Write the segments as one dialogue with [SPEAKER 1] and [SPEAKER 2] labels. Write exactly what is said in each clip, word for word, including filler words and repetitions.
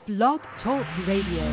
[SPEAKER 1] Blog Talk Radio.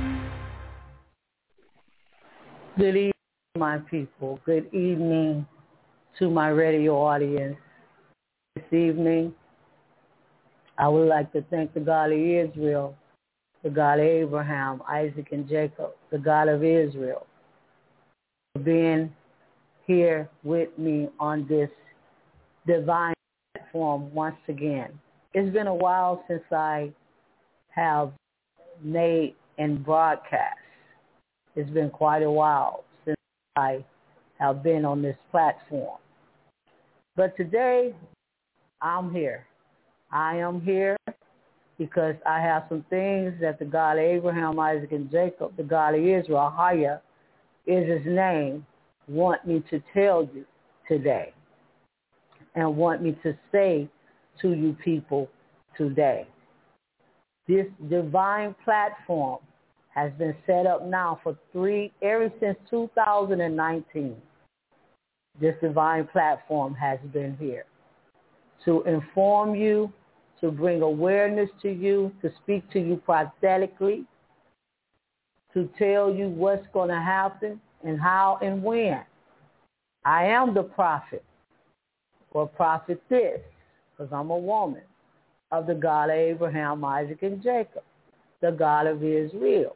[SPEAKER 2] Good evening, my people. Good evening to my radio audience. This evening, I would like to thank the God of Israel, the God of Abraham, Isaac, and Jacob, the God of Israel, for being here with me on this divine platform once again. It's been a while since I have made and broadcast. It's been quite a while since I have been on this platform. But today, I'm here. I am here because I have some things that the God of Abraham, Isaac, and Jacob, the God of Israel, Haya is his name, want me to tell you today and want me to say to you people today. This divine platform has been set up now for three, ever since two thousand nineteen. This divine platform has been here to inform you, to bring awareness to you, to speak to you prophetically, to tell you what's going to happen and how and when. I am the prophet, or prophetess, because I'm a woman, of the God of Abraham, Isaac, and Jacob, the God of Israel.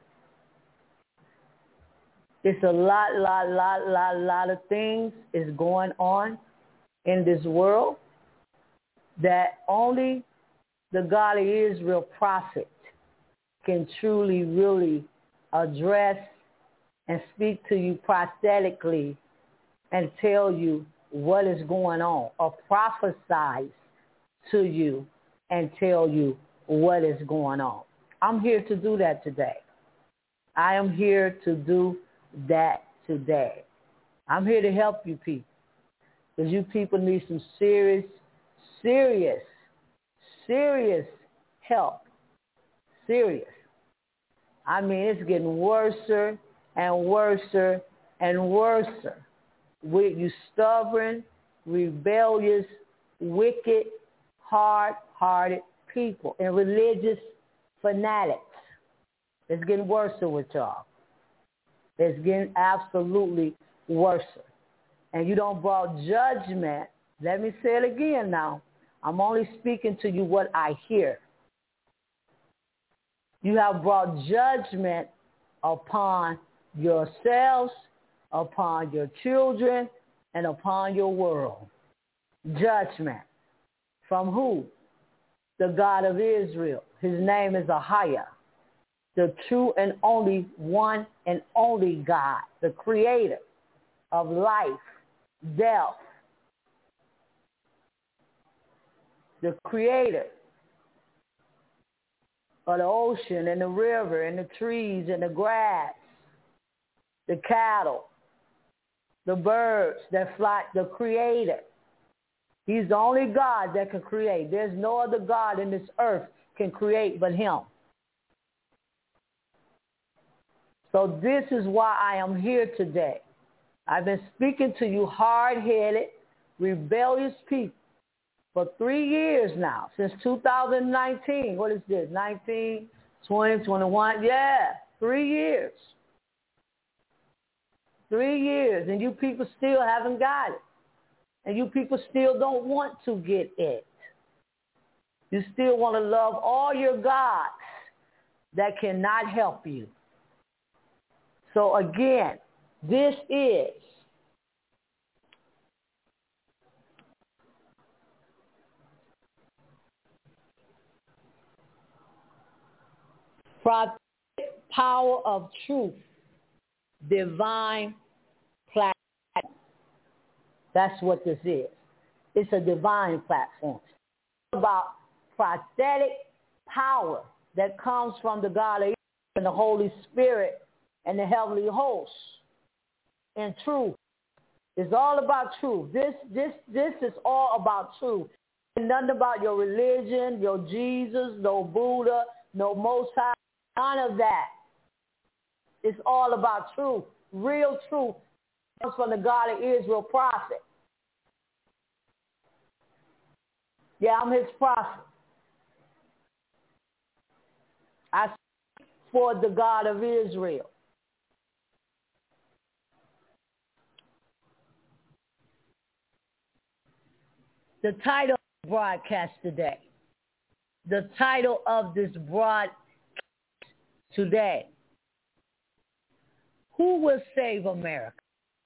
[SPEAKER 2] It's a lot, lot, lot, lot, lot of things is going on in this world that only the God of Israel prophet can truly, really address and speak to you prophetically and tell you what is going on, or prophesy to you and tell you what is going on. I'm here to do that today. I am here to do that today. I'm here to help you people, because you people need some serious, serious, serious help. Serious. I mean, it's getting worse and worse and worse. With you stubborn, rebellious, wicked, hard-hearted people and religious fanatics. It's getting worse with y'all. It's getting absolutely worse. And you don't brought judgment. Let me say it again now. I'm only speaking to you what I hear. You have brought judgment upon yourselves, upon your children, and upon your world. Judgment. From who? The God of Israel. His name is Ahia, the true and only one and only God, the creator of life, death, the creator of the ocean and the river and the trees and the grass, the cattle, the birds that fly, the creator. He's the only God that can create. There's no other God in this earth can create but him. So this is why I am here today. I've been speaking to you hard-headed, rebellious people for three years now, since two thousand nineteen. What is this, nineteen, twenty, twenty-one? Yeah, three years. Three years, and you people still haven't got it. And you people still don't want to get it. You still want to love all your gods that cannot help you. So again, this is prophetic power of truth, divine platform. That's what this is. It's a divine platform. It's about prophetic power that comes from the God of Israel and the Holy Spirit and the heavenly hosts. And truth. It's all about truth. This, this, this is all about truth. And nothing about your religion, your Jesus, no Buddha, no Most High, none of that. It's all about truth. Real truth comes from the God of Israel prophet. Yeah, I'm his prophet. I speak for the God of Israel. The title of the broadcast today, the title of this broadcast today, who will save America?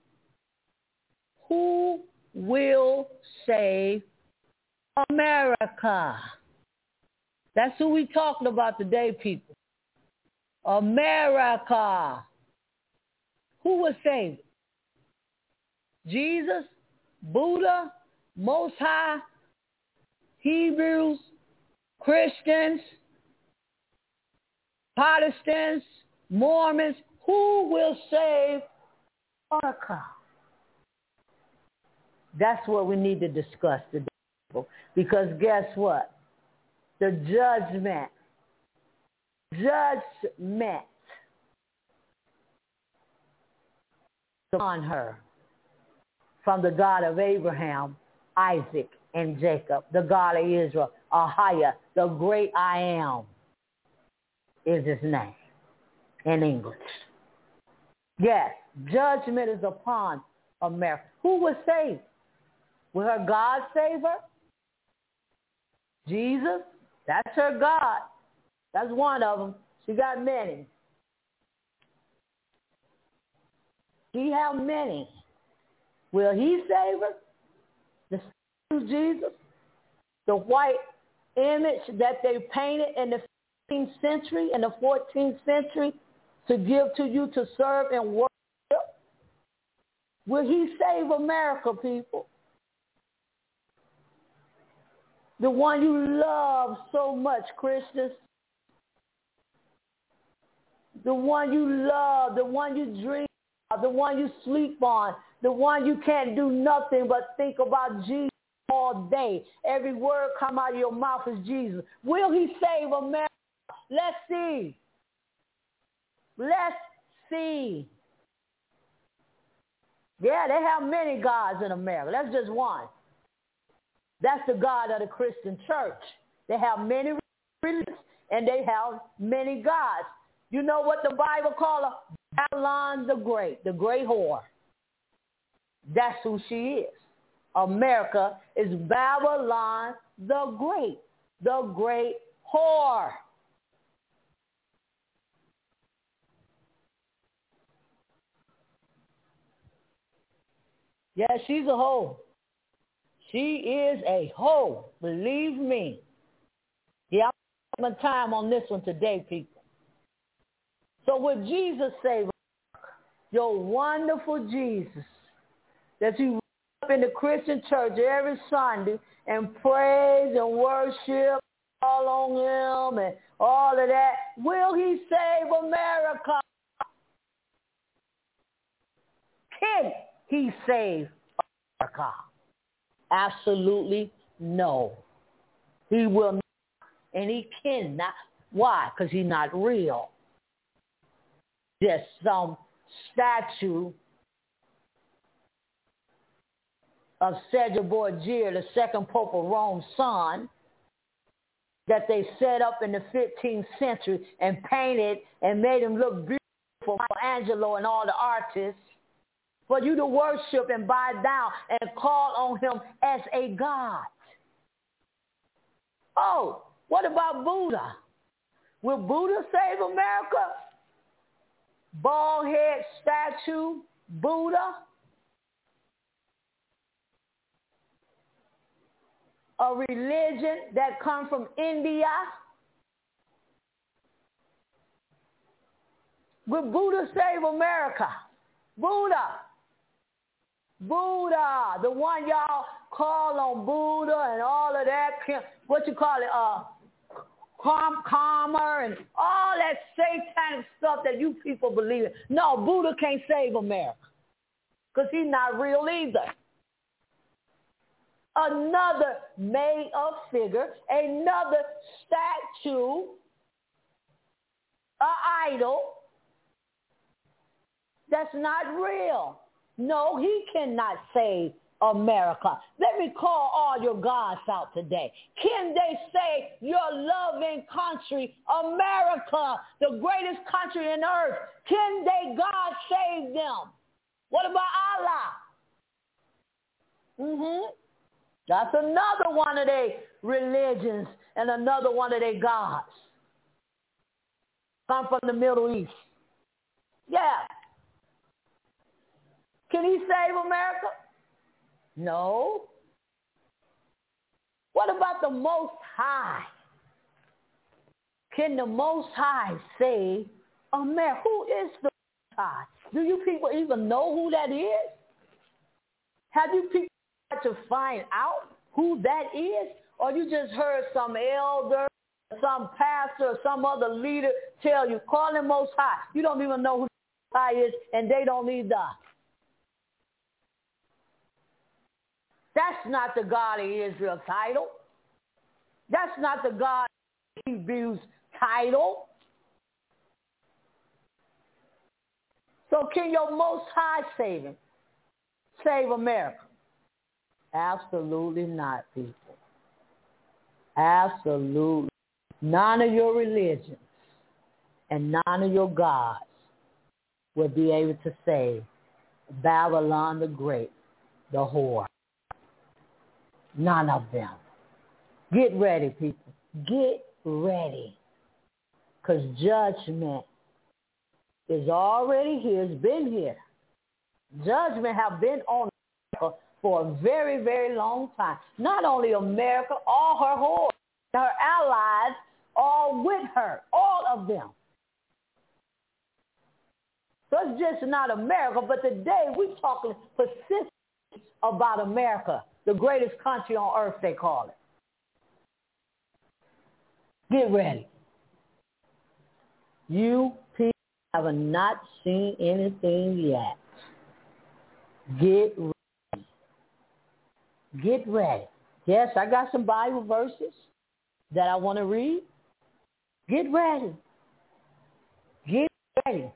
[SPEAKER 2] Who will save America? That's who we talking about today, people. America. Who will save it? Jesus, Buddha, Most High, Hebrews, Christians, Protestants, Mormons. Who will save America? That's what we need to discuss today. Because guess what? The judgment, judgment on her from the God of Abraham, Isaac, and Jacob, the God of Israel, Ahia, the great I am, is his name in English. Yes, judgment is upon America. Who will save? Will her God save her? Jesus, that's her God. That's one of them. She got many. She have many. Will he save her? The statue of Jesus, the white image that they painted in the fifteenth century and the fourteenth century to give to you to serve and worship. Will he save America, people? The one you love so much, Christians. The one you love, the one you dream of, the one you sleep on, the one you can't do nothing but think about Jesus all day. Every word come out of your mouth is Jesus. Will he save America? Let's see. Let's see. Yeah, they have many gods in America. That's just one. That's the God of the Christian church. They have many religions and they have many gods. You know what the Bible calls her? Babylon the Great, the great whore. That's who she is. America is Babylon the Great, the great whore. Yeah, she's a hoe. She is a hoe, believe me. Yeah, I'm taking my time on this one today, people. So will Jesus save your wonderful Jesus that you up in the Christian church every Sunday and praise and worship all on him and all of that? Will he save America? Can he save America? Absolutely no. He will not, and he cannot. Why? Because he's not real. Just some statue of Cesar Borgia, the second Pope of Rome's son, that they set up in the fifteenth century and painted and made him look beautiful, Michelangelo and all the artists, for you to worship and bow down and call on him as a God. Oh, what about Buddha? Will Buddha save America? Bald head statue, Buddha? A religion that comes from India? Will Buddha save America? Buddha. Buddha, the one y'all call on Buddha and all of that, what you call it, uh, karma and all that satanic stuff that you people believe in. No, Buddha can't save America because he's not real either. Another made-up figure, another statue, an idol that's not real. No, he cannot save America. Let me call all your gods out today. Can they say your loving country, America, the greatest country in earth? Can they, God, save them? What about Allah? Mm-hmm. That's another one of their religions and another one of their gods. Come from the Middle East. Yeah. Can he save America? No. What about the Most High? Can the Most High save America? Who is the Most High? Do you people even know who that is? Have you people tried to find out who that is? Or you just heard some elder, some pastor, or some other leader tell you, call him Most High. You don't even know who the Most High is, and they don't either. That's not the God of Israel title. That's not the God of Hebrews title. So can your Most High save him? Save America? Absolutely not, people. Absolutely. None of your religions and none of your gods will be able to save Babylon the Great, the whore. None of them. Get ready, people. Get ready. Because judgment is already here. It's been here. Judgment have been on America for a very, very long time. Not only America, all her whores, her allies, all with her, all of them. So it's just not America, but today we're talking specifically about America, the greatest country on earth, they call it. Get ready. You people have not seen anything yet. Get ready. Get ready. Yes, I got some Bible verses that I want to read. Get ready. Get ready.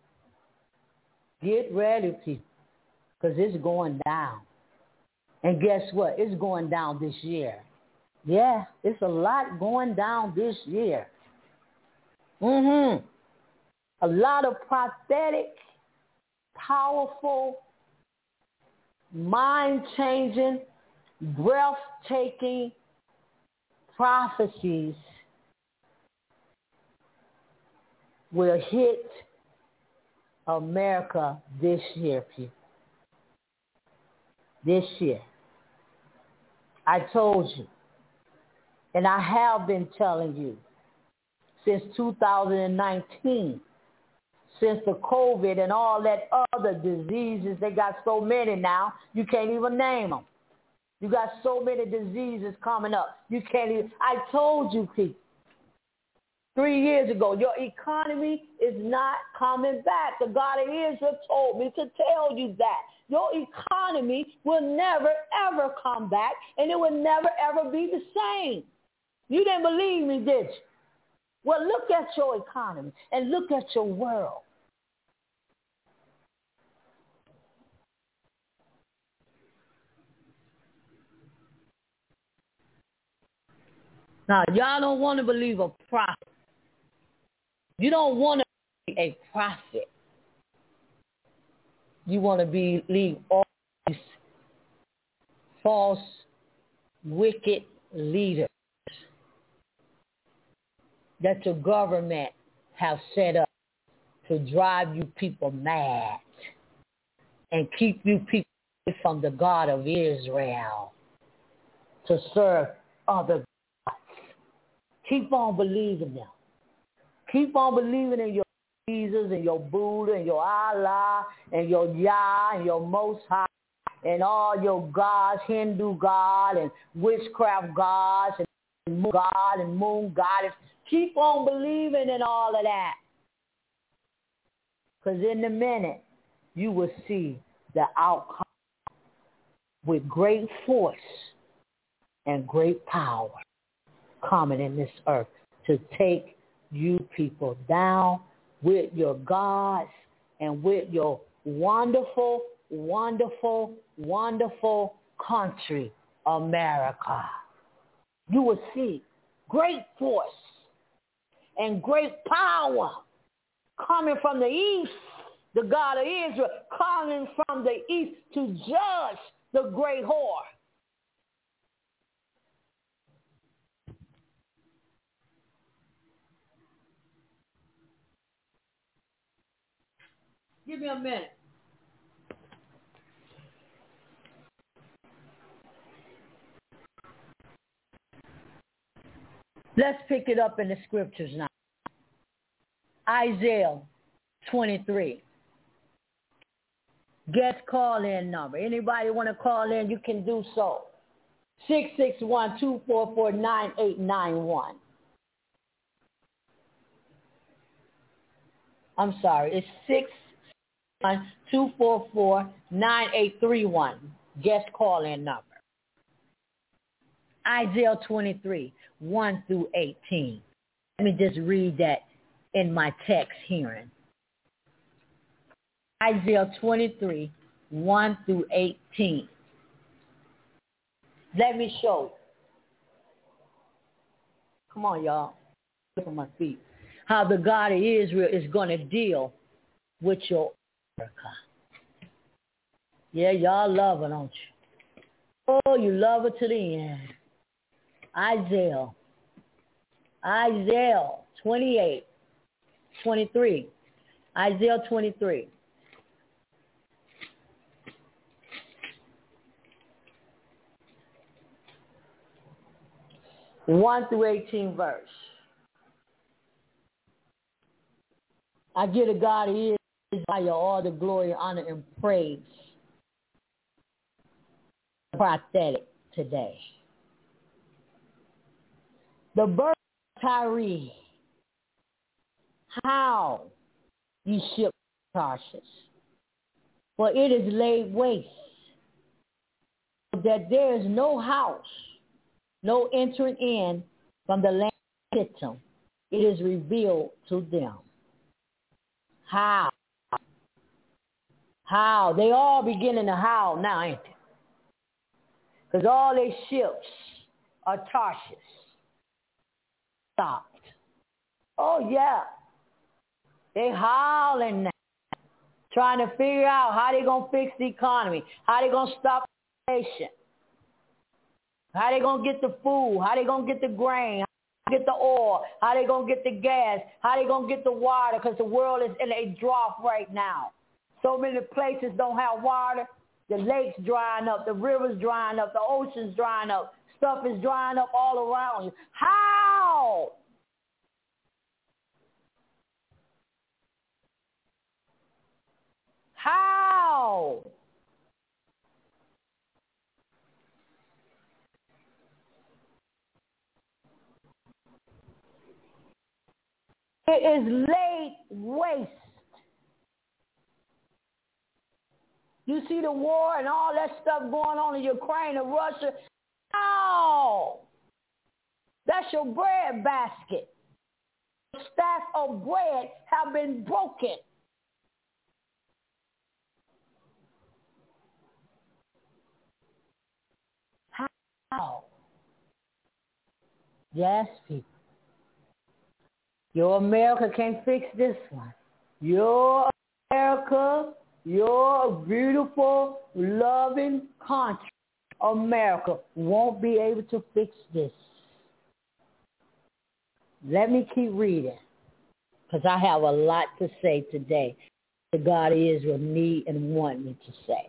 [SPEAKER 2] Get ready, people, because it's going down. And guess what? It's going down this year. Yeah, it's a lot going down this year. Mm-hmm. A lot of prophetic, powerful, mind-changing, breathtaking prophecies will hit America this year, people. This year. I told you, and I have been telling you since two thousand nineteen, since the COVID and all that other diseases, they got so many now, you can't even name them. You got so many diseases coming up. You can't even, I told you people, three years ago, your economy is not coming back. The God of Israel told me to tell you that. Your economy will never, ever come back, and it will never, ever be the same. You didn't believe me, did you? Well, look at your economy and look at your world. Now, y'all don't want to believe a prophet. You don't want to be a prophet. You want to believe all these false, wicked leaders that your government have set up to drive you people mad and keep you people from the God of Israel to serve other gods. Keep on believing them. Keep on believing in your Jesus and your Buddha and your Allah and your Yah and your Most High and all your gods, Hindu God and witchcraft gods and moon God and moon goddess. Keep on believing in all of that. Because in a minute, you will see the outcome with great force and great power coming in this earth to take you people down with your gods and with your wonderful wonderful, wonderful country, America. You will see great force and great power coming from the east, the God of Israel, coming from the east to judge the great whore. Give me a minute. Let's pick it up in the scriptures now. Isaiah twenty-three. Guest call-in number. Anybody want to call in, you can do so. six six one, two four four, nine eight nine one. I'm sorry, it's six one, two four four, nine eight three one. Guest call-in number. Isaiah twenty-three, one through eighteen. Let me just read that in my text hearing. Isaiah twenty-three, one through eighteen. Let me show. Come on, y'all. Look at my feet. How the God of Israel is going to deal with your America. Yeah, y'all love her, don't you? Oh, you love her to the end. Isaiah. Isaiah twenty-eight, twenty-three. Isaiah twenty-three. one through eighteen verse. I give the God of Israel all the glory, honor, and praise. Prophetic today. The birth of Tyre. How ye ship Tarshish, for it is laid waste, that there is no house, no entering in from the land of Shittim. It is revealed to them. How? How? They all beginning to howl now, ain't they? Because all their ships are Tarshish. Stopped. Oh, yeah. They howling now, trying to figure out how they going to fix the economy, how they going to stop inflation, how they going to get the food, how they going to get the grain, how they get the oil, how they going to get the gas, how they going to get the water, because the world is in a drought right now. So many places don't have water. The lakes drying up, the rivers drying up, the oceans drying up. Stuff is drying up all around you. How? How? It is laid waste. You see the war and all that stuff going on in Ukraine and Russia. How? That's your bread basket. The stack of bread have been broken. How? Yes, people. Your America can't fix this one. Your America, your beautiful, loving country, America, won't be able to fix this. Let me keep reading, because I have a lot to say today. The God of Israel need and want me to say.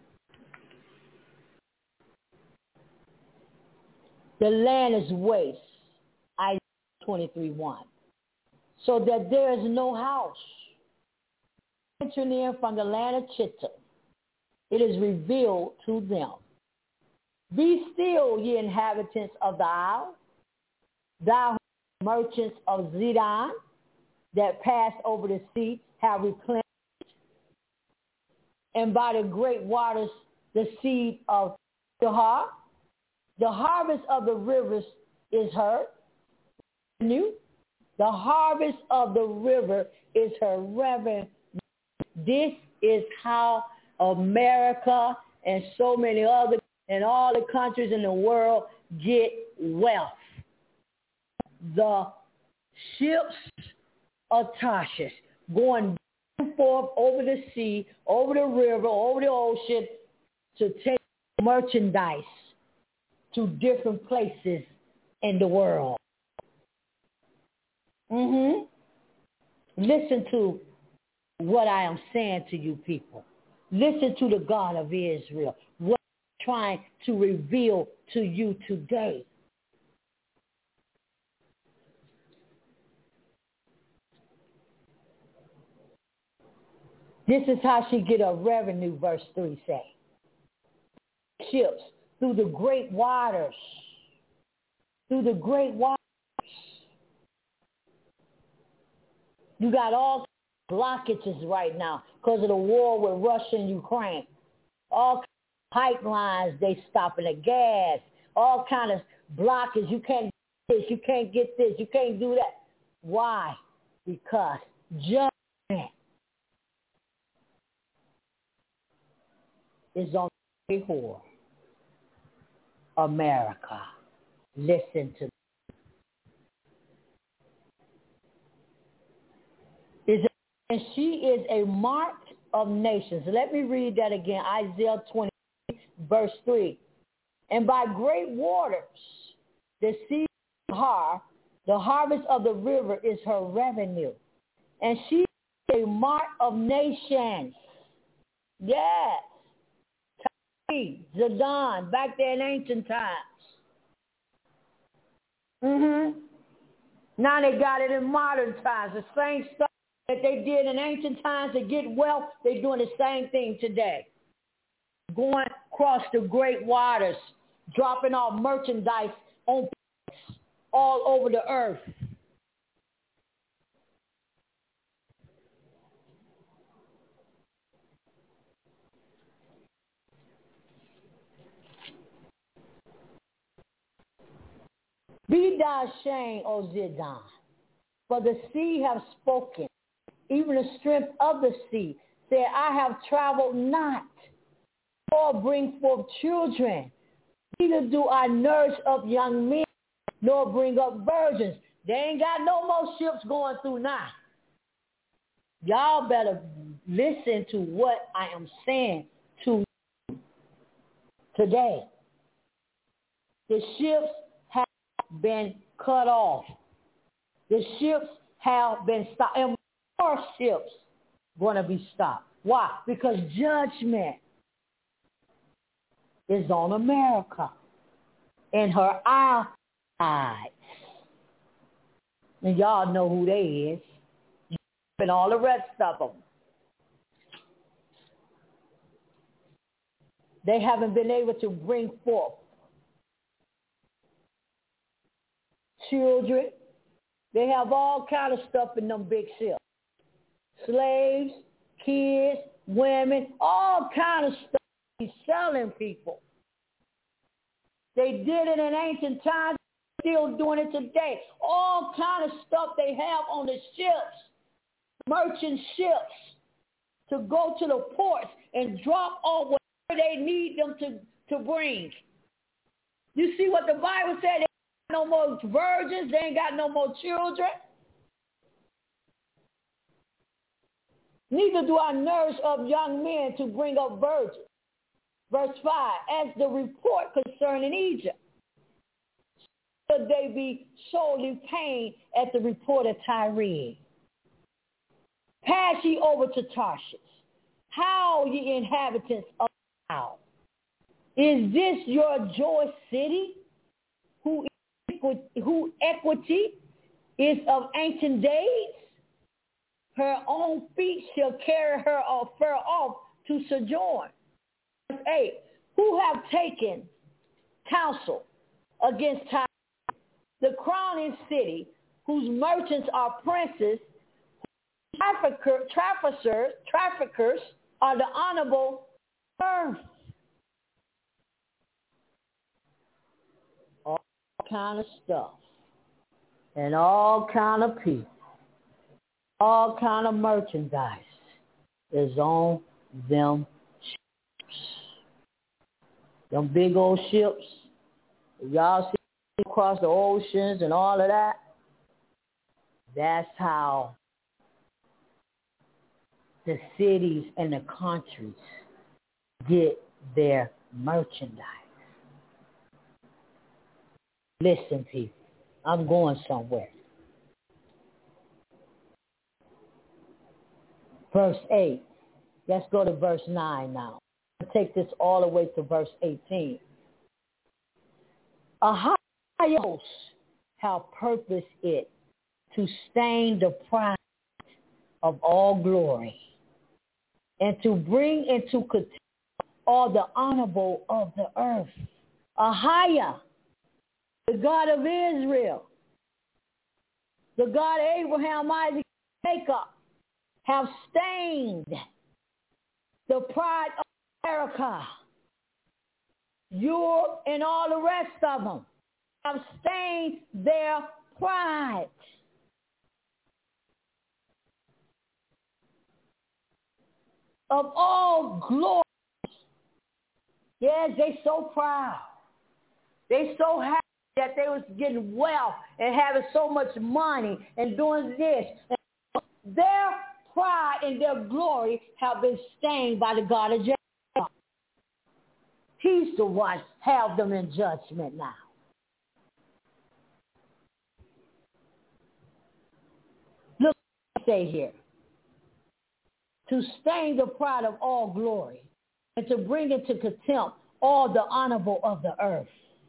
[SPEAKER 2] The land is waste, Isaiah twenty-three one, so that there is no house. Entering in from the land of Shittim, it is revealed to them. Be still, ye inhabitants of the isle, thou merchants of Zidon, that pass over the sea, have replenished, and by the great waters the seed of Jahar. The harvest of the rivers is her revenue. The harvest of the river is her revenue. This is how America and so many other, and all the countries in the world get wealth. The ships of Tarshish going back and forth over the sea, over the river, over the ocean to take merchandise to different places in the world. Mm-hmm. Listen to what I am saying to you people. Listen to the God of Israel. What I'm trying to reveal to you today. This is how she get her revenue, verse three say. Ships through the great waters. Through the great waters. You got all blockages right now because of the war with Russia and Ukraine. All pipelines, they stopping the gas. All kind of blockage. You can't get this, you can't get this, you can't do that. Why? Because judgment is on the whore. America. Listen to me. Is and she is a mark of nations. Let me read that again. Isaiah twenty, verse three. And by great waters, the sea is her, the harvest of the river is her revenue. And she is a mark of nations. Yes. Zidane, back there in ancient times. Mm-hmm. Now they got it in modern times. The same stuff that they did in ancient times to get wealth, they're doing the same thing today. Going across the great waters, dropping off merchandise on all over the earth. Be thou ashamed, O Zidon, for the sea have spoken, even the strength of the sea, said, I have traveled not, nor bring forth children, neither do I nurse up young men, nor bring up virgins. They ain't got no more ships going through now. Y'all better listen to what I am saying to you today. The ships have been cut off. The ships have been stopped. And more ships going to be stopped. Why? Because judgment is on America and her eyes. And y'all know who they is. And all the rest of them. They haven't been able to bring forth children. They have all kind of stuff in them big ships. Slaves, kids, women, all kind of stuff. He's selling people. They did it in ancient times, still doing it today. All kind of stuff they have on the ships, merchant ships, to go to the ports and drop off whatever they need them to, to bring. You see what the Bible said? They ain't got no more virgins. They ain't got no more children. Neither do I nurse up young men to bring up virgins. Verse five, as the report concerning Egypt, should they be sorely pained at the report of Tyre. Pass ye over to Tarshish. How, ye inhabitants of the isle? Is this your joy city, who, who equity is of ancient days? Her own feet shall carry her off, far off to sojourn. Verse eight, who have taken counsel against Tyre, the crowning city, whose merchants are princes, trafficker, traffickers, traffickers are the honorable earth. All kind of stuff and all kind of people, all kind of merchandise is on them Them big old ships. Y'all see across the oceans and all of that. That's how the cities and the countries get their merchandise. Listen, people, I'm going somewhere. Verse eight. Let's go to verse nine now. I'll take this all the way to verse eighteen. Ahaios have purposed it to stain the pride of all glory and to bring into contempt all the honorable of the earth. Ahiah, the God of Israel, the God of Abraham, Isaac, and Jacob, have stained the pride of America. Europe and all the rest of them have stained their pride. Of all glory. Yes, they so proud. They so happy that they was getting wealth and having so much money and doing this. And their pride and their glory have been stained by the God of Jacob. He's the one have them in judgment now. Look what I say here. To stain the pride of all glory and to bring into contempt all the honorable of the earth.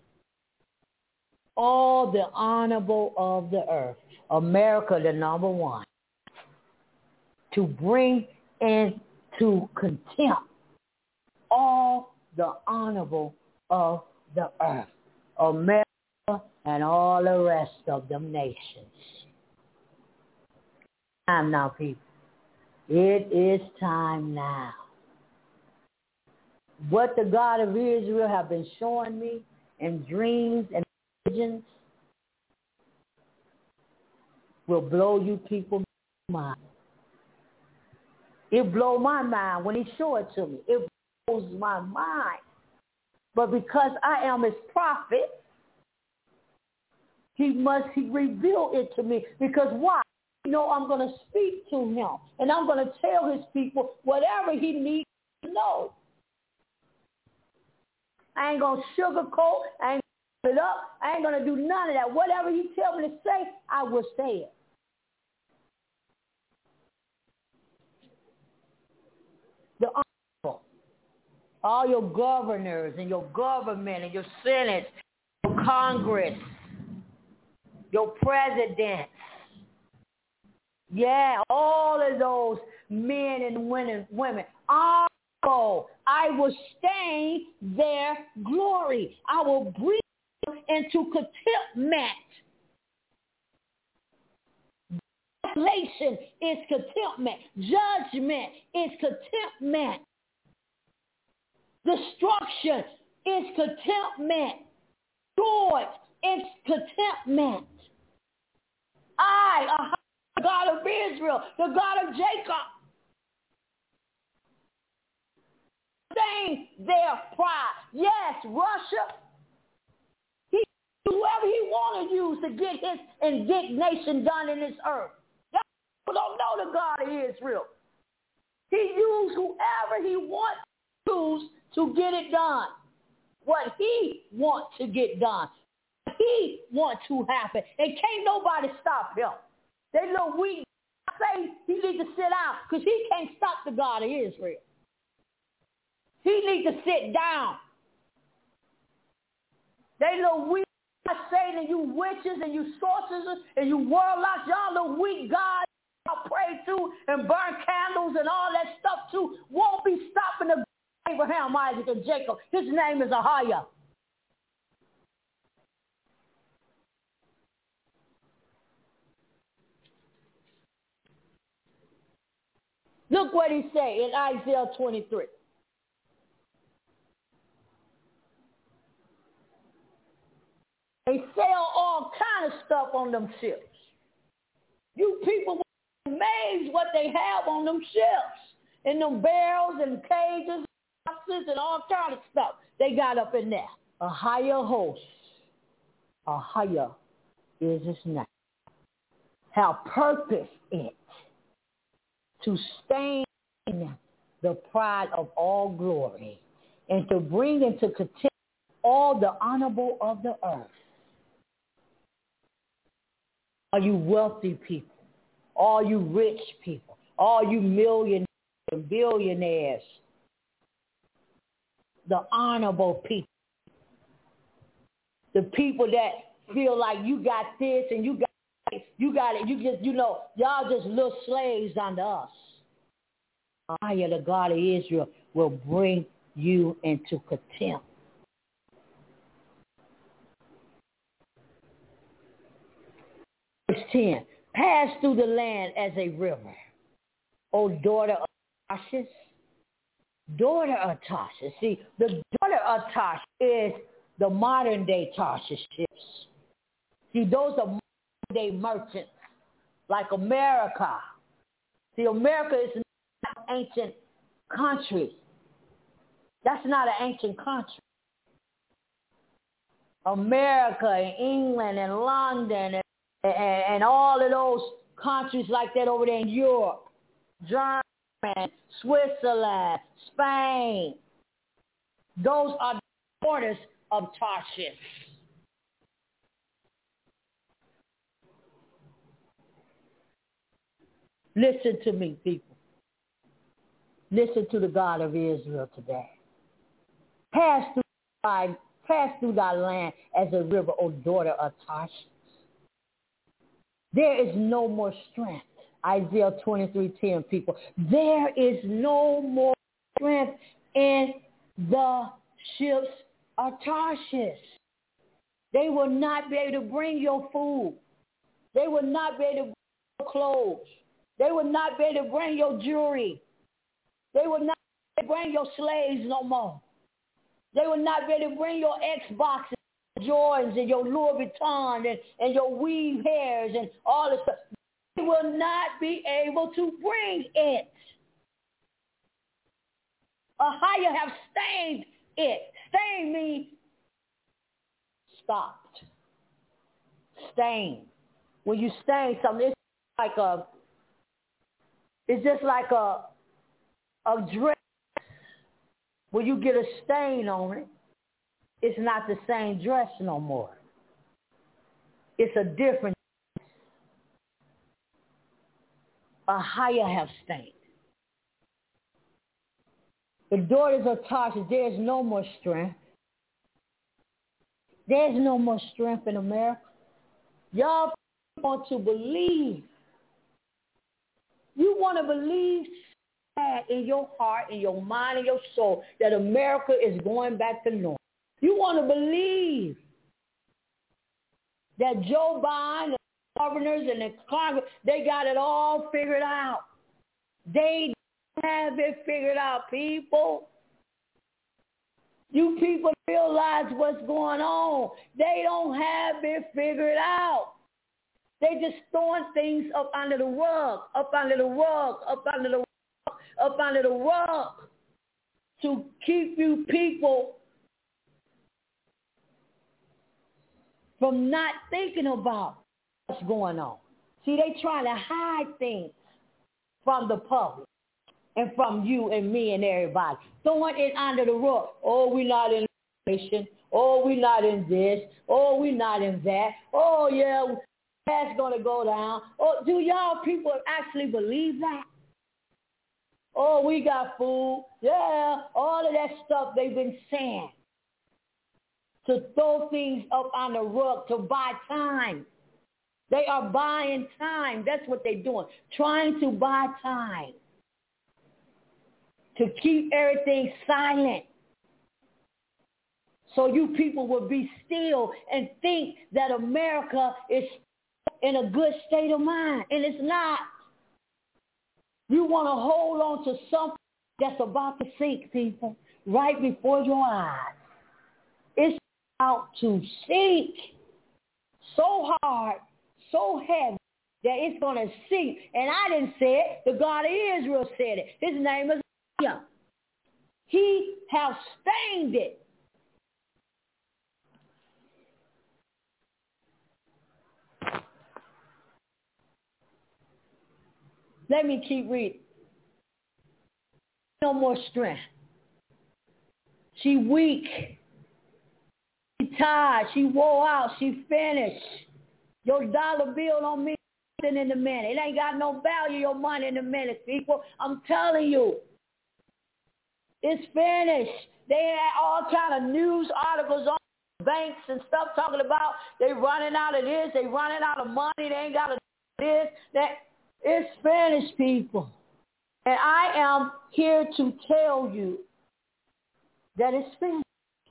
[SPEAKER 2] All the honorable of the earth. America, the number one. To bring into contempt all the honorable of the earth. America and all the rest of them nations. Time now, people. It is time now. What the God of Israel have been showing me in dreams and visions will blow you people's mind. It blows my mind when he showed it to me. It blows my mind. But because I am his prophet, he must he reveal it to me. Because why? You know, I'm going to speak to him. And I'm going to tell his people whatever he needs to know. I ain't going to sugarcoat. I ain't going to put it up. I ain't going to do none of that. Whatever he tells me to say, I will say it. The honorable, all your governors and your government and your senate, your Congress, your presidents, yeah, all of those men and women, women, all I will stain their glory. I will bring them into contentment. Desolation is contentment. Judgment is contentment. Destruction is contentment. Joy is contentment. I, the God of Israel, the God of Jacob, stain their pride. Yes, Russia, he whoever he want to use to get his indignation done in this earth. People don't know the God of Israel. He used whoever he wants to use to get it done. What he wants to get done. What he wants to happen. And can't nobody stop him. They little weak say he needs to sit down because he can't stop the God of Israel. He needs to sit down. They little weak Satan and you witches and you sorcerers and you warlocks, y'all little weak gods y'all pray to and burn candles and all that stuff too won't be stopping the Abraham, Isaac, and Jacob. His name is Ahiah. Look what he say in Isaiah twenty-three. They sell all kind of stuff on them ships. You people are amazed what they have on them ships. In them barrels and cages. boxes and all kind of stuff they got up in there. A higher host, a higher is his name, have purposed it to stain the pride of all glory and to bring into contempt all the honorable of the earth. All you wealthy people, all you rich people, all you millionaires and billionaires, the honorable people, the people that feel like you got this and you got it, you got it, you just, you know, y'all just little slaves under us. I, the God of Israel, will bring you into contempt. Verse ten, pass through the land as a river, O daughter of Tarshish. Daughter of Tarshish. See, the daughter of Tarshish is the modern day Tarshish ships. See, those are modern day merchants like America. See, America is not an ancient country. That's not an ancient country. America and England and London and, and, and all of those countries like that over there in Europe, Germany, Switzerland, Spain, those are the borders of Tarshish. Listen to me, people. Listen to the God of Israel today. Pass through thy, pass through thy land as a river, O daughter of Tarshish. There is no more strength. Isaiah twenty-three ten, people. There is no more strength in the ships of Tarshish. They will not be able to bring your food. They will not be able to bring your clothes. They will not be able to bring your jewelry. They will not be able to bring your slaves no more. They will not be able to bring your Xboxes, Jordans, and your Louis Vuitton, and, and your weave hairs, and all this stuff. They will not be able to bring it. A higher have stained it. Stain means stopped. Stain. When you stain something, it's like a, it's just like a, a dress. When you get a stain on it, it's not the same dress no more. It's a different. A higher have stained. The daughters of Tarshish, there is no more strength. There's no more strength in America. Y'all want to believe. You want to believe in your heart, in your mind, in your soul that America is going back to normal. You want to believe that Joe Biden, the governors and the Congress, they got it all figured out. They have it figured out, people. You people realize what's going on. They don't have it figured out. They just throwing things up under the rug, up under the rug, up under the rug, up under the rug to keep you people from not thinking about what's going on. See, they trying to hide things from the public and from you and me and everybody. Throwing it under the rug. Oh, we're not in mission. Oh, we're not in this. Oh, we're not in that. Oh, yeah, that's going to go down. Oh, do y'all people actually believe that? Oh, we got food. Yeah, all of that stuff they've been saying. To throw things up on the rug, to buy time. They are buying time. That's what they're doing. Trying to buy time. To keep everything silent. So you people will be still and think that America is in a good state of mind. And it's not. You want to hold on to something that's about to sink, people, right before your eyes. It's about to sink so hard, so heavy, that it's going to sink. And I didn't say it. The God of Israel said it. His name is Yah. He has stained it. Let me keep reading. No more strength. She weak. She tired. She wore out. She finished. Your dollar bill don't mean nothing in a minute. It ain't got no value, your money in a minute, people. I'm telling you. It's finished. They had all kind of news articles on banks and stuff talking about they running out of this, they running out of money, they ain't got to do this, that. It's finished, people. And I am here to tell you that it's finished.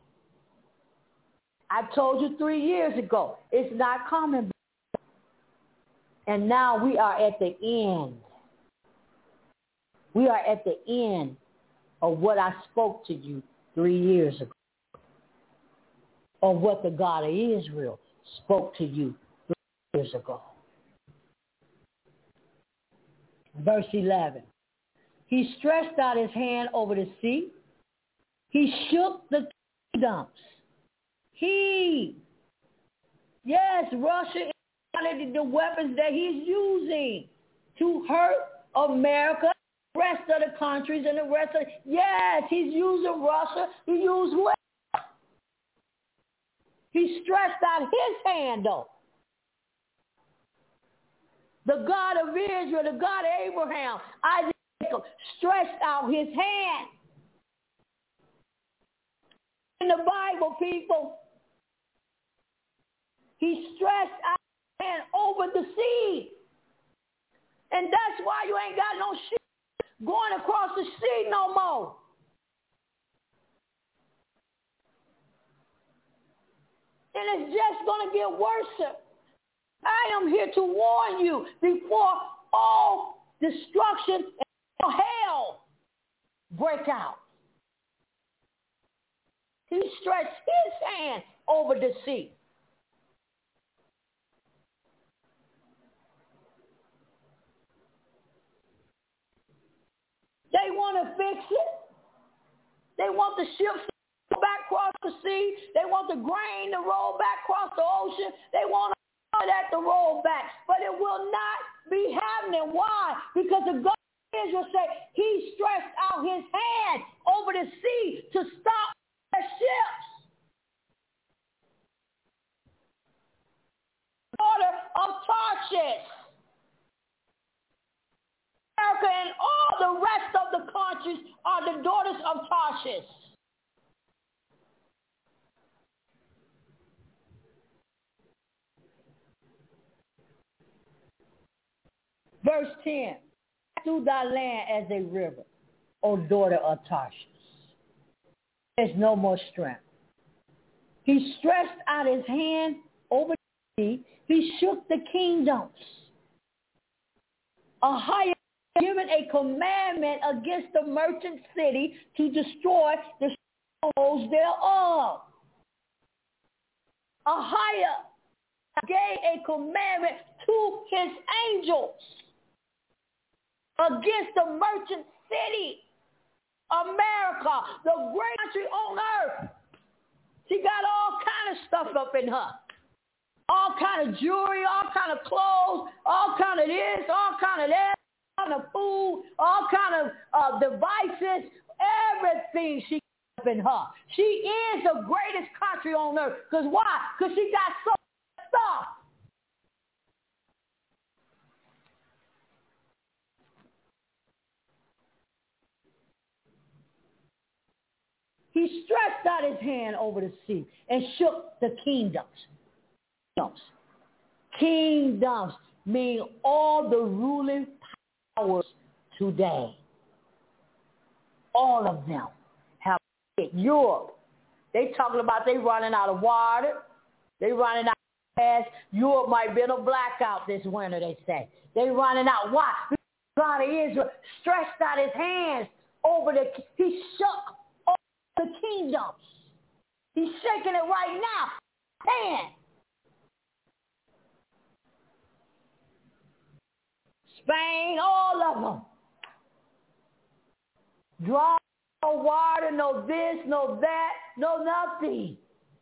[SPEAKER 2] I told you three years ago, it's not coming back. And now we are at the end. We are at the end of what I spoke to you three years ago. Or what the God of Israel spoke to you three years ago. Verse eleven. He stretched out his hand over the sea. He shook the kingdoms. He, yes, Russia is the weapons that he's using to hurt America, the rest of the countries and the rest of, yes, he's using Russia. He used what? He stretched out his hand, though. The God of Israel, the God of Abraham, Isaac, Jacob, stretched out his hand. In the Bible, people, he stretched out his hand over the sea. And that's why you ain't got no ship going across the sea no more. And it's just going to get worse. I am here to warn you before all destruction and hell break out. He stretched his hand over the sea. They want to fix it. They want the ships to go back across the sea. They want the grain to roll back across the ocean. They want that to roll back, but it will not be happening. Why? Because the God of Israel said he stretched out his hand over the sea to stop the ships. Daughter of Tarshish. America and all the rest of the countries are the daughters of Tarshish. Verse ten, through thy land as a river, O daughter of Tarshish. There's no more strength. He stretched out his hand over the sea. He shook the kingdoms. Ahijah given a commandment against the merchant city to destroy the strongholds thereof. Ahijah gave a commandment to his angels against the merchant city, America, the great country on earth. She got all kind of stuff up in her. All kind of jewelry, all kind of clothes, all kind of this, all kind of that, all kind of food, all kind of uh, devices, everything she got up in her. She is the greatest country on earth. Because why? Because she got so much stuff. He stretched out his hand over the sea and shook the kingdoms. Kingdoms, kingdoms mean all the ruling powers today. All of them have hit Europe. They talking about they running out of water. They running out of gas. Europe might be in a blackout this winter, they say. They running out. Why? Because God of Israel stretched out his hands over the, he shook all the kingdoms. He's shaking it right now. Hand. Spain, all of them. Draw no water, no this, no that, no nothing.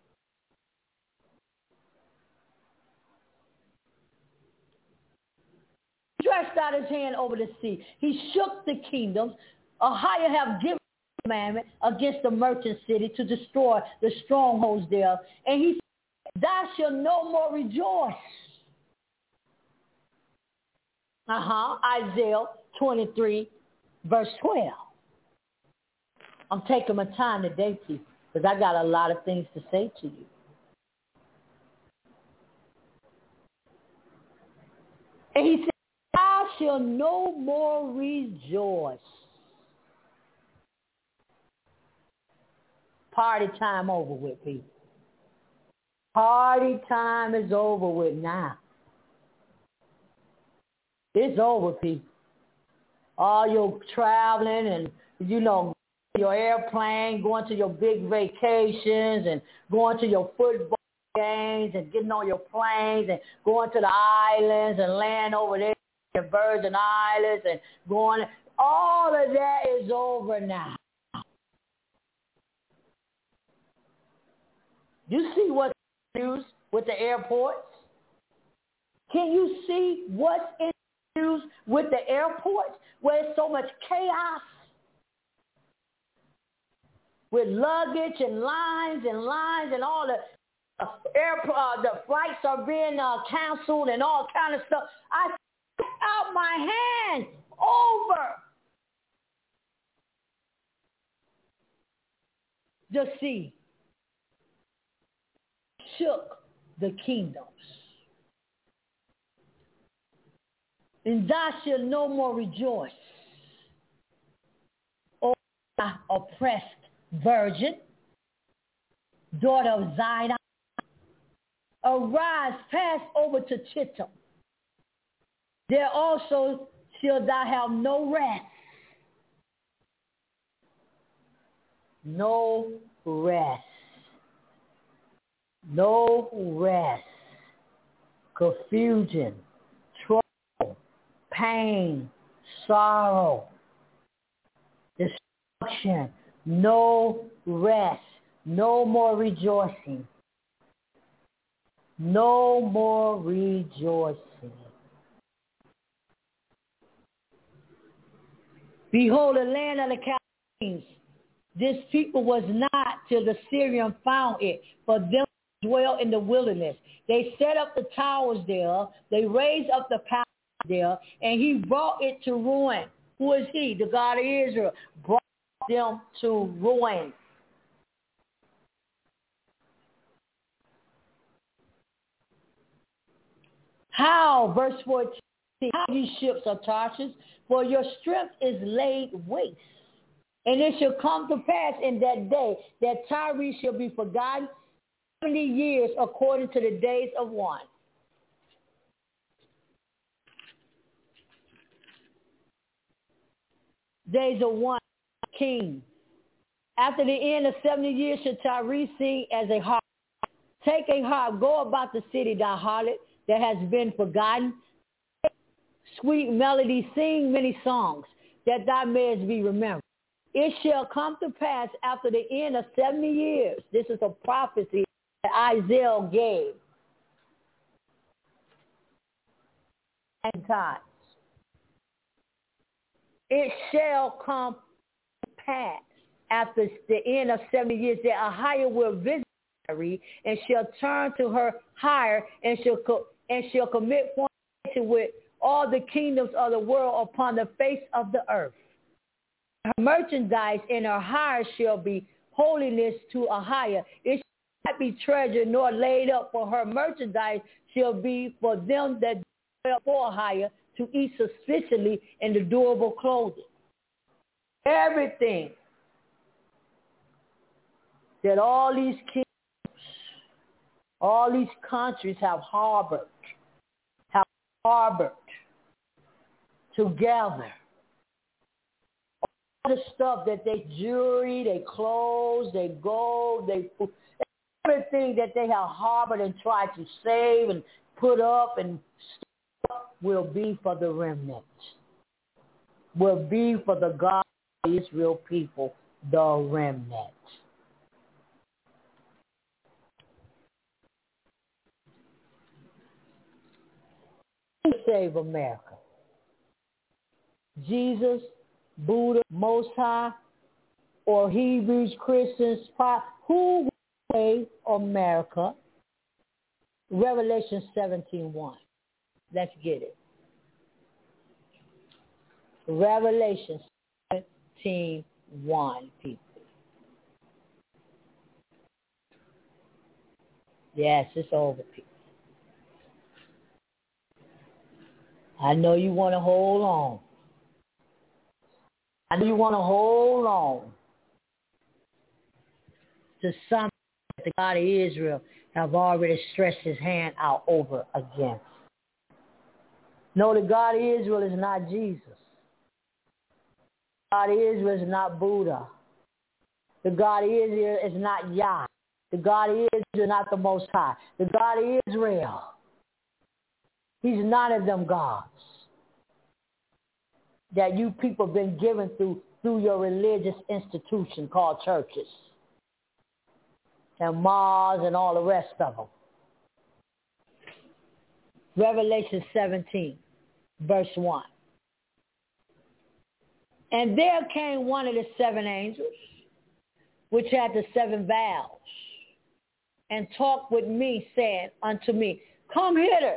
[SPEAKER 2] He stretched out his hand over the sea. He shook the kingdoms. Ahijah have given commandment against the merchant city to destroy the strongholds there. And he said, thou shalt no more rejoice. Uh-huh. Isaiah twenty-three, verse twelve. I'm taking my time today, people, because I got a lot of things to say to you. And he said, thou shalt no more rejoice. Party time over with, people. Party time is over with now. It's over, people. All your traveling and, you know, your airplane, going to your big vacations and going to your football games and getting on your planes and going to the islands and land over there in the Virgin Islands and going. All of that is over now. You see what's in the news with the airports? Can you see what's in the news with the airports where there's so much chaos? With luggage and lines and lines and all the uh, air, uh, the flights are being uh, canceled and all kind of stuff. I put out my hand over the sea. Shook the kingdoms. And thou shalt no more rejoice, O thou oppressed virgin, daughter of Zion. Arise, pass over to Chittim. There also shalt thou have no rest. No rest. No rest. Confusion, trouble, pain, sorrow, destruction. No rest. No more rejoicing. No more rejoicing. Behold, the land of the Chaldeans. This people was not till the Syrian found it, for them to dwell in the wilderness. They set up the towers there. They raised up the palace there, and he brought it to ruin. Who is he? The God of Israel. Brought them to ruin. How, verse fourteen, how these ships are Tarshish, for your strength is laid waste. And it shall come to pass in that day that Tyre shall be forgotten seventy years according to the days of one. Days of one king. After the end of seventy years shall Tyre sing as a harp. Take a harp, go about the city, thou harlot, that has been forgotten. Sweet melody, sing many songs, that thou mayest be remembered. It shall come to pass after the end of seventy years. This is a prophecy that Isaiah gave. And times. It shall come to pass after the end of seventy years that Ahijah will visit and shall turn to her hire and shall co- and shall commit fornication with all the kingdoms of the world upon the face of the earth. Her merchandise and her hire shall be holiness to Ahijah. It shall not be treasured nor laid up, for her merchandise shall be for them that dwell for Ahijah to eat sufficiently in the durable clothing. Everything that all these kings, all these countries have harbored, have harbored together. All the stuff that they jewelry, they clothes, they gold, they food, everything that they have harbored and tried to save and put up and stuff will be for the remnant, will be for the God of Israel people the remnant. Who saved America? Jesus, Buddha, Most High, or Hebrews, Christians? Who saved America? Revelation seventeen one. Let's get it. Revelation seventeen one, people. Yes, it's over, people. I know you want to hold on. I know you want to hold on to something that the God of Israel have already stretched his hand out over against. No, the God of Israel is not Jesus. The God of Israel is not Buddha. The God of Israel is not Yah. The God of Israel is not the Most High. The God of Israel, he's none of them gods that you people have been given through, through your religious institution called churches and mosques and all the rest of them. Revelation seventeen, verse one. And there came one of the seven angels, which had the seven vials, and talked with me, saying unto me, Come hither.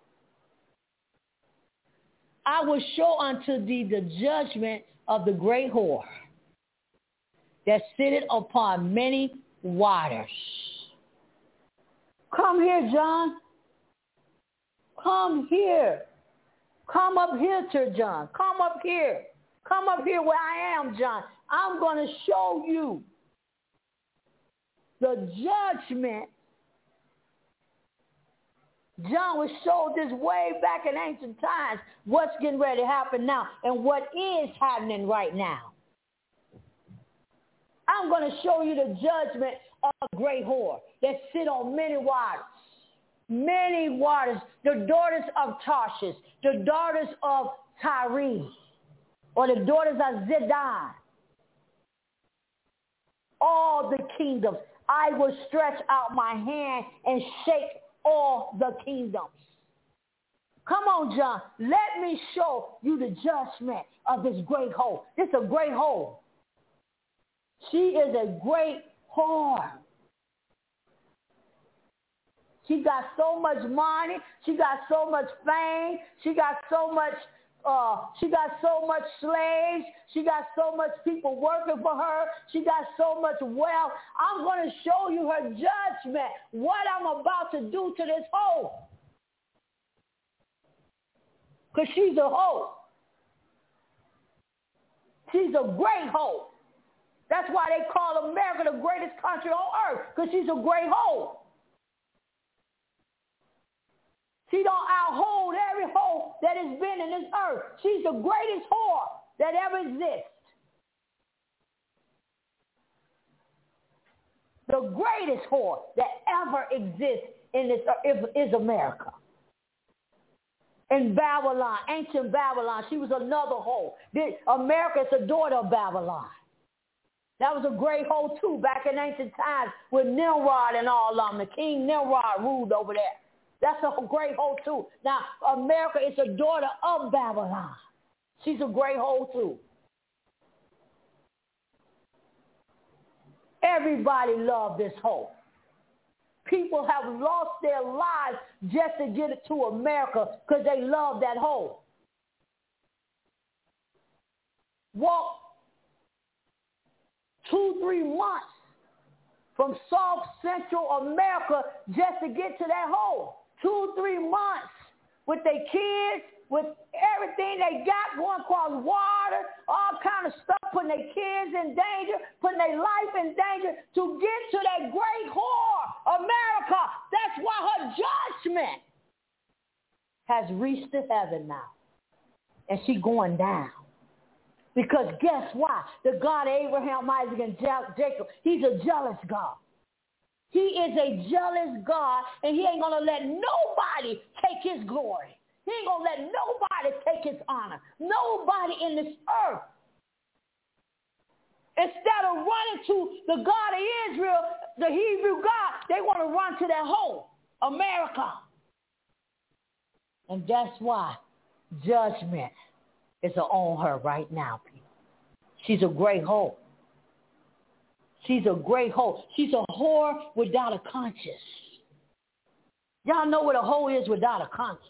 [SPEAKER 2] I will show unto thee the judgment of the great whore that sitteth upon many waters. Come here, John. Come here. Come up here, to John. Come up here. Come up here where I am, John. I'm going to show you the judgment. John was showed this way back in ancient times, what's getting ready to happen now and what is happening right now. I'm going to show you the judgment of a great whore that sit on many waters. Many waters, the daughters of Tarshish, the daughters of Tyre, or the daughters of Zidon. All the kingdoms. I will stretch out my hand and shake all the kingdoms. Come on, John. Let me show you the judgment of this great whore. This is a great whore. She is a great whore. She got so much money. She got so much fame. She got so much. Uh, she got so much slaves. She got so much people working for her. She got so much wealth. I'm going to show you her judgment. What I'm about to do to this hoe. Because she's a hoe. She's a great hoe. That's why they call America the greatest country on earth. Because she's a great hoe. She don't outhold every whore that has been in this earth. She's the greatest whore that ever exists. The greatest whore that ever exists in this earth is America. In Babylon, ancient Babylon, she was another whore. America is the daughter of Babylon. That was a great whore too back in ancient times with Nimrod and all of them. The king Nimrod ruled over there. That's a great hoe too. Now, America is a daughter of Babylon. She's a great hoe too. Everybody loved this hoe. People have lost their lives just to get it to America because they love that hoe. Walk two, three months from South Central America just to get to that hoe. Two, three months with their kids, with everything they got going across water, all kind of stuff, putting their kids in danger, putting their life in danger to get to that great whore, America. That's why her judgment has reached to heaven now. And she going down. Because guess what? The God of Abraham, Isaac, and Jacob, he's a jealous God. He is a jealous God, and he ain't going to let nobody take his glory. He ain't going to let nobody take his honor. Nobody in this earth Instead of running to the God of Israel, the Hebrew God, they want to run to that hole, America. And that's why judgment is on her right now, people. She's a great hoe. She's a great hoe. She's a whore without a conscience. Y'all know what a hoe is without a conscience.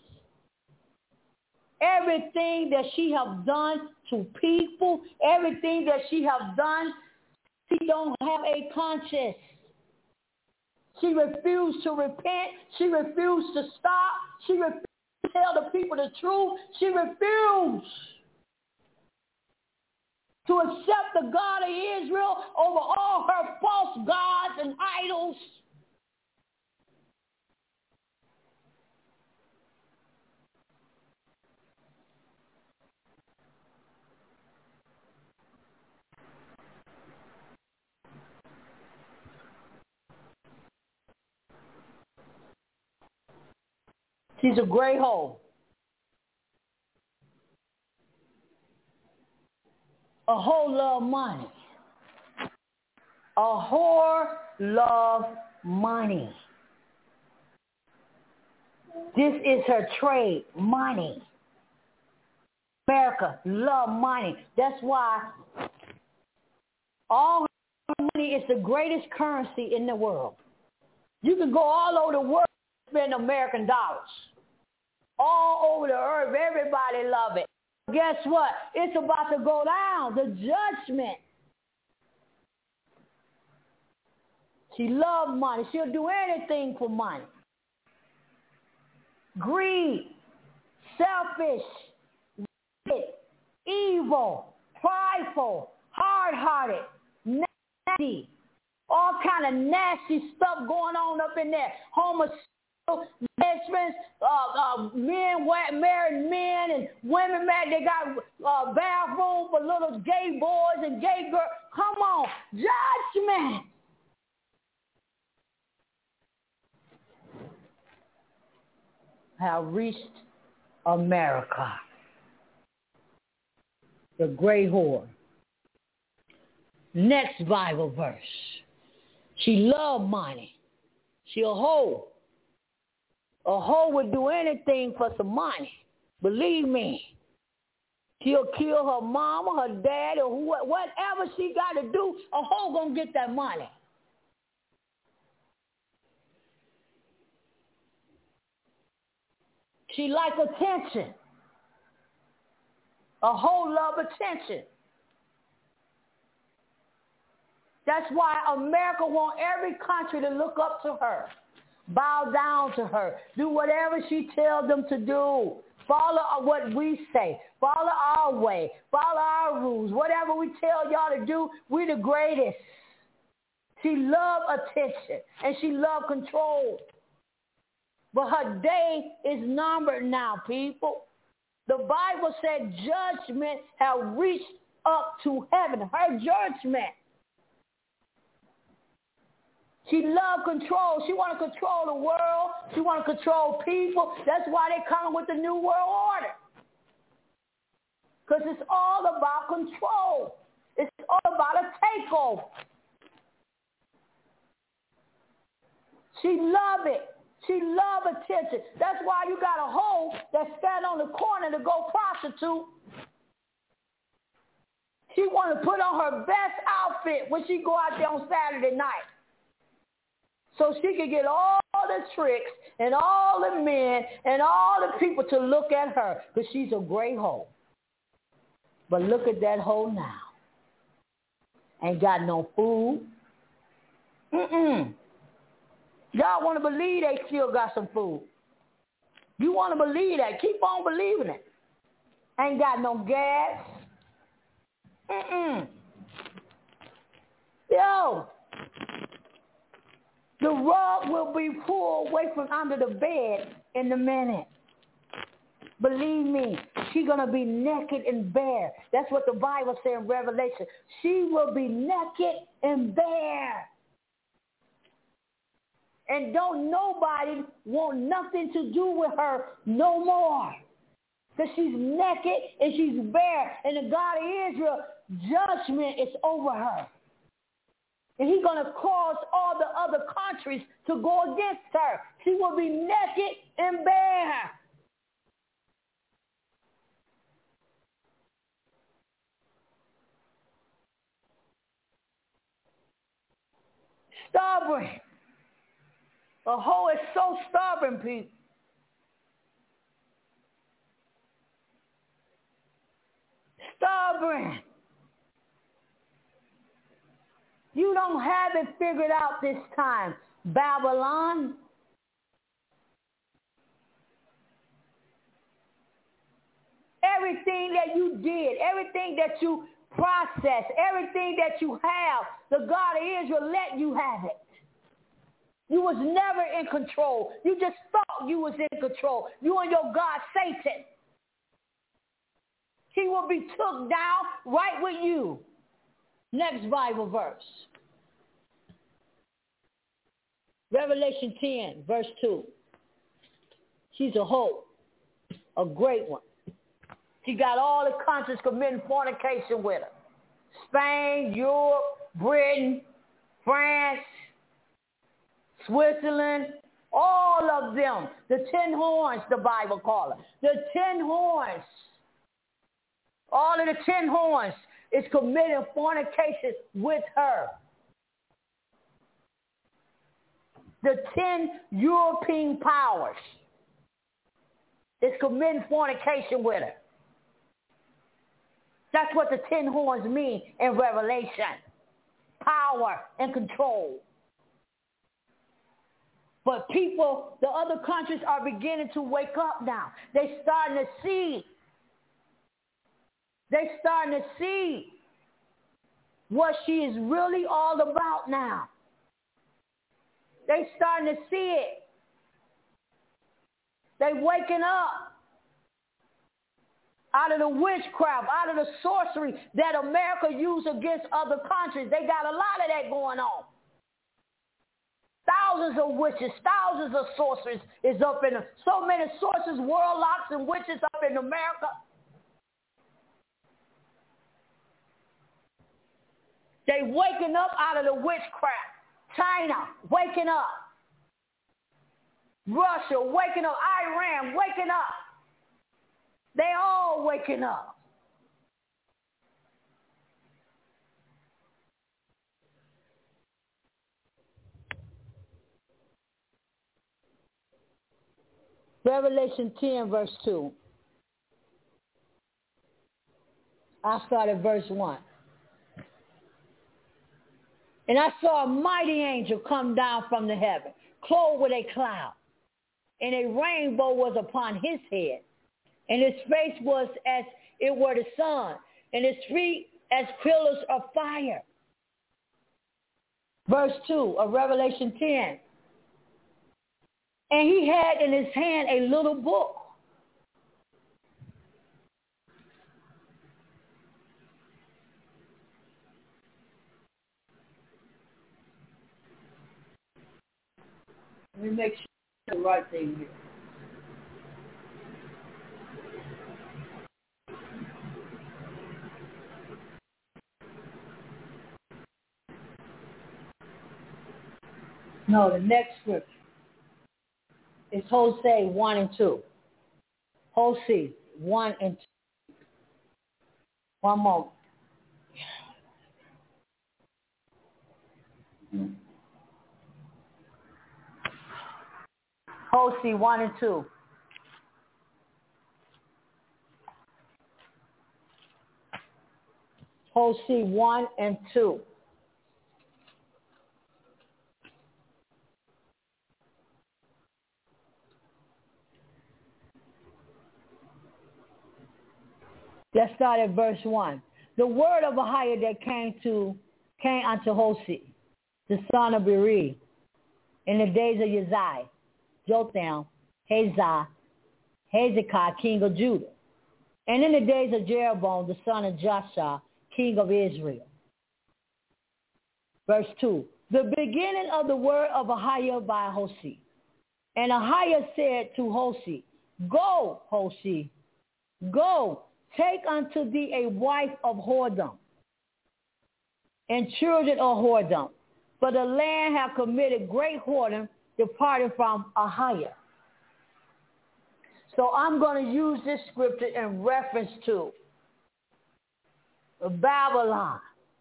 [SPEAKER 2] Everything that she have done to people, everything that she have done, she don't have a conscience. She refused to repent. She refused to stop. She refused to tell the people the truth. She refused to accept the God of Israel over all her false gods and idols. She's a great hoe. A whore love money. A whore love money. This is her trade, money. America love money. That's why all her money is the greatest currency in the world. You can go all over the world and spend American dollars. All over the earth, everybody love it. Guess what? It's about to go down, the judgment. She loves money. She'll do anything for money. Greed, selfish, wicked, evil, prideful, hard-hearted, nasty, all kind of nasty stuff going on up in there. Homosexual, lesbians, uh, uh, men, married men, and women married. They got uh, bathroom for little gay boys and gay girls. Come on, judgment. Have reached America. The great whore. Next Bible verse. She loved money. She a hoe. A hoe would do anything for some money. Believe me. She'll kill her mama, her dad, or wh- whatever she got to do. A hoe gonna get that money. She like attention. A hoe love attention. That's why America want every country to look up to her. Bow down to her. Do whatever she tells them to do. Follow what we say. Follow our way. Follow our rules. Whatever we tell y'all to do, we're the greatest. She loves attention and she loves control. But her day is numbered now, people. The Bible said judgment have reached up to heaven. Her judgment. She loves control. She want to control the world. She want to control people. That's why they come with the New World Order. Because it's all about control. It's all about a takeover. She love it. She love attention. That's why you got a hoe that stand on the corner to go prostitute. She want to put on her best outfit when she go out there on Saturday night. So she can get all the tricks and all the men and all the people to look at her because she's a great hoe. But look at that hoe now. Ain't got no food. Mm-mm. Y'all want to believe they still got some food. You want to believe that. Keep on believing it. Ain't got no gas. Mm-mm. Yo. The rug will be pulled away from under the bed in a minute. Believe me, she's going to be naked and bare. That's what the Bible says in Revelation. She will be naked and bare. And don't nobody want nothing to do with her no more. Because she's naked and she's bare. And the God of Israel judgment is over her. And he's going to cause all the other countries to go against her. She will be naked and bare. Stubborn. A hoe is so stubborn, people. Stubborn. You don't have it figured out this time, Babylon. Everything that you did, everything that you processed, everything that you have, the God of Israel let you have it. You was never in control. You just thought you was in control. You and your God, Satan. He will be took down right with you. Next Bible verse. Revelation ten, verse two. She's a hoe, a great one. She got all the countries committing fornication with her. Spain, Europe, Britain, France, Switzerland, all of them. The ten horns, the Bible calls her. The ten horns. All of the ten horns is committing fornication with her. The ten European powers is committing fornication with her. That's what the ten horns mean in Revelation. Power and control. But people, the other countries are beginning to wake up now. They're starting to see. They're starting to see what she is really all about now. They're starting to see it. They're waking up out of the witchcraft, out of the sorcery that America used against other countries. They got a lot of that going on. Thousands of witches, thousands of sorcerers is up in them. So many sorcerers, warlocks, and witches up in America. They waking up out of the witchcraft. China waking up. Russia waking up. Iran waking up. They all waking up. Revelation ten, verse two. I start at verse one. And I saw a mighty angel come down from the heaven, clothed with a cloud, and a rainbow was upon his head, and his face was as it were the sun, and his feet as pillars of fire. Verse two of Revelation ten. And he had in his hand a little book. Let me make sure it's the right thing here. No, the next scripture is Hosea one and two. Hosea one and two. One more. Hosea one and two. Hosea one and two. Let's start at verse one. The word of Ahijah that came to came unto Hosea, the son of Beeri, in the days of Uzziah, Jotham, Hazah, Hezekiah, king of Judah, and in the days of Jeroboam, the son of Joshua, king of Israel. Verse two. The beginning of the word of Ahijah by Hosea. And Ahijah said to Hosea, Go, Hosea, go, take unto thee a wife of whoredom, and children of whoredom. For the land have committed great whoredom, departed from Ahia. So I'm going to use this scripture in reference to Babylon.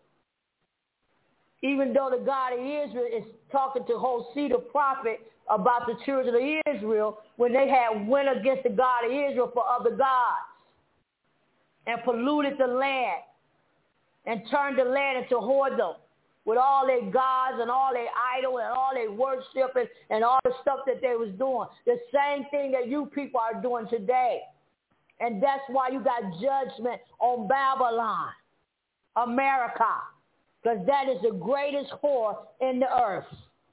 [SPEAKER 2] Even though the God of Israel is talking to Hosea the prophet about the children of Israel when they had went against the God of Israel for other gods and polluted the land and turned the land into whoredom with all their gods and all their idols and all their worship and, and all the stuff that they was doing. The same thing that you people are doing today. And that's why you got judgment on Babylon, America, because that is the greatest whore in the earth.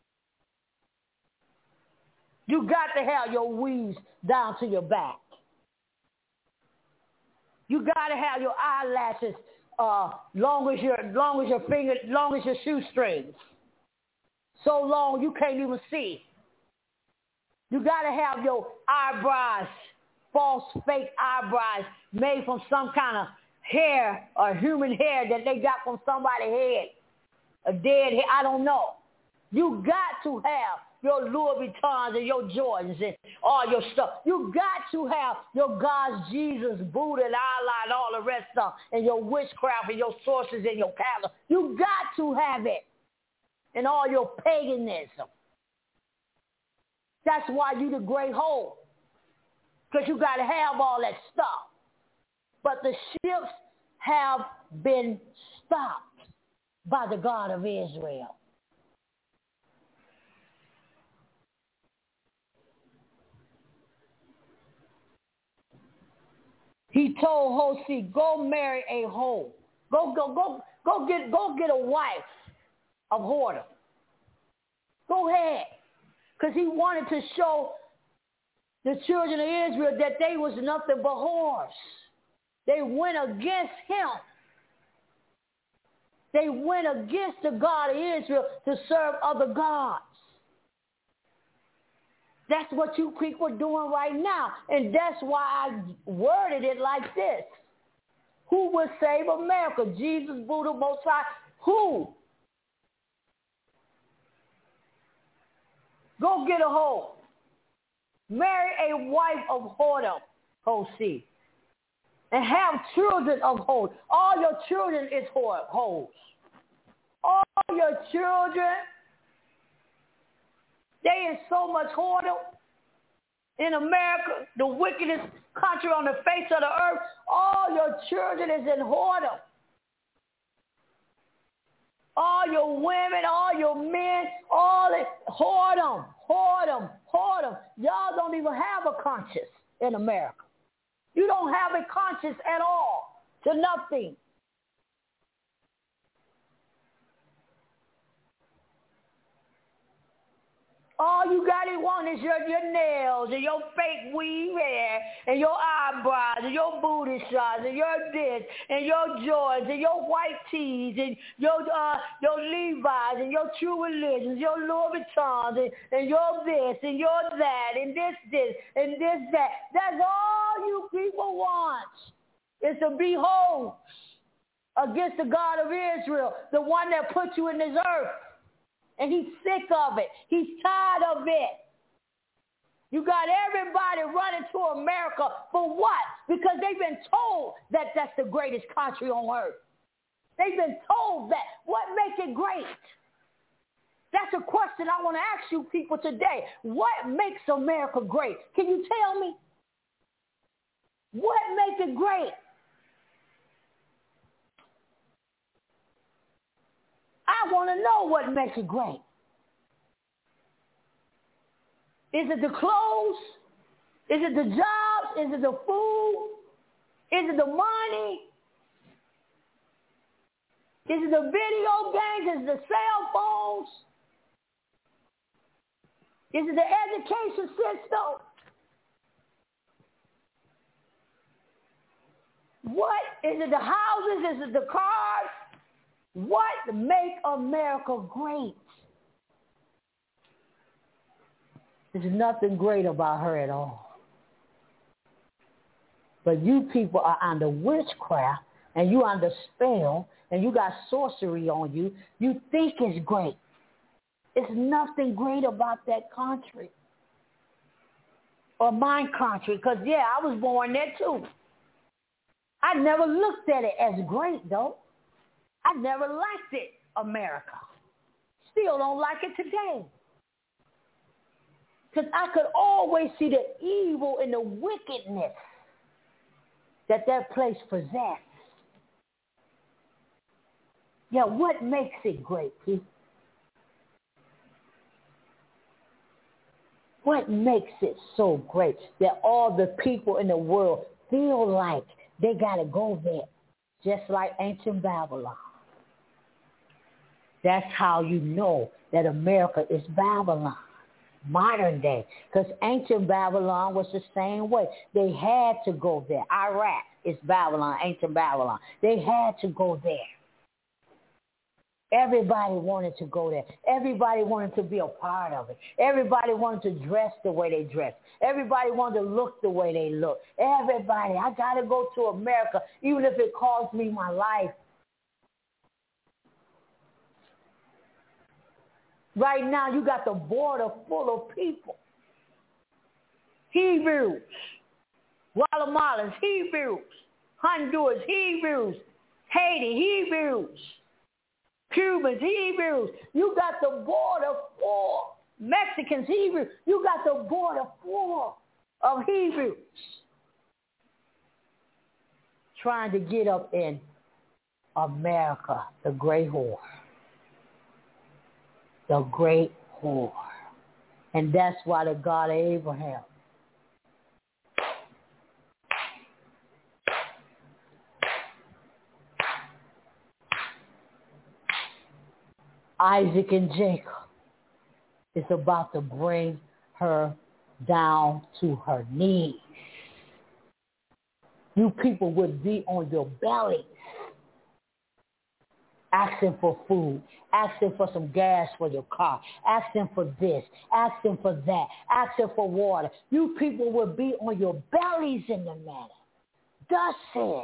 [SPEAKER 2] You got to have your weaves down to your back. You got to have your eyelashes uh, long as your long as your finger, long as your shoestrings. So long you can't even see. You got to have your eyebrows, false, fake eyebrows made from some kind of hair or human hair that they got from somebody's head, a dead head. I don't know. You got to have your Louis Vuittons and your Jordans and all your stuff. You got to have your God's Jesus, Buddha, and Allah, and all the rest of them, and your witchcraft and your sources and your calendar. You got to have it, and all your paganism. That's why you the great whore, because you got to have all that stuff. But the ships have been stopped by the God of Israel. He told Hosea, go marry a hoe. Go, go, go, go get, go get a wife of whoredom. Go ahead. Because he wanted to show the children of Israel that they was nothing but whores. They went against him. They went against the God of Israel to serve other gods. That's what you people are doing right now. And that's why I worded it like this. Who will save America? Jesus, Buddha, Most High. Who? Go get a hoe. Marry a wife of whoredom, Hosea. And have children of hoes. All your children is hoes. All your children, they in so much whoredom. In America, the wickedest country on the face of the earth, all your children is in whoredom. All your women, all your men, all it, whoredom, whoredom, whoredom. Y'all don't even have a conscience in America. You don't have a conscience at all, to nothing. All you got to want is your, your nails and your fake weave hair and your eyebrows and your booty shots and your this and your Jordans and your white tees and your uh, your Levi's and your True Religions, your Louis Vuittons and, and your this and your that and this this and this that. That's all you people want, is to be whole against the God of Israel, the one that put you in this earth. And he's sick of it. He's tired of it. You got everybody running to America for what? Because they've been told that that's the greatest country on earth. They've been told that. What makes it great? That's a question I want to ask you people today. What makes America great? Can you tell me? What makes it great? I want to know what makes it great. Is it the clothes? Is it the jobs? Is it the food? Is it the money? Is it the video games? Is it the cell phones? Is it the education system? What? Is it the houses? Is it the cars? What make America great? There's nothing great about her at all. But you people are under witchcraft and you under spell, and you got sorcery on you, you think it's great. It's nothing great about that country or my country, because, yeah, I was born there too. I never looked at it as great, though. I never liked it, America. Still don't like it today. Because I could always see the evil and the wickedness that that place possessed. Yeah, what makes it great, people? What makes it so great that all the people in the world feel like they got to go there, just like ancient Babylon? That's how you know that America is Babylon, modern day, because ancient Babylon was the same way. They had to go there. Iraq is Babylon, ancient Babylon. They had to go there. Everybody wanted to go there. Everybody wanted to be a part of it. Everybody wanted to dress the way they dress. Everybody wanted to look the way they look. Everybody, I got to go to America, even if it costs me my life. Right now, you got the border full of people. Hebrews, Guatemalans, Hebrews, Honduras, Hebrews, Haiti, Hebrews, Cubans, Hebrews. You got the border full. Mexicans, Hebrews. You got the border full of Hebrews trying to get up in America, the great whore. The great whore. And that's why the God of Abraham Isaac and Jacob is about to bring her down to her knees. You people would be on your bellies asking for food, asking for some gas for your car, asking for this, asking for that, asking for water. You people would be on your bellies in the matter. Thus said.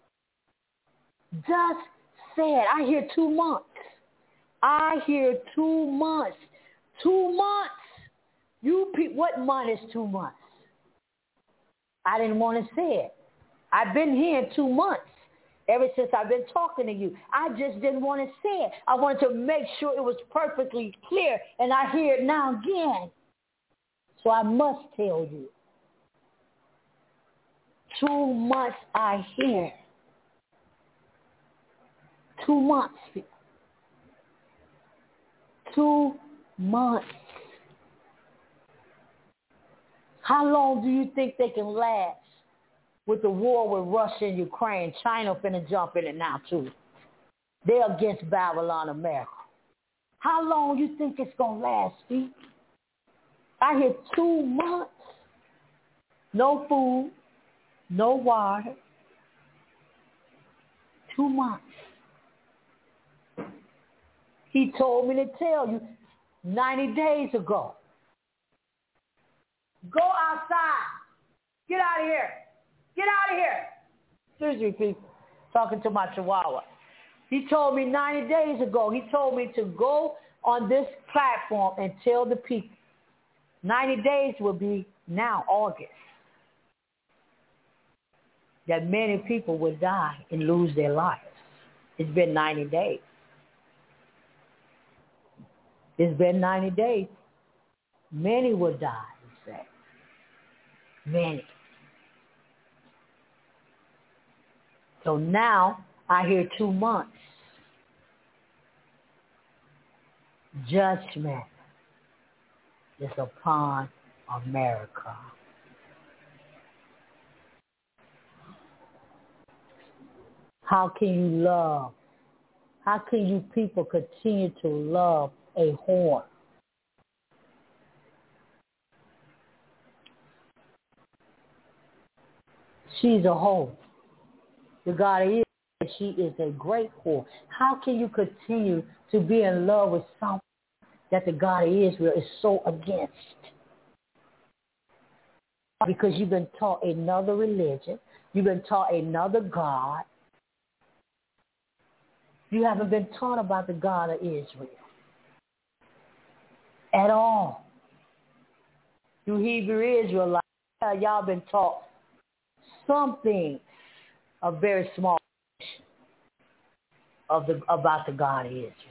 [SPEAKER 2] Thus said. I hear two months. I hear two months. Two months. You pe- what month is two months? I didn't want to say it. I've been here two months. Ever since I've been talking to you. I just didn't want to say it. I wanted to make sure it was perfectly clear, and I hear it now again. So I must tell you. Two months I hear. Two months. Two months. How long do you think they can last with the war with Russia and Ukraine? China finna jump in it now too. They're against Babylon, America. How long you think it's gonna last, Steve? I hear two months. No food, no water. Two months. He told me to tell you ninety days ago. Go outside. Get out of here. Get out of here. Excuse me, people. Talking to my chihuahua. He told me ninety days ago, he told me to go on this platform and tell the people. ninety days will be now, August. That many people would die and lose their lives. It's been ninety days. It's been ninety days. Many will die, he said. Many. So now I hear two months. Judgment is upon America. How can you love? How can you people continue to love a whore? She's a whore. The God is, she is a great whore. How can you continue to be in love with someone that the God of Israel is so against? Because you've been taught another religion. You've been taught another God. You haven't been taught about the God of Israel at all. You Hebrew Israelites, y'all been taught something, a very small of the about the God of Israel.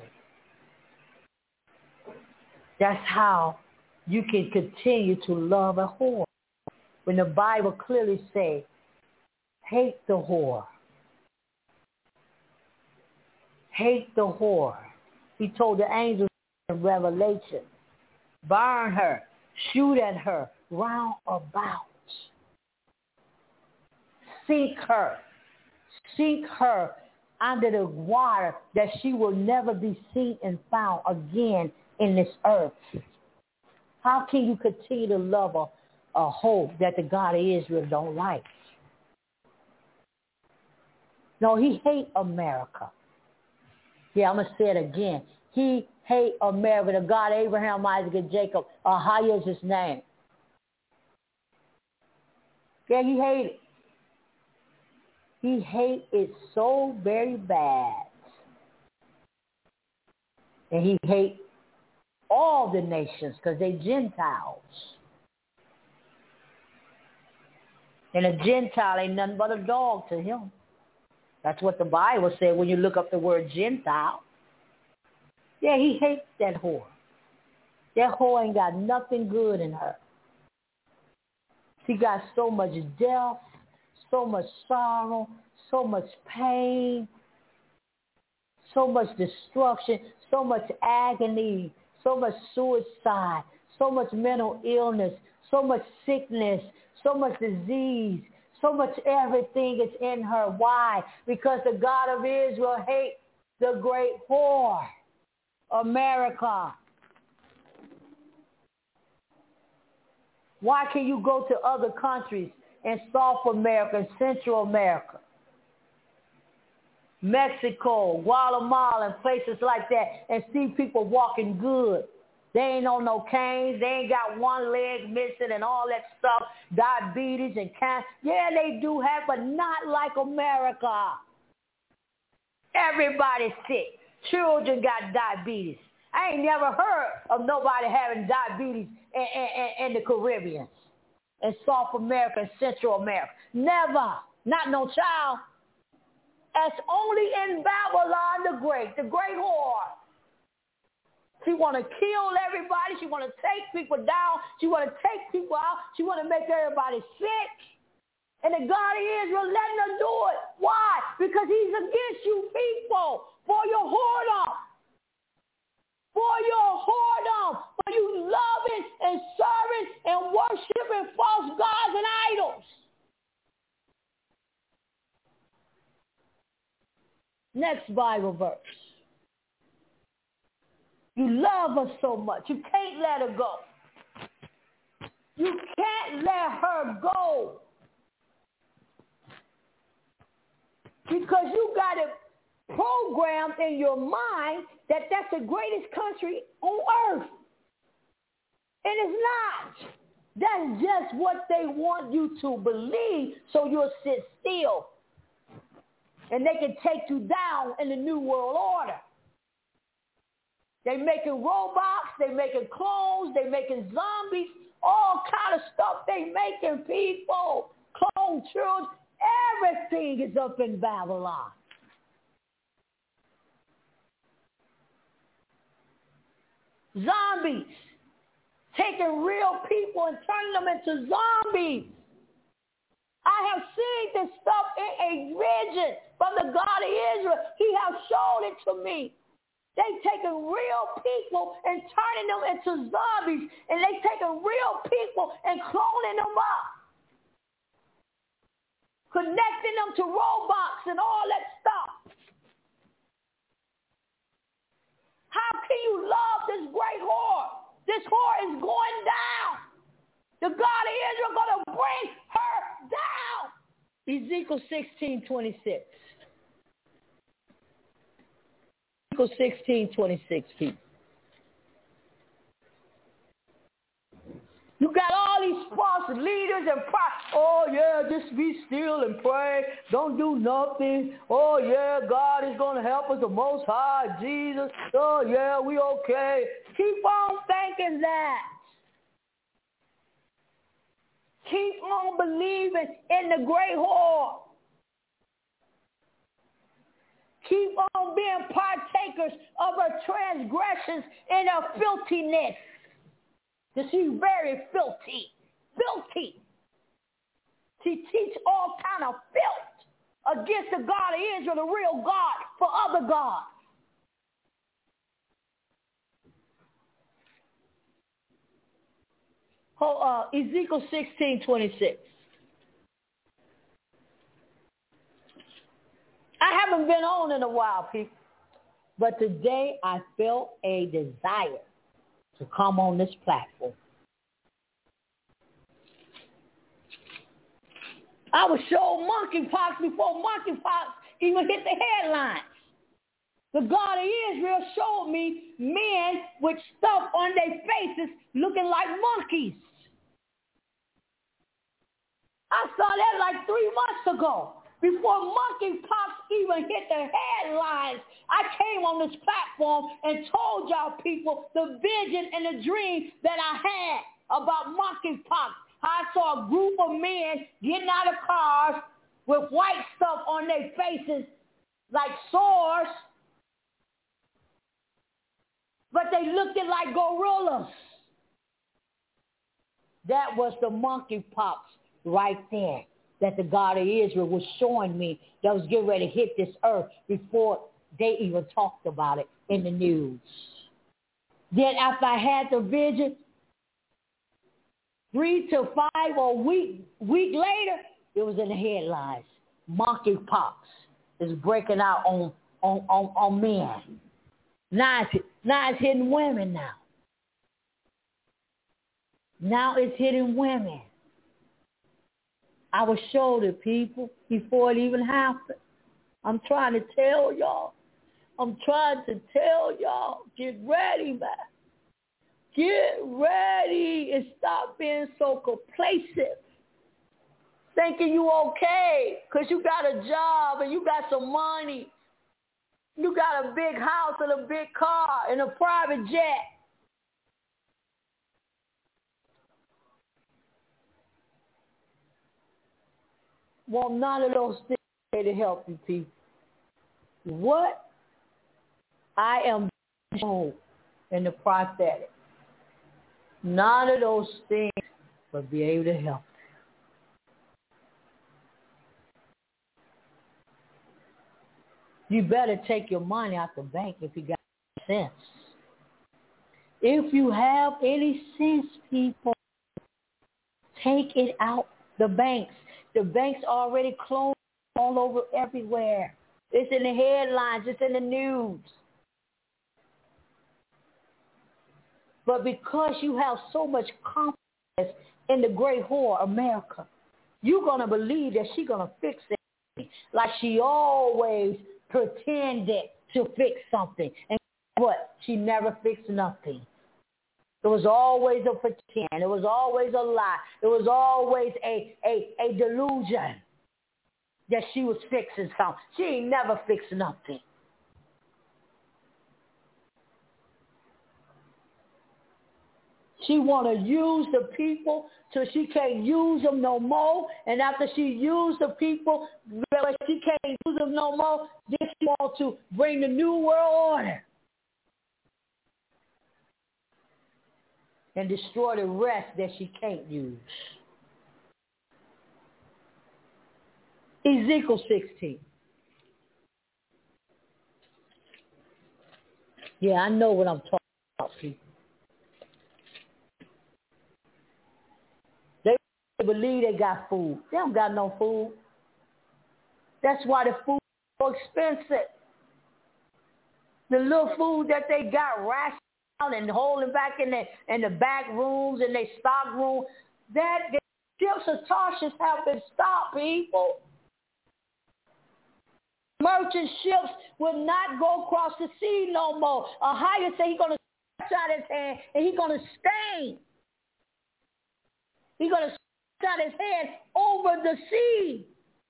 [SPEAKER 2] That's how you can continue to love a whore. When the Bible clearly says, hate the whore. Hate the whore. He told the angels in Revelation, burn her, shoot at her, round about. Sink her. Sink her under the water that she will never be seen and found again in this earth. How can you continue to love a, a hope that the God of Israel don't like? No, he hate America. Yeah, I'm going to say it again. He hate America, the God of Abraham, Isaac, and Jacob. Ahia is his name. Yeah, he hate it. He hate it so very bad. And he hate all the nations because they Gentiles. And a Gentile ain't nothing but a dog to him. That's what the Bible said when you look up the word Gentile. Yeah, he hates that whore. That whore ain't got nothing good in her. She got so much death, so much sorrow, so much pain, so much destruction, so much agony, so much suicide, so much mental illness, so much sickness, so much disease, so much everything is in her. Why? Because the God of Israel hates the great whore, America. Why can you go to other countries in South America and Central America, Mexico, Guatemala, and places like that and see people walking good? They ain't on no canes. They ain't got one leg missing and all that stuff, diabetes and cancer. Yeah, they do have, but not like America. Everybody's sick. Children got diabetes. I ain't never heard of nobody having diabetes in, in, in the Caribbean, in South America, and Central America. Never. Not no child. That's only in Babylon the Great, the great whore. She want to kill everybody. She want to take people down. She want to take people out. She want to make everybody sick. And the God of Israel letting her do it. Why? Because he's against you people for your whoredom. For your whoredom. For you loving and serving and worshiping false gods and idols. Next Bible verse. You love her so much. You can't let her go. You can't let her go. Because you got it programmed in your mind that that's the greatest country on earth. And it's not. That's just what they want you to believe, so you'll sit still. And they can take you down in the New World Order. They making robots, they making clones, they making zombies, all kind of stuff they making people, clone children, everything is up in Babylon. Zombies, taking real people and turning them into zombies. I have seen this stuff in a vision from the God of Israel. He has shown it to me. They taking real people and turning them into zombies, and they taking real people and cloning them up, connecting them to robots and all that stuff. How can you love this great whore? This whore is going down. The God of Israel going to bring her down. Ezekiel sixteen twenty-six. Ezekiel sixteen twenty-six, people. You got all these false leaders and pro- oh yeah, just be still and pray. Don't do nothing. Oh yeah, God is going to help us, the Most High, Jesus. Oh yeah, we okay. Keep on thinking that. Keep on believing in the great whore. Keep on being partakers of her transgressions and her filthiness. Because she's very filthy. Filthy. She teach all kind of filth against the God of Israel, the real God, for other gods. Oh, uh, Ezekiel sixteen twenty-six. I haven't been on in a while, people, but today I felt a desire to come on this platform. I was showing monkeypox before monkeypox even hit the headlines. The God of Israel showed me men with stuff on their faces looking like monkeys. I saw that like three months ago. Before monkeypox even hit the headlines, I came on this platform and told y'all people the vision and the dream that I had about monkeypox. I saw a group of men getting out of cars with white stuff on their faces like sores, but they looked like gorillas. That was the monkeypox right there that the God of Israel was showing me that was getting ready to hit this earth before they even talked about it in the news. Then after I had the vision, three to five or a week, week later, it was in the headlines. Monkeypox is breaking out on, on, on, on men. Now it's, now it's hitting women now. Now it's hitting women. I was showing the people before it even happened. I'm trying to tell y'all. I'm trying to tell y'all. Get ready, man. Get ready and stop being so complacent. Thinking you okay because you got a job and you got some money. You got a big house and a big car and a private jet. Well, none of those things are to help you people. What I am shown in the prophetic, none of those things will be able to help you. You better take your money out the bank if you got sense. If you have any sense, people, take it out the banks. The banks already closed all over everywhere. It's in the headlines. It's in the news. But because you have so much confidence in the great whore, America, you're going to believe that she's going to fix it like she always pretended to fix something. And what? She never fixed nothing. It was always a pretend. It was always a lie. It was always a, a, a delusion that she was fixing something. She ain't never fixed nothing. She want to use the people till she can't use them no more. And after she used the people, she can't use them no more, then she want to bring the new world order and destroy the rest that she can't use. Ezekiel sixteen. Yeah, I know what I'm talking about, people. They believe they got food. They don't got no food. That's why the food is so expensive. The little food that they got rationed and holding back in the in the back rooms and they stock room, that the ships of Tarshish have been stopped, people. Merchant ships will not go across the sea no more. Ahia said he's going to stretch out his hand and he's going to stain. He's going to got his hand over the sea.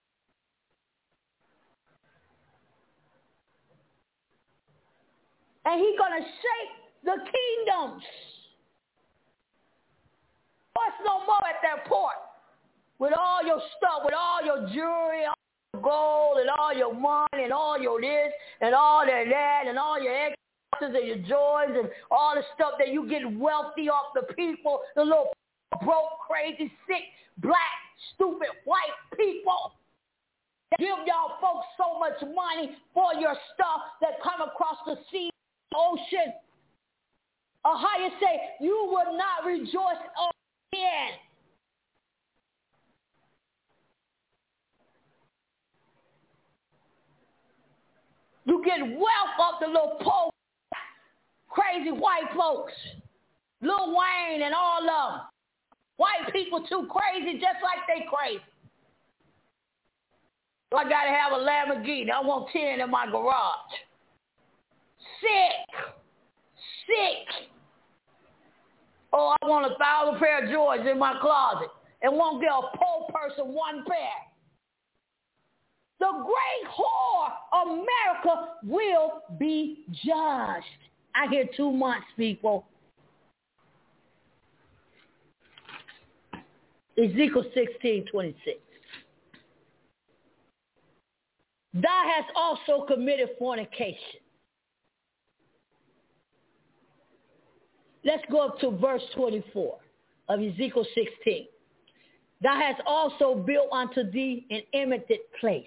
[SPEAKER 2] And he's going to shake the kingdoms. What's no more at that port? With all your stuff, with all your jewelry, all your gold, and all your money, and all your this, and all that, that and all your extras, and your joys, and all the stuff that you get wealthy off the people, the little broke, crazy, sick, black, stupid, white people. Give y'all folks so much money for your stuff that come across the sea, ocean. Or how you say, you will not rejoice again. You get wealth off the little poor, crazy white folks. Lil Wayne and all of them. White people too crazy just like they crazy. So I got to have a Lamborghini. I want ten in my garage. Sick. Sick. Oh, I want a thousand pair of Jordans in my closet and won't get a poor person one pair. The great whore, America, will be judged. I hear two months, people. Ezekiel sixteen twenty-six. Thou hast also committed fornication. Let's go up to verse twenty-four of Ezekiel sixteen. Thou hast also built unto thee an eminent place.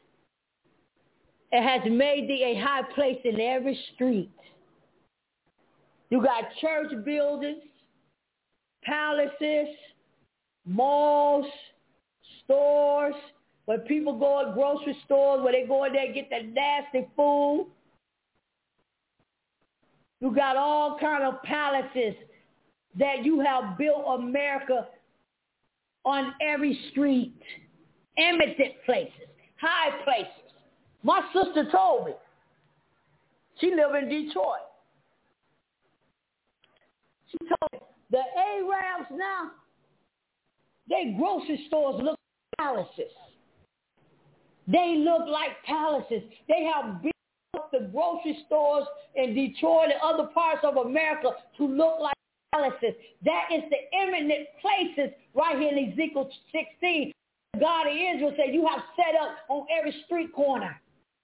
[SPEAKER 2] It has made thee a high place in every street. You got church buildings, palaces, malls, stores, where people go to grocery stores, where they go in there and get that nasty food. You got all kind of palaces that you have built America on every street. Eminent places, high places. My sister told me. She live in Detroit. She told me the Arabs now, their grocery stores look like palaces. They look like palaces. They have built up the grocery stores in Detroit and other parts of America to look like palaces. That is the eminent places right here in Ezekiel sixteen. God of Israel said you have set up on every street corner.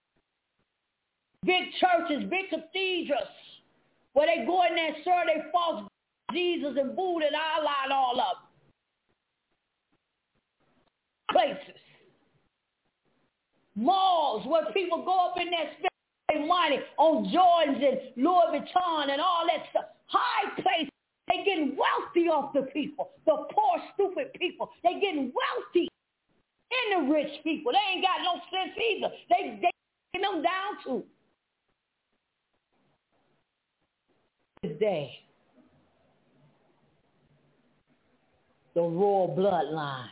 [SPEAKER 2] Big churches, big cathedrals, where they go in there and serve their false Jesus and Buddha and Allah and all of them. Places. Malls where people go up in there and spend their money on Jordans and Louis Vuitton and all that stuff. High places. They getting wealthy off the people. The poor, stupid people. They getting wealthy. And the rich people. They ain't got no sense either. They they getting them down to. Today, the royal bloodline.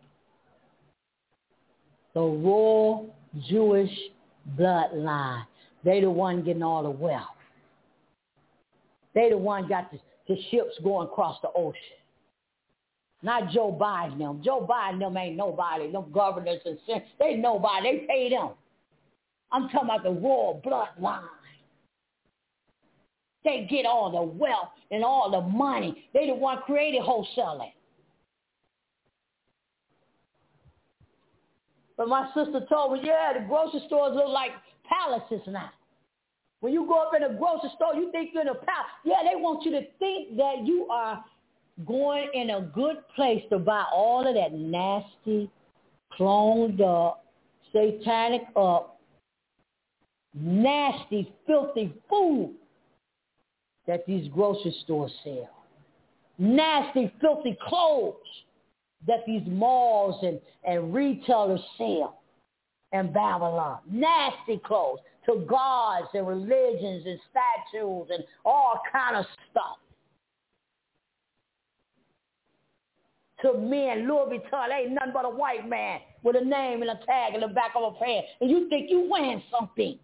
[SPEAKER 2] The royal Jewish bloodline. They the one getting all the wealth. They the one got the, the ships going across the ocean. Not Joe Biden them. Joe Biden them ain't nobody. Them governors and senators, they nobody. They pay them. I'm talking about the royal bloodline. They get all the wealth and all the money. They the one created wholesaling. But my sister told me, yeah, the grocery stores look like palaces now. When you go up in a grocery store, you think you're in a palace. Yeah, they want you to think that you are going in a good place to buy all of that nasty, cloned up, satanic up, nasty, filthy food that these grocery stores sell. Nasty, filthy clothes that these malls and, and retailers sell in Babylon. Nasty clothes to gods and religions and statues and all kind of stuff. To men, Louis Vuitton ain't nothing but a white man with a name and a tag in the back of a pants. And you think you wearing something.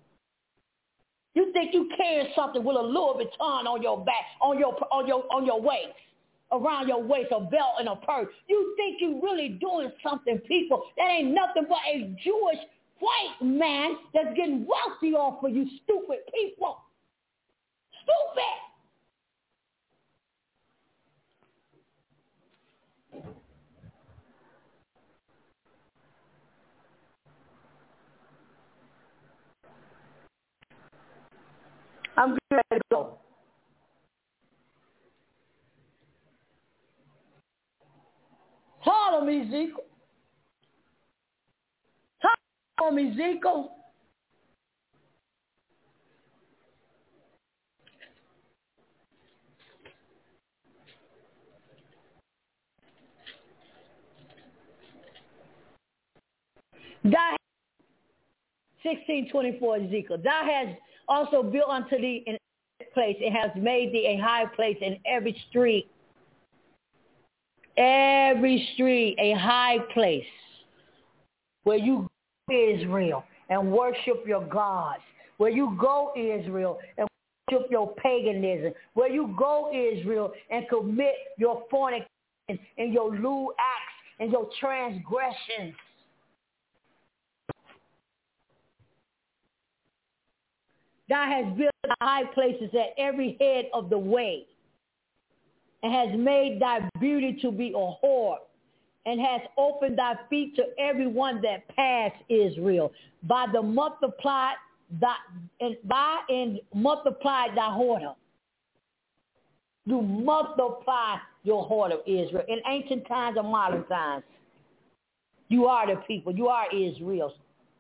[SPEAKER 2] You think you carrying something with a Louis Vuitton on your back, on your on your on your waist. around your waist, a belt and a purse. You think you really doing something, people. That ain't nothing but a Jewish white man that's getting wealthy off of you stupid people. Stupid. I'm ready to go. Tell him, Ezekiel. Tell him, Ezekiel. Thou sixteen twenty-four Ezekiel. Thou hast also built unto thee in place, it has made thee a high place in every street. Every street, a high place where you go, Israel, and worship your gods. Where you go, Israel, and worship your paganism. Where you go, Israel, and commit your fornication and your lewd acts and your transgressions. Thou hast built high places at every head of the way, and has made thy beauty to be a whore, and has opened thy feet to everyone that pass, Israel, by the multiplied thy and by and multiplied thy whoredom. You multiply your whoredom, Israel. In ancient times or modern times, you are the people. You are Israel.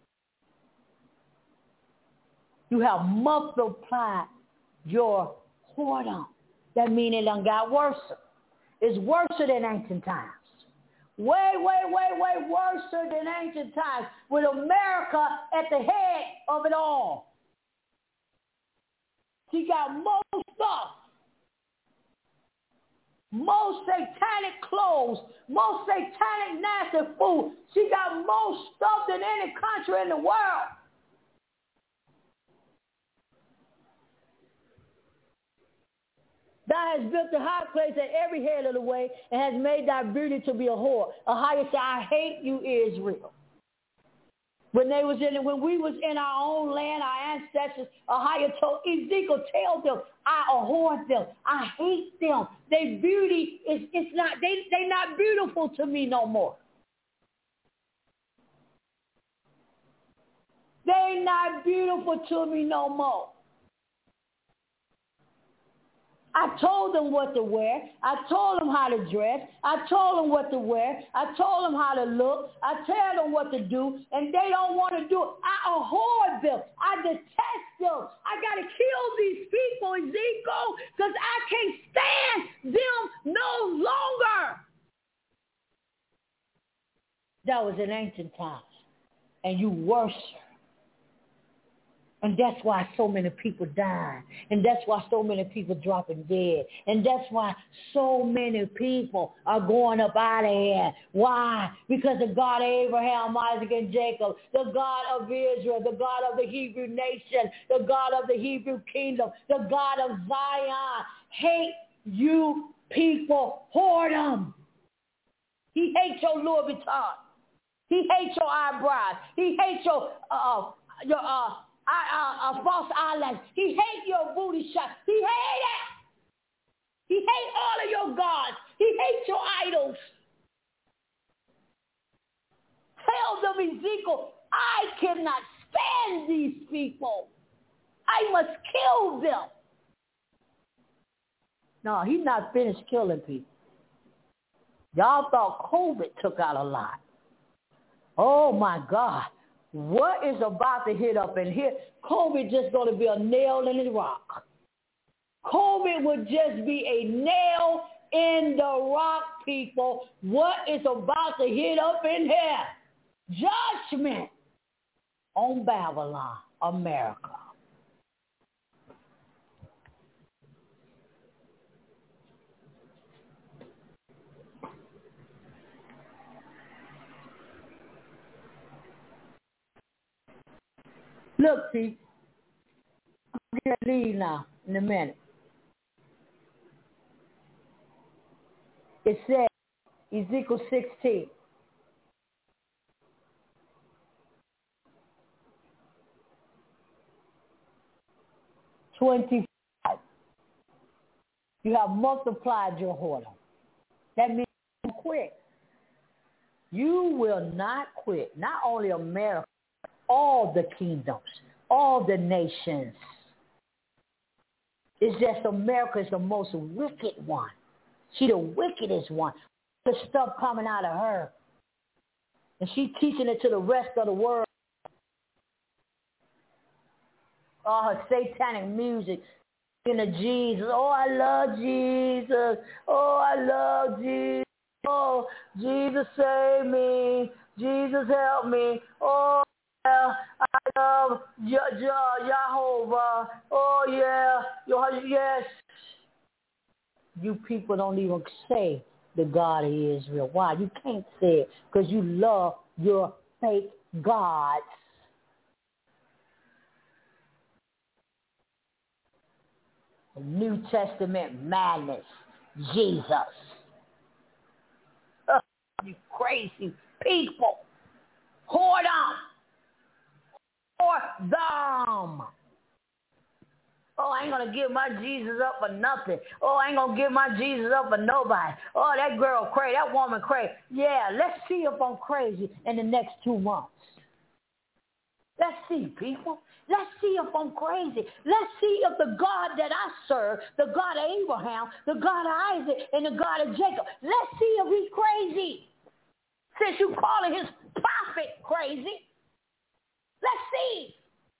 [SPEAKER 2] You have multiplied your whoredom. That means it done got worse. It's worse than ancient times. Way, way, way, way worse than ancient times, with America at the head of it all. She got more stuff, more satanic clothes, more satanic nasty food. She got more stuff than any country in the world. Thou hast built a high place at every head of the way, and has made thy beauty to be a whore. A higher say, I hate you, Israel. When they was in, when we was in our own land, our ancestors, a higher told Ezekiel, tell them, I abhor them. I hate them. Their beauty is it's not they they not beautiful to me no more. They not beautiful to me no more. I told them what to wear. I told them how to dress. I told them what to wear. I told them how to look. I tell them what to do, and they don't want to do it. I abhor them. I detest them. I got to kill these people, Ezekiel, because I can't stand them no longer. That was in ancient times, and you worship. And that's why so many people die. And that's why so many people dropping dead. And that's why so many people are going up out of here. Why? Because the God of Abraham, Isaac, and Jacob, the God of Israel, the God of the Hebrew nation, the God of the Hebrew kingdom, the God of Zion, hate you people, whoredom. He hates your Louis Vuitton. He hates your eyebrows. He hates your, uh, your, uh, Uh, uh, false eyelash. He hates your booty shot. He hates it. He hates all of your gods. He hates your idols. Tell them, Ezekiel, I cannot stand these people. I must kill them. No, he's not finished killing people. Y'all thought COVID took out a lot. Oh, my God. What is about to hit up in here? COVID just going to be a nail in the rock. COVID would just be a nail in the rock, people. What is about to hit up in here? Judgment on Babylon, America. Look, see, I'm going to leave now in a minute. It says, Ezekiel sixteen. twenty-five. You have multiplied your whoredom. That means you don't quit. You will not quit. Not only America, all the kingdoms, all the nations. It's just America is the most wicked one. She the wickedest one. The stuff coming out of her. And she teaching it to the rest of the world. All her satanic music. In the Jesus. Oh, I love Jesus. Oh, I love Jesus. Oh, Jesus save me. Jesus help me. Oh, yeah, I love Je- Je- Jehovah. Oh, yeah. Yes. You people don't even say the God of Israel. Why? You can't say it because you love your fake gods. New Testament madness. Jesus. Oh, you crazy people. Whoredom. Whoredom. Oh, I ain't going to give my Jesus up for nothing. Oh, I ain't going to give my Jesus up for nobody. Oh, that girl crazy. That woman crazy. Yeah, let's see if I'm crazy in the next two months. Let's see, people. Let's see if I'm crazy. Let's see if the God that I serve, the God of Abraham, the God of Isaac, and the God of Jacob, let's see if he's crazy. Since you calling his prophet crazy, let's see.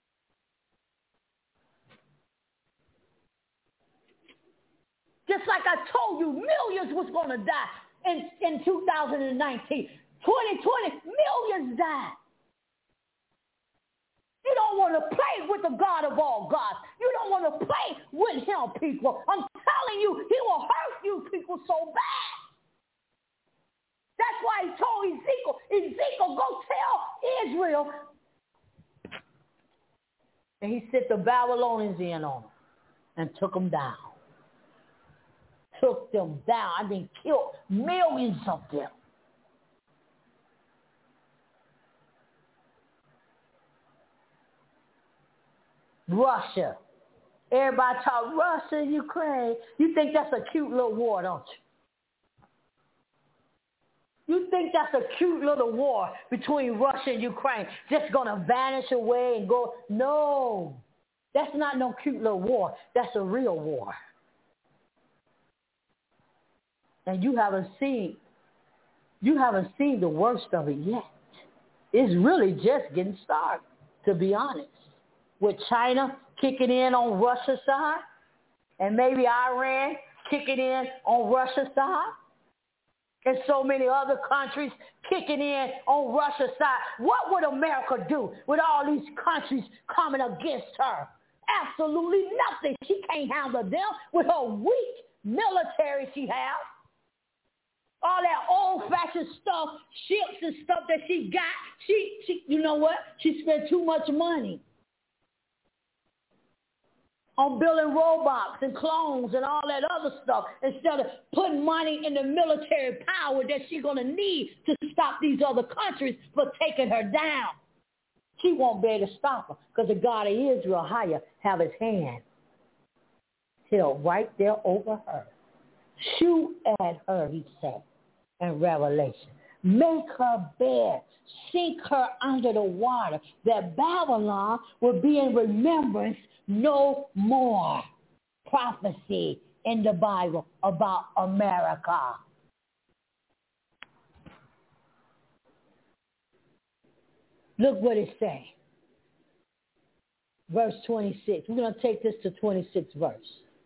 [SPEAKER 2] Just like I told you, millions was going to die in, in two thousand nineteen. twenty twenty, millions died. You don't want to play with the God of all gods. You don't want to play with him, people. I'm telling you, he will hurt you people so bad. That's why he told Ezekiel, Ezekiel, go tell Israel. And he sent the Babylonians in on them and took them down. Took them down. I mean, killed millions of them. Russia. Everybody talk Russia, Ukraine. You think that's a cute little war, don't you? You think that's a cute little war between Russia and Ukraine just going to vanish away and go? No. That's not no cute little war. That's a real war. And you haven't seen, you haven't seen the worst of it yet. It's really just getting started, to be honest. With China kicking in on Russia's side, and maybe Iran kicking in on Russia's side, and so many other countries kicking in on Russia's side. What would America do with all these countries coming against her? Absolutely nothing. She can't handle them with her weak military she has. All that old-fashioned stuff, ships and stuff that she got, she, she, you know what? She spent too much money on building robots and clones and all that other stuff instead of putting money in the military power that she's going to need to stop these other countries from taking her down. She won't be able to stop her because the God of Israel, higher, have his hand held right there over her. Shoot at her, he said in Revelation. Make her bare, sink her under the water, that Babylon will be in remembrance no more. Prophecy in the Bible about America. Look what it says. Verse twenty-six. We're going to take this to twenty-sixth verse.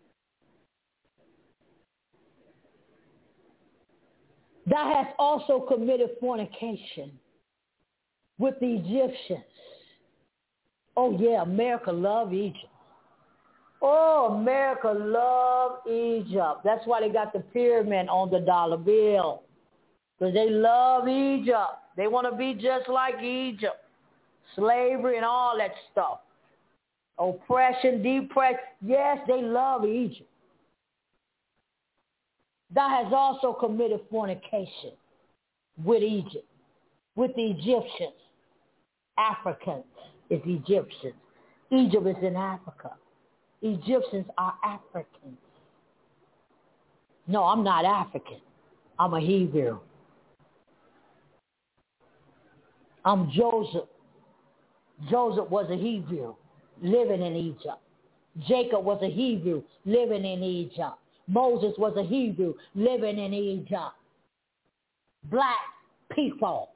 [SPEAKER 2] Thou hast also committed fornication with the Egyptians. Oh, yeah, America love Egypt. Oh, America love Egypt. That's why they got the pyramid on the dollar bill. Because they love Egypt. They want to be just like Egypt. Slavery and all that stuff. Oppression, depression. Yes, they love Egypt. Thou hast also committed fornication with Egypt, with the Egyptians. Africans is Egyptians. Egypt is in Africa. Egyptians are Africans. No, I'm not African. I'm a Hebrew. I'm Joseph. Joseph was a Hebrew living in Egypt. Jacob was a Hebrew living in Egypt. Moses was a Hebrew living in Egypt. Black people.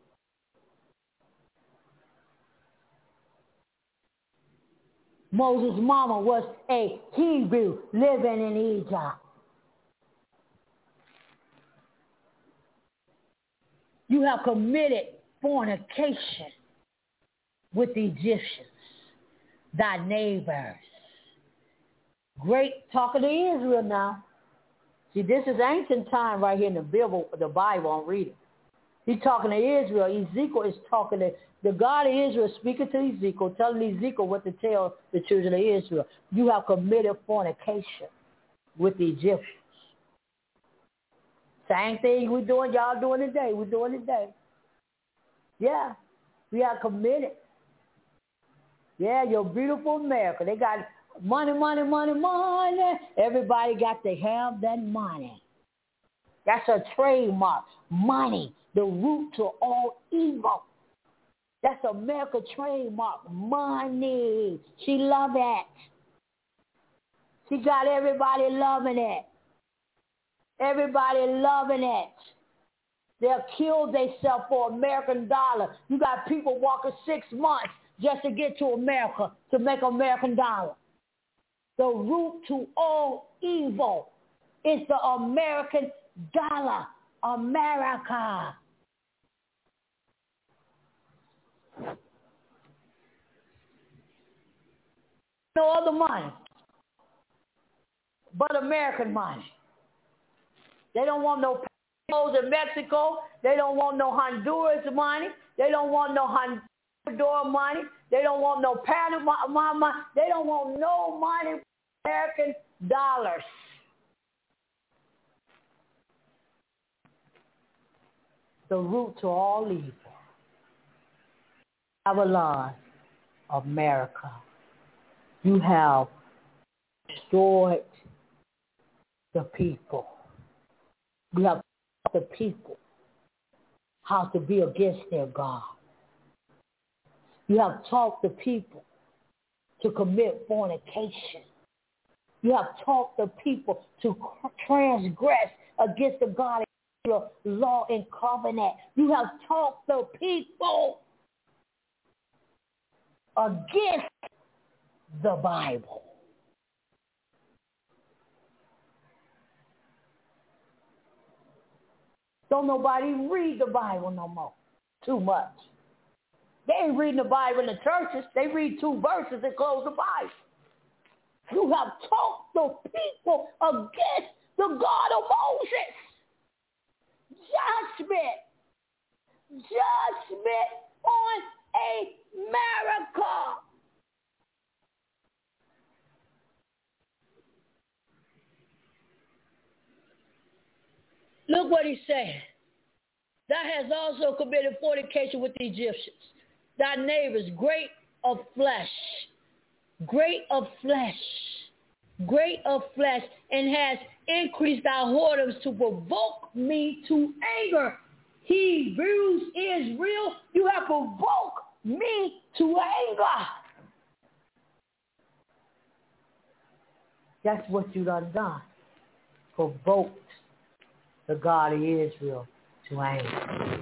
[SPEAKER 2] Moses' mama was a Hebrew living in Egypt. You have committed fornication with the Egyptians, thy neighbors. Great, talking to Israel now. See, this is ancient time right here in the Bible, the Bible I'm reading. He's talking to Israel. Ezekiel is talking to, the God of Israel speaking to Ezekiel, telling Ezekiel what to tell the children of Israel. You have committed fornication with the Egyptians. Same thing we're doing, y'all doing today. We're doing today. Yeah, we are committed. Yeah, your beautiful America. They got money, money, money, money. Everybody got to have that money. That's a trademark. Money, the root to all evil. That's America trademark. Money. She love it. She got everybody loving it. Everybody loving it. They'll kill themselves for American dollar. You got people walking six months just to get to America, to make American dollar. The root to all evil is the American dollar. America. No other money but American money. They don't want no pesos in Mexico. They don't want no Honduras money. They don't want no Honduras money. They don't want no Panama money. They don't want no money, American dollars. The root to all evil. Babylon, America. You have destroyed the people. You have taught the people how to be against their God. You have taught the people to commit fornication. You have taught the people to transgress against the God of Israel, law and covenant. You have taught the people against the Bible. Don't nobody read the Bible no more. Too much. They ain't reading the Bible in the churches. They read two verses and close the Bible. You have taught the people against the God of Moses. Judgment. Judgment on America. Look what he said. Thou hast also committed fornication with the Egyptians. Thy neighbors, great of flesh, great of flesh, great of flesh, and has increased thy whoredoms to provoke me to anger. Hebrews, Israel, you have provoked me to anger. That's what you done done. Provoked the God of Israel to anger.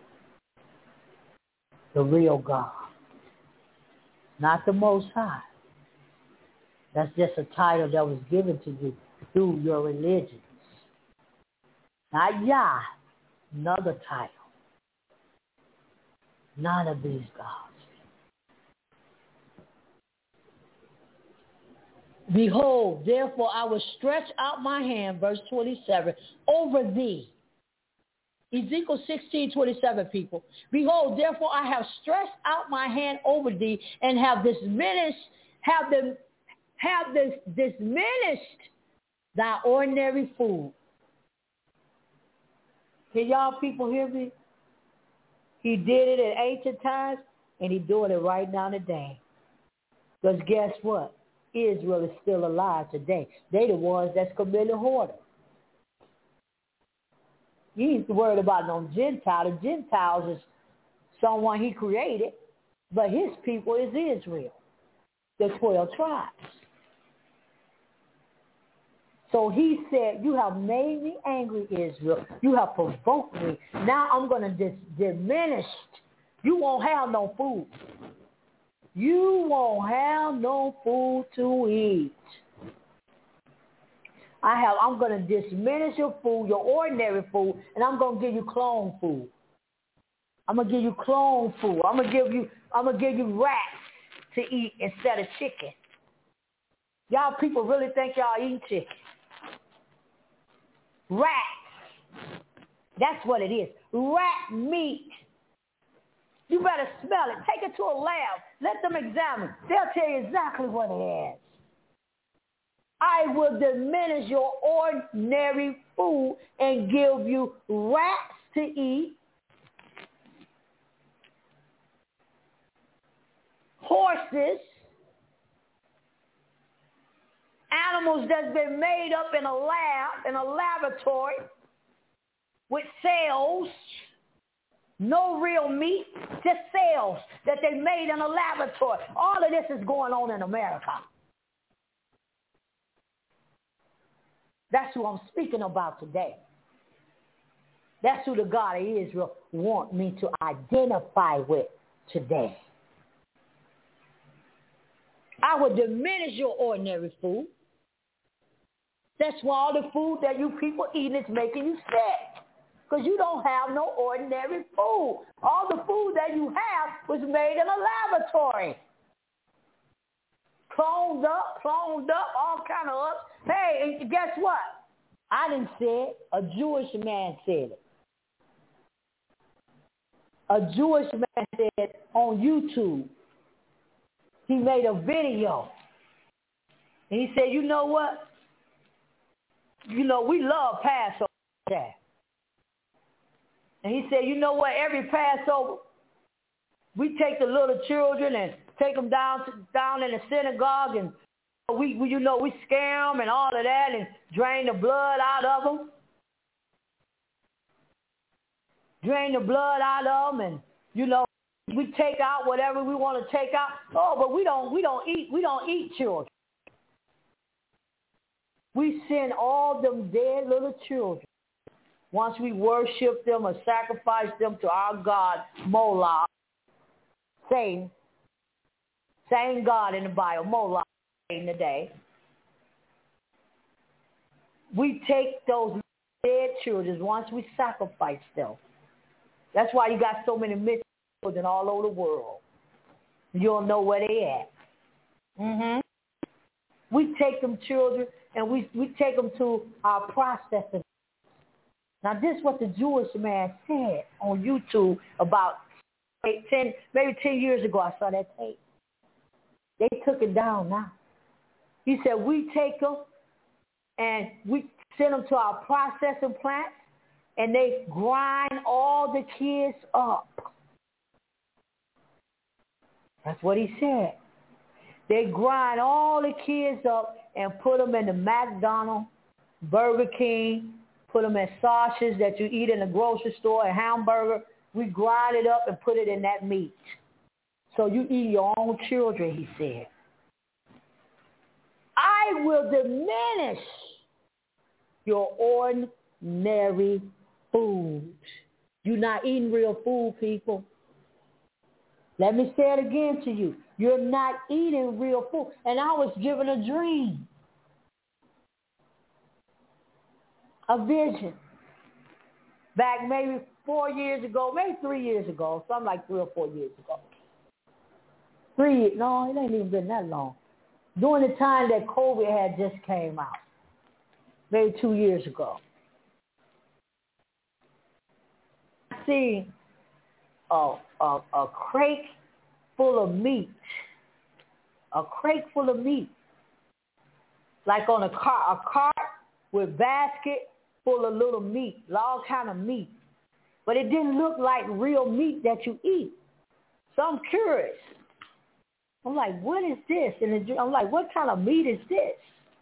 [SPEAKER 2] The real God. Not the Most High. That's just a title that was given to you through your religions. Not Yah, another title. None of these gods. Behold, therefore I will stretch out my hand, verse twenty-seven, over thee. Ezekiel sixteen twenty-seven, people. Behold, therefore I have stretched out my hand over thee, and have diminished, have them, have this diminished thy ordinary food, Can y'all people hear me? He did it in ancient times, and he's doing it right now today. Because guess what? Israel is still alive today. They the ones that's committing hoarding. He ain't worried about no Gentile. The Gentiles is someone he created, but his people is Israel, the twelve tribes. So he said, you have made me angry, Israel. You have provoked me. Now I'm going to dis- diminish. You won't have no food. You won't have no food to eat. I have, I'm going to diminish your food, your ordinary food, and I'm going to give you clone food. I'm going to give you clone food. I'm going to give you, I'm going to give you rats to eat instead of chicken. Y'all people really think y'all eat chicken. Rats. That's what it is. Rat meat. You better smell it. Take it to a lab. Let them examine. They'll tell you exactly what it has. I will diminish your ordinary food and give you rats to eat, horses, animals that's been made up in a lab, in a laboratory with cells, no real meat, just cells that they made in a laboratory. All of this is going on in America. That's who I'm speaking about today. That's who the God of Israel wants me to identify with today. I will diminish your ordinary food. That's why all the food that you people eat is making you sick. Because you don't have no ordinary food. All the food that you have was made in a laboratory. Cloned up, cloned up, all kind of up. Hey, and guess what? I didn't say it. A Jewish man said it. A Jewish man said on YouTube. He made a video. And he said, you know what? You know, we love Passover. And he said, you know what? Every Passover, we take the little children and take them down to, down in the synagogue, and we, we, you know, we scare them and all of that, and drain the blood out of them. Drain the blood out of them, and you know, we take out whatever we want to take out. Oh, but we don't, we don't eat, we don't eat children. We send all them dead little children. Once we worship them or sacrifice them to our God, Moloch, Satan, same God in the Bible, Moloch, Satan today. We take those dead children once we sacrifice them. That's why you got so many missing children all over the world. You don't know where they at. Mm-hmm. We take them children and we, we take them to our processing. Now, this is what the Jewish man said on YouTube about eight, ten, maybe ten years ago. I saw that tape. They took it down now. He said, we take them and we send them to our processing plants, and they grind all the kids up. That's what he said. They grind all the kids up and put them in the McDonald's, Burger King, put them in sausages that you eat in the grocery store, a hamburger. We grind it up and put it in that meat. So you eat your own children, he said. I will diminish your ordinary food. You're not eating real food, people. Let me say it again to you. You're not eating real food. And I was given a dream. A vision. Back maybe four years ago, maybe three years ago, something like three or four years ago. Three, no, it ain't even been that long. During the time that COVID had just came out, maybe two years ago. I seen a, a, a crate full of meat. A crate full of meat. Like on a cart, a cart with basket full of little meat, all kind of meat. but it didn't look like real meat that you eat. So I'm curious. I'm like, what is this? And I'm like, what kind of meat is this?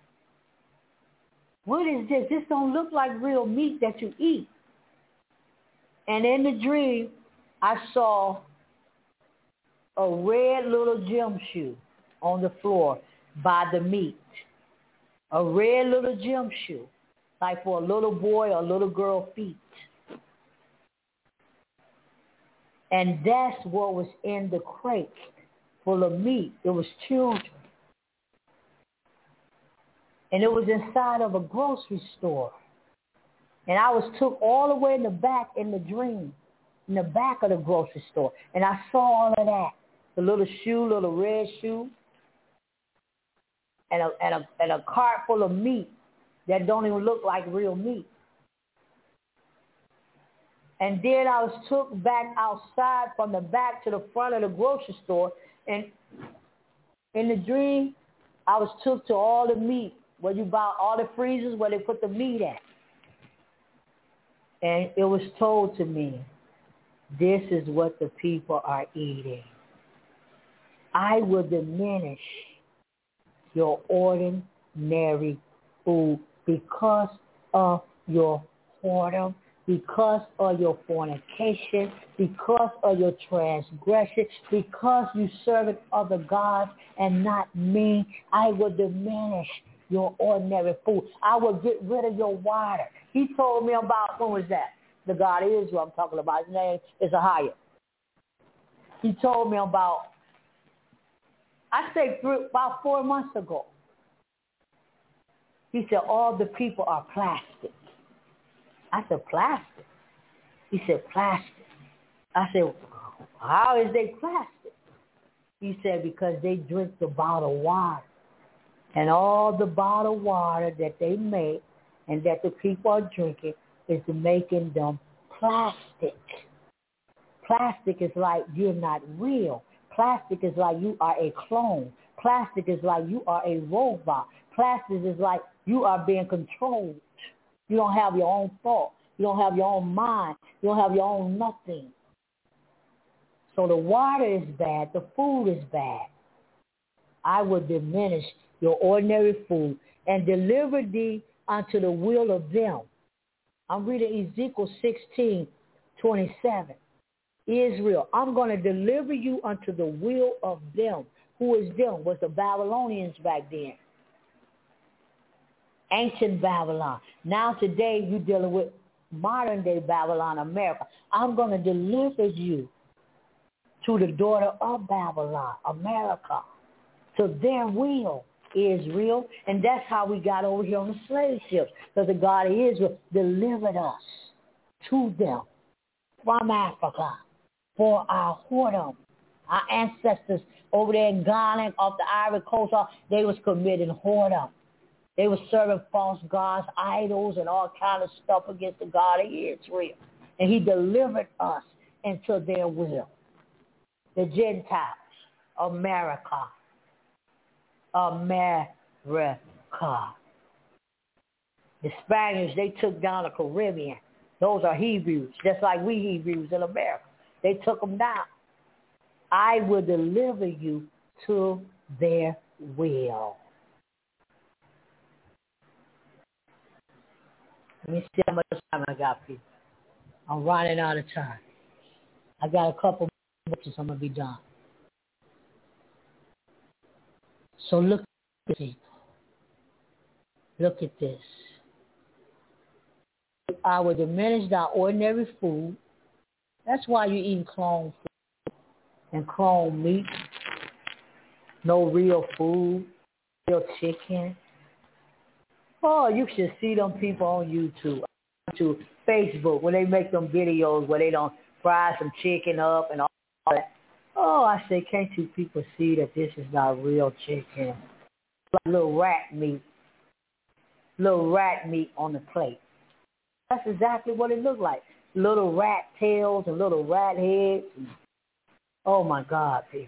[SPEAKER 2] What is this? This don't look like real meat that you eat. And in the dream, I saw a red little gym shoe on the floor by the meat. A red little gym shoe, like for a little boy or little girl feet. And that's what was in the crate full of meat. It was children. And it was inside of a grocery store. And I was took all the way in the back in the dream, in the back of the grocery store. And I saw all of that. The little shoe, little red shoe, and a, and a, and a cart full of meat that don't even look like real meat. And then I was took back outside from the back to the front of the grocery store. And in the dream, I was took to all the meat, where you buy all the freezers where they put the meat at. And it was told to me, this is what the people are eating. I will diminish your ordinary food because of your whoredom, because of your fornication, because of your transgression, because you serve other gods and not me. I will diminish your ordinary food. I will get rid of your water. He told me about, when was that? The God of Israel I'm talking about. His name is Ahia. He told me about, I say three, about four months ago. He said, all the people are plastic. I said, plastic? He said, plastic. I said, how is they plastic? He said, because they drink the bottled water. And all the bottled water that they make and that the people are drinking is making them plastic. Plastic is like you're not real. Plastic is like you are a clone. Plastic is like you are a robot. Plastic is like you are being controlled. You don't have your own thought. You don't have your own mind. You don't have your own nothing. So the water is bad. The food is bad. I will diminish your ordinary food and deliver thee unto the will of them. I'm reading Ezekiel sixteen twenty-seven. Israel, I'm going to deliver you unto the will of them. Who is them? Was the Babylonians back then. Ancient Babylon. Now today you're dealing with modern day Babylon, America. I'm going to deliver you to the daughter of Babylon, America, to their will, Israel. And that's how we got over here on the slave ships, because the God of Israel delivered us to them from Africa for our whoredom. Our ancestors over there in Ghana, off the Ivory Coast, they was committing whoredom. They were serving false gods, idols, and all kind of stuff against the God of Israel. And he delivered us into their will. The Gentiles, America, America. The Spaniards, they took down the Caribbean. Those are Hebrews, just like we Hebrews in America. They took them down. I will deliver you to their will. Let me see how much time I got, people. I'm running out of time. I got a couple more minutes, I'm going to be done. So look at this. Look at this. I will diminish thy ordinary food. That's why you're eating clone food and clone meat. No real food, real chicken. Oh, you should see them people on YouTube, to Facebook, when they make them videos where they don't fry some chicken up and all that. Oh, I say, can't you people see that this is not real chicken? Like little rat meat, little rat meat on the plate. That's exactly what it looked like. Little rat tails and little rat heads. Oh, my God, people.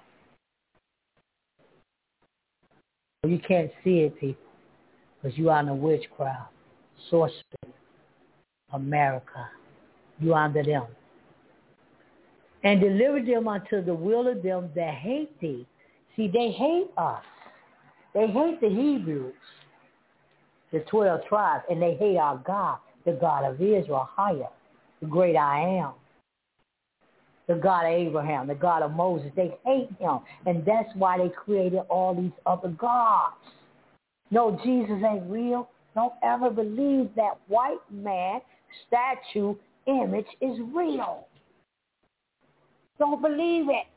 [SPEAKER 2] You can't see it, people, because you are in a witchcraft, sorcery, America. you under them. And deliver them unto the will of them that hate thee. See, they hate us. They hate the Hebrews, the twelve tribes, and they hate our God, the God of Israel, higher, the great I am, the God of Abraham, the God of Moses. They hate him, and that's why they created all these other gods. No, Jesus ain't real. Don't ever believe that white man statue image is real. Don't believe it.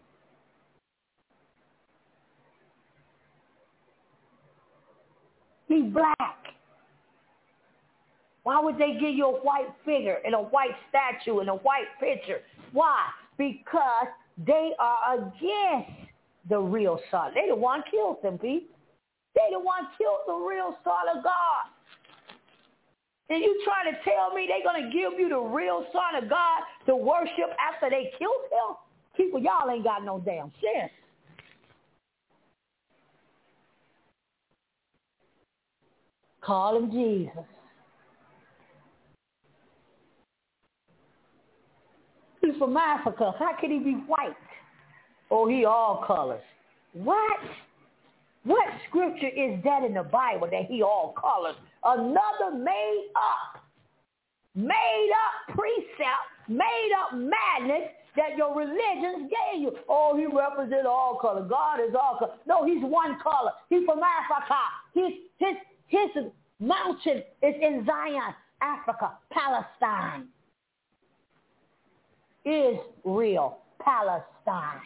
[SPEAKER 2] He's black. Why would they give you a white figure and a white statue and a white picture? Why? Because they are against the real son. They the one killed them, people. They the one killed the real son of God. And you trying to tell me they're going to give you the real son of God to worship after they killed him? People, y'all ain't got no damn sense. Call him Jesus. He's from Africa. How can he be white? Oh, he all colors. What? What scripture is that in the Bible that he all colors? Another made up, made up precept, made up madness that your religions gave you. Oh, he represents all color. God is all color. No, he's one color. He's from Africa. His, his, his mountain is in Zion, Africa, Palestine. Israel, Palestine.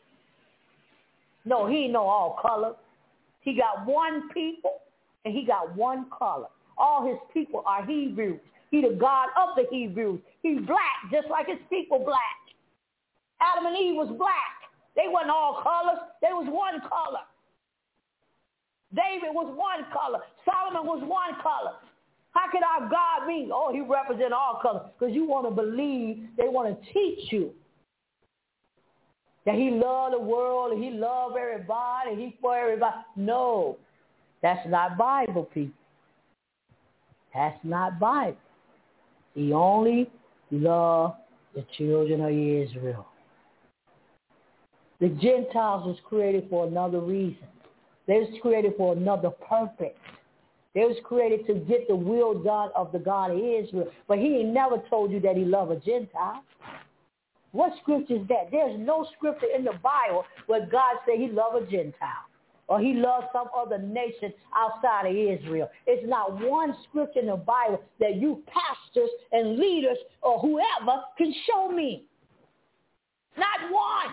[SPEAKER 2] No, he know all color. He got one people, and he got one color. All his people are Hebrews. He the God of the Hebrews. He's black, just like his people black. Adam and Eve was black. They wasn't all colors. They was one color. David was one color. Solomon was one color. How can our God be? Oh, he represents all colors. Because you want to believe, they want to teach you that he loved the world and he loved everybody and he for everybody. No, that's not Bible, people. That's not Bible. He only loved the children of Israel. The Gentiles was created for another reason. They was created for another purpose. They was created to get the will done of the God of Israel. But he ain't never told you that he loved a Gentile. What scripture is that? There's no scripture in the Bible where God said he loved a Gentile or he loved some other nation outside of Israel. It's not one scripture in the Bible that you pastors and leaders or whoever can show me. Not one.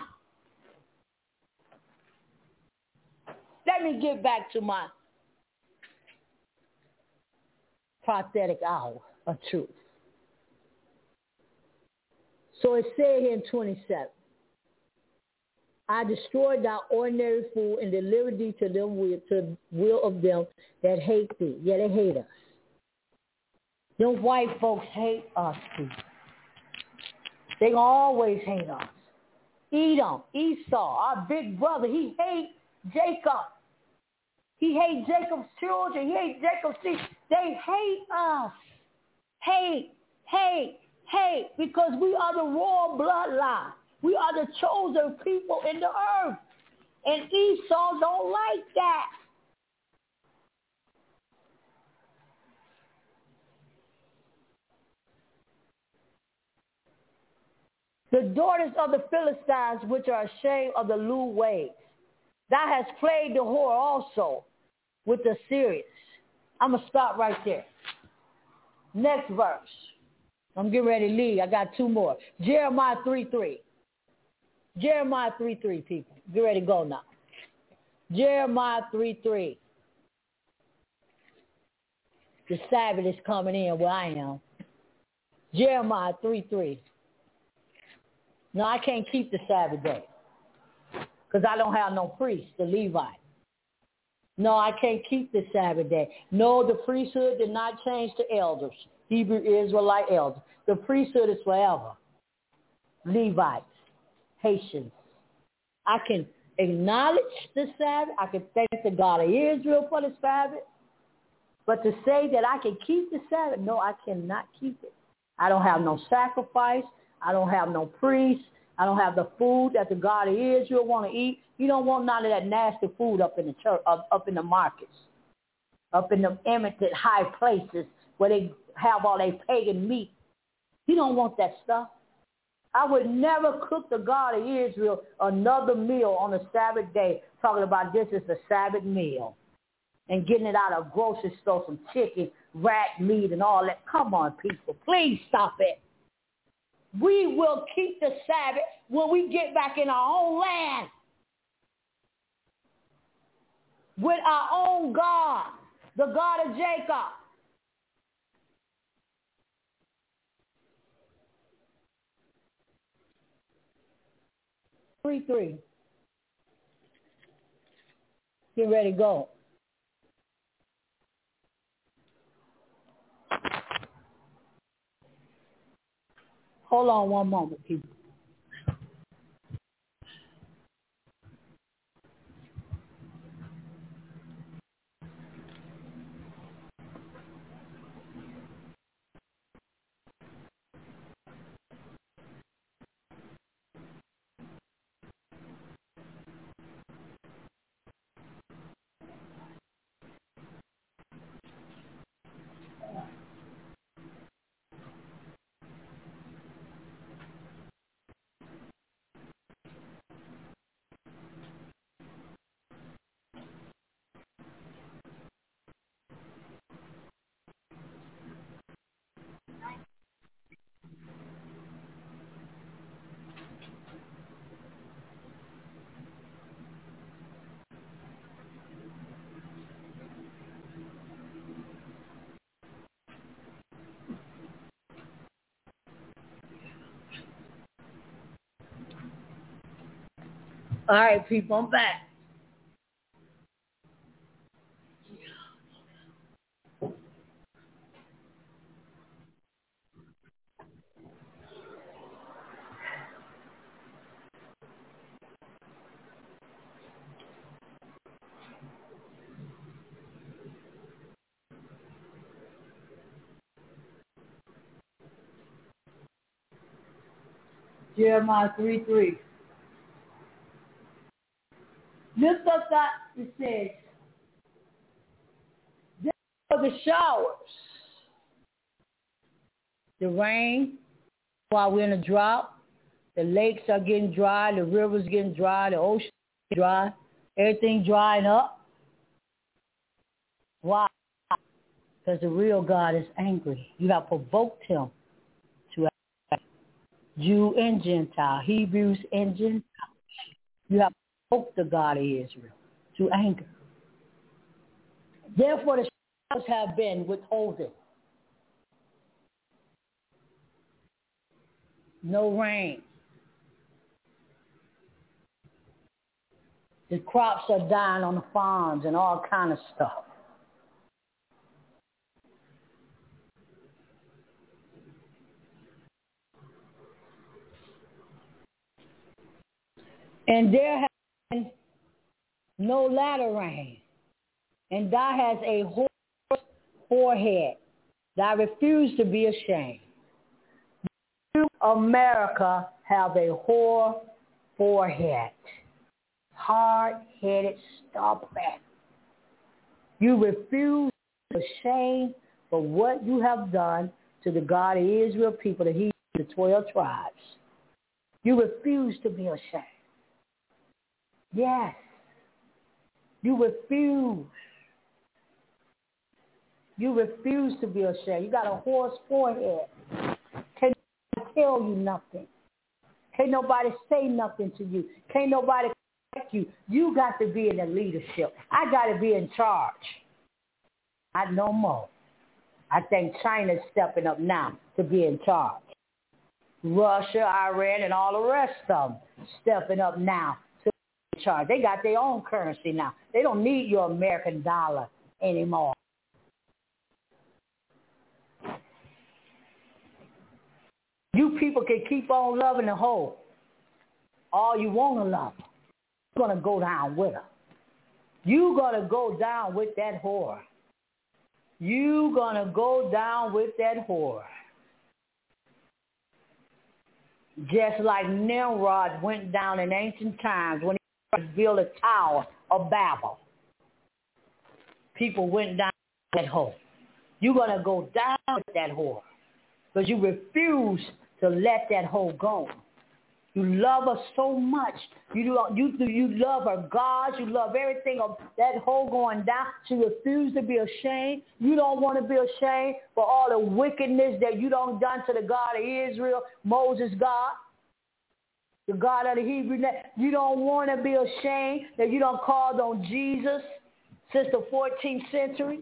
[SPEAKER 2] Let me get back to my prophetic hour of truth. So it said here in twenty-seven, I destroyed thy ordinary fool and delivered thee to them will, to will of them that hate thee. Yeah, they hate us. Them white folks hate us, people. They gonna always hate us. Edom, Esau, our big brother, he hates Jacob. He hates Jacob's children. He hates Jacob's seed. They hate us. Hate, hate, hate, because we are the royal bloodline. We are the chosen people in the earth. And Esau don't like that. The daughters of the Philistines, which are ashamed of the lewd ways. Thou hast played the whore also with the Syrians. I'm going to stop right there. Next verse. I'm getting ready to leave. I got two more. Jeremiah three three. Jeremiah three three, people. Get ready to go now. Jeremiah three three. The Sabbath is coming in where I am. Jeremiah three three. No, I can't keep the Sabbath day because I don't have no priest, the Levite. No, I can't keep the Sabbath day. No, the priesthood did not change to elders, Hebrew Israelite elders. The priesthood is forever. Levites, Haitians. I can acknowledge the Sabbath. I can thank the God of Israel for the Sabbath. But to say that I can keep the Sabbath, no, I cannot keep it. I don't have no sacrifice. I don't have no priest. I don't have the food that the God of Israel want to eat. You don't want none of that nasty food up in the church, up, up in the markets, up in the eminent high places where they have all their pagan meat. You don't want that stuff. I would never cook the God of Israel another meal on the Sabbath day, talking about this is the Sabbath meal and getting it out of grocery store, some chicken, rat meat, and all that. Come on, people. Please stop it. We will keep the Sabbath when we get back in our own land with our own God, the God of Jacob. Three, three. Get ready to go. Hold on one moment, people. All right, people, I'm back. Jeremiah three, three. Lift up that, it says, this are the showers, the rain, while we're in a drought. The lakes are getting dry, the rivers getting dry, the ocean getting dry, everything drying up. Why? Because the real God is angry. You have provoked him to act. Jew and Gentile, Hebrews and Gentiles. You have provoked the God of Israel to anger. Therefore, the showers have been withholding. No rain. The crops are dying on the farms and all kind of stuff. And there has been no latter rain. And thou hast a whore's forehead. Thou refuse to be ashamed. You, America, have a whore forehead. Hard-headed, stubborn. You refuse to be ashamed for what you have done to the God of Israel people, the Hebrews, the twelve tribes. You refuse to be ashamed. Yes. You refuse. You refuse to be ashamed. You got a horse forehead. Can't nobody tell you nothing. Can't nobody say nothing to you. Can't nobody correct you. You got to be in the leadership. I got to be in charge. Not no more. I think China's stepping up now to be in charge. Russia, Iran, and all the rest of them stepping up now to be in charge. They got their own currency now. They don't need your American dollar anymore. You people can keep on loving the hoe all you want to love her. You're going to go down with her. You're going to go down with that whore. You're going to go down with that whore. Just like Nimrod went down in ancient times when he built a tower of Babel. People went down that hole. You're going to go down with that hole because you refuse to let that hole go. You love her so much. You do, you you love her God. You love everything of that hole going down. She refused to be ashamed. You don't want to be ashamed for all the wickedness that you don't done to the God of Israel, Moses' God, the God of the Hebrew nation. You don't want to be ashamed that you don't called on Jesus since the fourteenth century.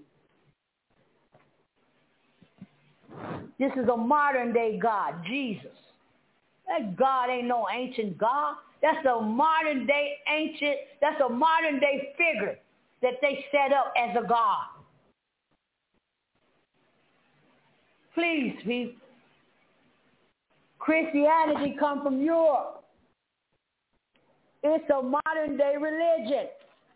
[SPEAKER 2] This is a modern day God, Jesus. That God ain't no ancient God. That's a modern day ancient, that's a modern day figure that they set up as a God. Please, people. Christianity come from Europe. It's a modern day religion.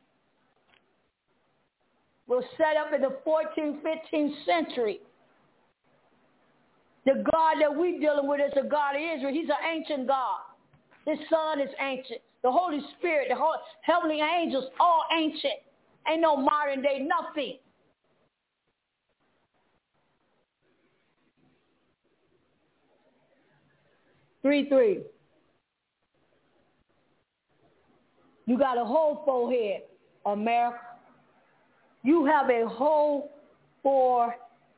[SPEAKER 2] Was set up in the fourteenth, fifteenth century. The God that we dealing with is the God of Israel. He's an ancient God. His son is ancient. The Holy Spirit, the whole, heavenly angels, all ancient. Ain't no modern day nothing. Three, three. You got a whole forehead, America. You have a whole forehead.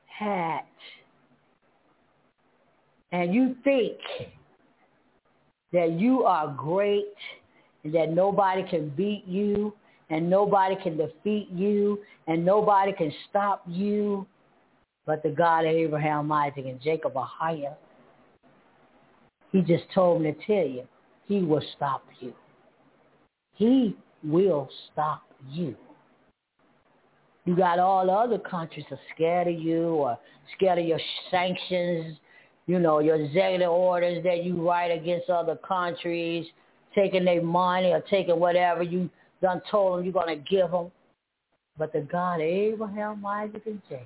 [SPEAKER 2] And you think that you are great and that nobody can beat you and nobody can defeat you and nobody can stop you but the God of Abraham, Isaac, and Jacob are higher. He just told me to tell you, he will stop you. He will stop you. You got all the other countries are scared of you or scared of your sanctions, you know, your executive orders that you write against other countries, taking their money or taking whatever you done told them you're going to give them. But the God of Abraham, Isaac, and Jacob,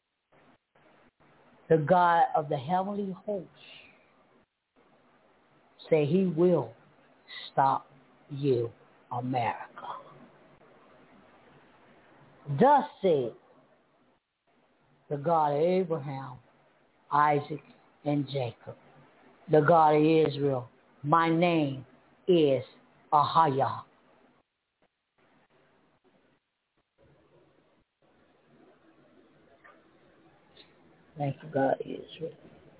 [SPEAKER 2] the God of the heavenly hosts, say he will stop you, America. Thus said the God of Abraham, Isaac, and Jacob, the God of Israel. My name is Ahaya. Thank you, God of Israel.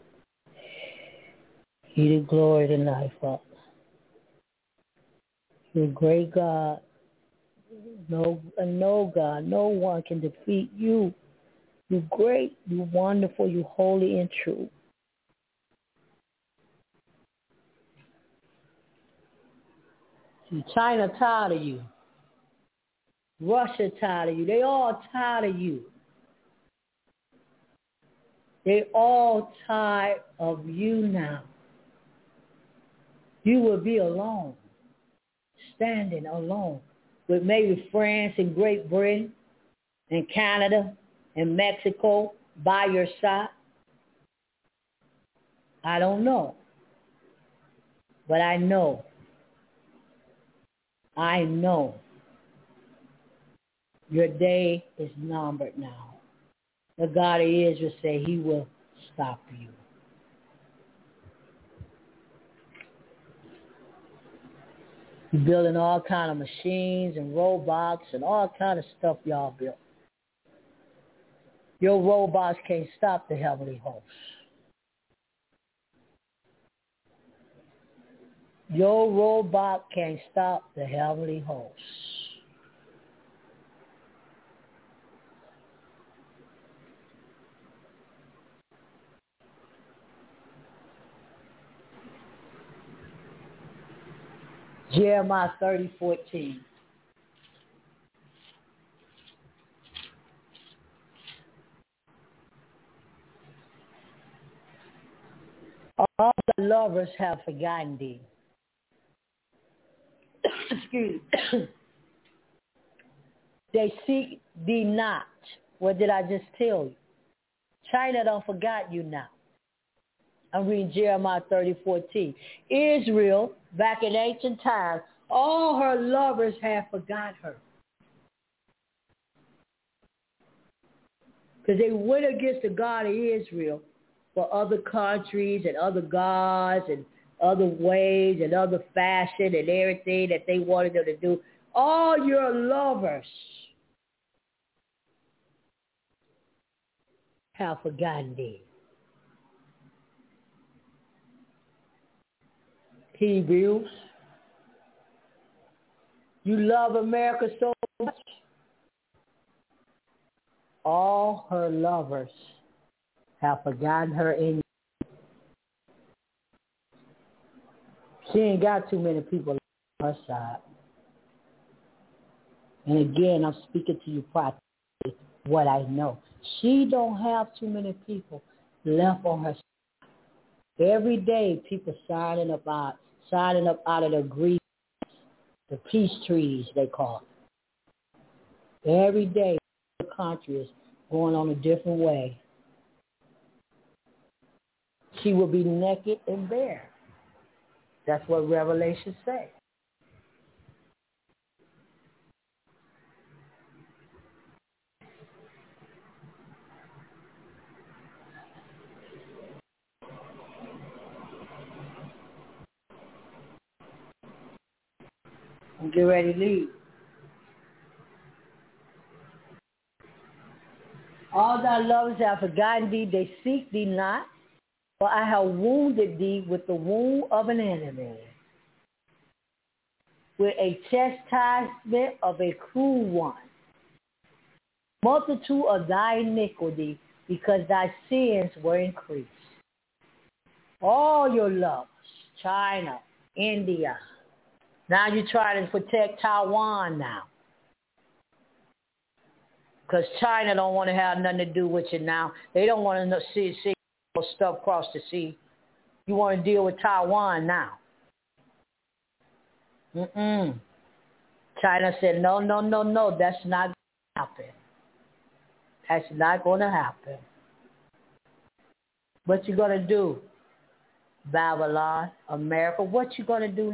[SPEAKER 2] He the glory and life up. You're a great God. No, no God, no one can defeat you. You're great, you're wonderful, you're holy and true. See, China tired of you. Russia tired of you. They all tired of you. They all tired of you now. You will be alone, standing alone with maybe France and Great Britain and Canada and Mexico by your side. I don't know. But I know. I know your day is numbered now. The God of Israel say he will stop you. You're building all kind of machines and robots and all kind of stuff y'all built. Your robots can't stop the heavenly hosts. Your robot can't stop the heavenly hosts. Jeremiah thirty fourteen. All the lovers have forgotten thee. Excuse me. They seek thee not. What did I just tell you? China don't forgot you now. I'm reading Jeremiah thirty fourteen. Israel, back in ancient times, all her lovers have forgot her. Because they went against the God of Israel for other countries and other gods and other ways and other fashion and everything that they wanted them to do. All your lovers have forgotten thee. Hebrews, you love America so much. All her lovers have forgotten her in you. She ain't got too many people on her side. And again, I'm speaking to you practically what I know. She don't have too many people left on her side. Every day, people signing up out, signing up out of the agreements, the peace treaties they call it. Every day, the country is going on a different way. She will be naked and bare. That's what Revelation says. And get ready to leave. All thy lovers have forgotten thee, they seek thee not, for I have wounded thee with the wound of an enemy, with a chastisement of a cruel one. Multitude of thy iniquity, because thy sins were increased. All your lovers, China, India. Now you're trying to protect Taiwan now. Because China don't want to have nothing to do with you now. They don't want to see, see stuff across the sea. You want to deal with Taiwan now. Mm-mm. China said, no, no, no, no, that's not going to happen. That's not going to happen. What you going to do? Babylon, America, what you going to do?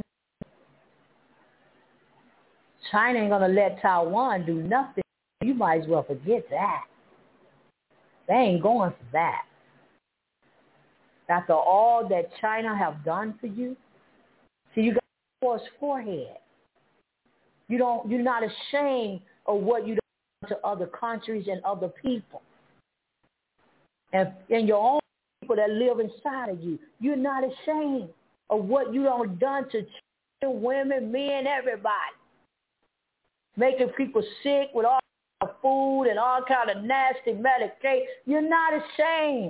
[SPEAKER 2] China ain't going to let Taiwan do nothing. You might as well forget that. They ain't going for that. After all that China have done for you, see, you got a forced forehead. You don't. You're not ashamed of what you done to other countries and other people, and and your own people that live inside of you. You're not ashamed of what you done done to children, women, men, everybody, making people sick with all kind of food and all kind of nasty medication. You're not ashamed.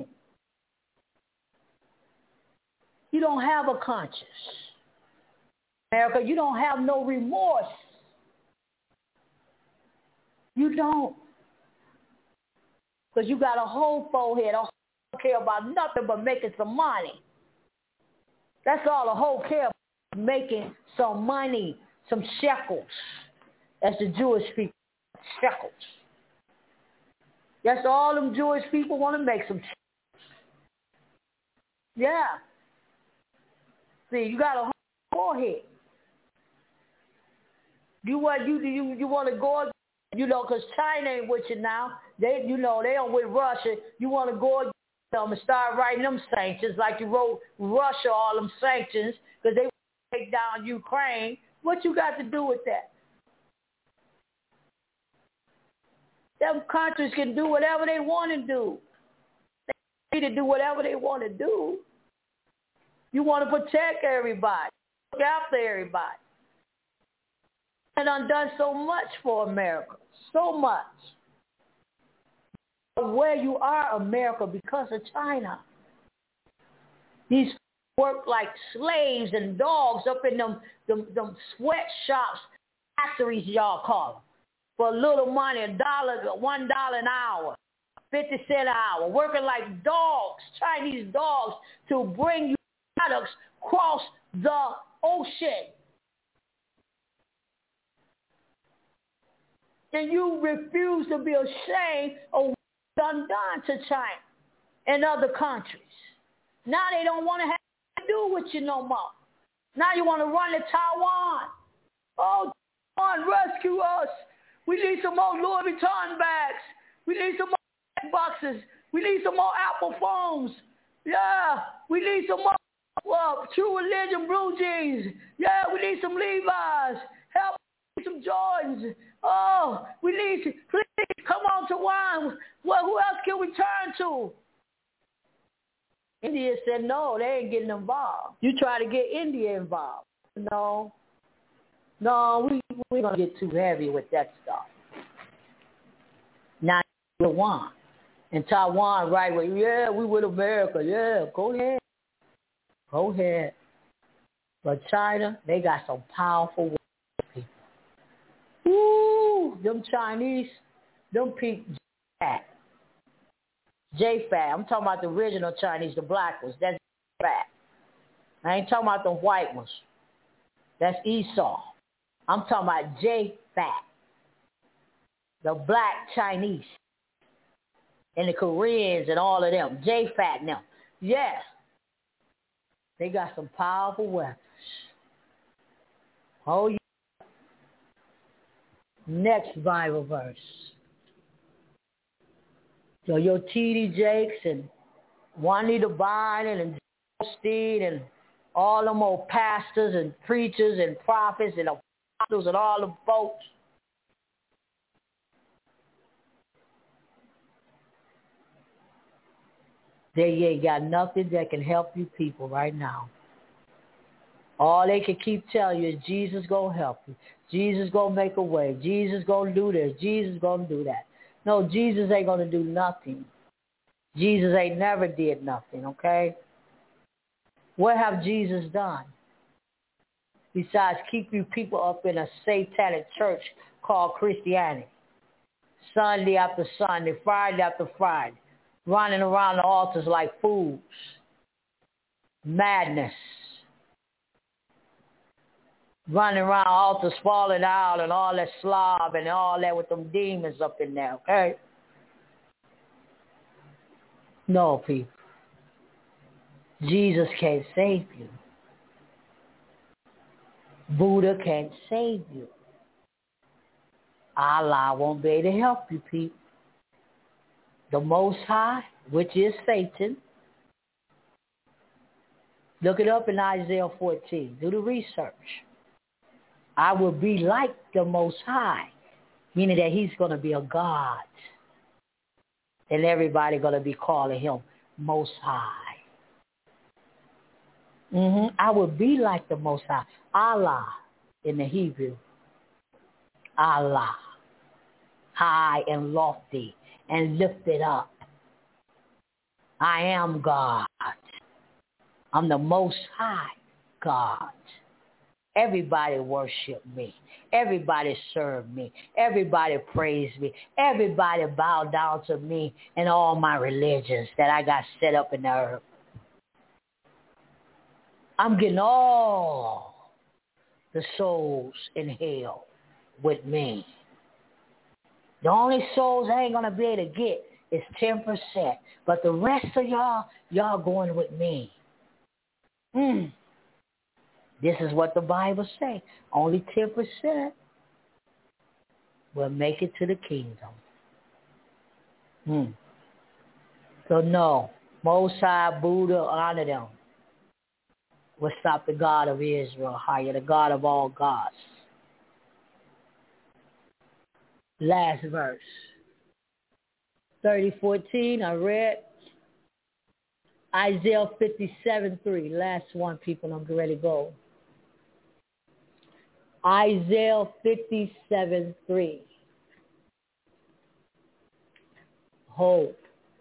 [SPEAKER 2] You don't have a conscience. America, you don't have no remorse. You don't. Because you got a whole forehead. A whole don't care about nothing but making some money. That's all a whole care about, making some money, some shekels. That's the Jewish people, shekels. That's all them Jewish people want to make, some shekels. Yeah. See, you got a whole forehead. You what you you you want to go, you know, because China ain't with you now. They, you know, they don't with Russia. You want to go against them and start writing them sanctions like you wrote Russia all them sanctions because they want to take down Ukraine. What you got to do with that? Them countries can do whatever they want to do. They need to do whatever they want to do. You want to protect everybody, look after everybody. And I've done so much for America, so much. Where you are, America, because of China. These work like slaves and dogs up in them, them, them sweatshops, factories y'all call them, for a little money, a dollar, one dollar an hour, fifty cent an hour, working like dogs, Chinese dogs, to bring you products across the ocean. And you refuse to be ashamed of what's done done to China and other countries. Now they don't want to have to do with you no more. Now you want to run to Taiwan. Oh, Taiwan, rescue us. We need some more Louis Vuitton bags. We need some more boxes. We need some more Apple phones. Yeah, we need some more well, True Religion blue jeans. Yeah, we need some Levi's. Help me some Jordans. Oh, we need to, please come on to wine. Well, who else can we turn to? India said no, they ain't getting involved. You try to get India involved. No. No, we, we're going to get too heavy with that stuff. Now, Taiwan. And Taiwan, right, well, yeah, we with America. Yeah, go ahead. Go ahead. But China, they got some powerful people. Woo! Them Chinese, them people, J FAT. I'm talking about the original Chinese, the black ones. That's J FAT. I ain't talking about the white ones. That's Esau. I'm talking about J FAT. The black Chinese. And the Koreans and all of them. J FAT and them. Yeah. They got some powerful weapons. Oh, yeah. Next Bible verse. So your T D Jakes and Juanita Bynum and Joel and all them old pastors and preachers and prophets and apostles and all the folks. They ain't got nothing that can help you people right now. All they can keep telling you is Jesus gonna help you. Jesus gonna make a way. Jesus gonna do this. Jesus gonna do that. No, Jesus ain't going to do nothing. Jesus ain't never did nothing, okay? What have Jesus done? Besides keep you people up in a satanic church called Christianity. Sunday after Sunday, Friday after Friday. Running around the altars like fools. Madness. Running around altars falling out and all that slob and all that with them demons up in there, okay? No, people. Jesus can't save you. Buddha can't save you. Allah won't be able to help you, people. The Most High, which is Satan. Look it up in Isaiah fourteen. Do the research. I will be like the Most High, meaning that he's going to be a God. And everybody going to be calling him Most High. Mm-hmm. I will be like the Most High. Allah in the Hebrew. Allah. High and lofty and lifted up. I am God. I'm the Most High God. Everybody worship me. Everybody serve me. Everybody praise me. Everybody bow down to me and all my religions that I got set up in the earth. I'm getting all the souls in hell with me. The only souls I ain't going to be able to get is ten percent. But the rest of y'all, y'all going with me. Mm. This is what the Bible says. Only ten percent will make it to the kingdom. Hmm. So no, Most High, Buddha, honor them. Will stop the God of Israel higher, the God of all gods. Last verse. thirty fourteen, I read. Isaiah fifty-seven three. Last one, people, I'm ready to go. Isaiah fifty-seven three. Hope.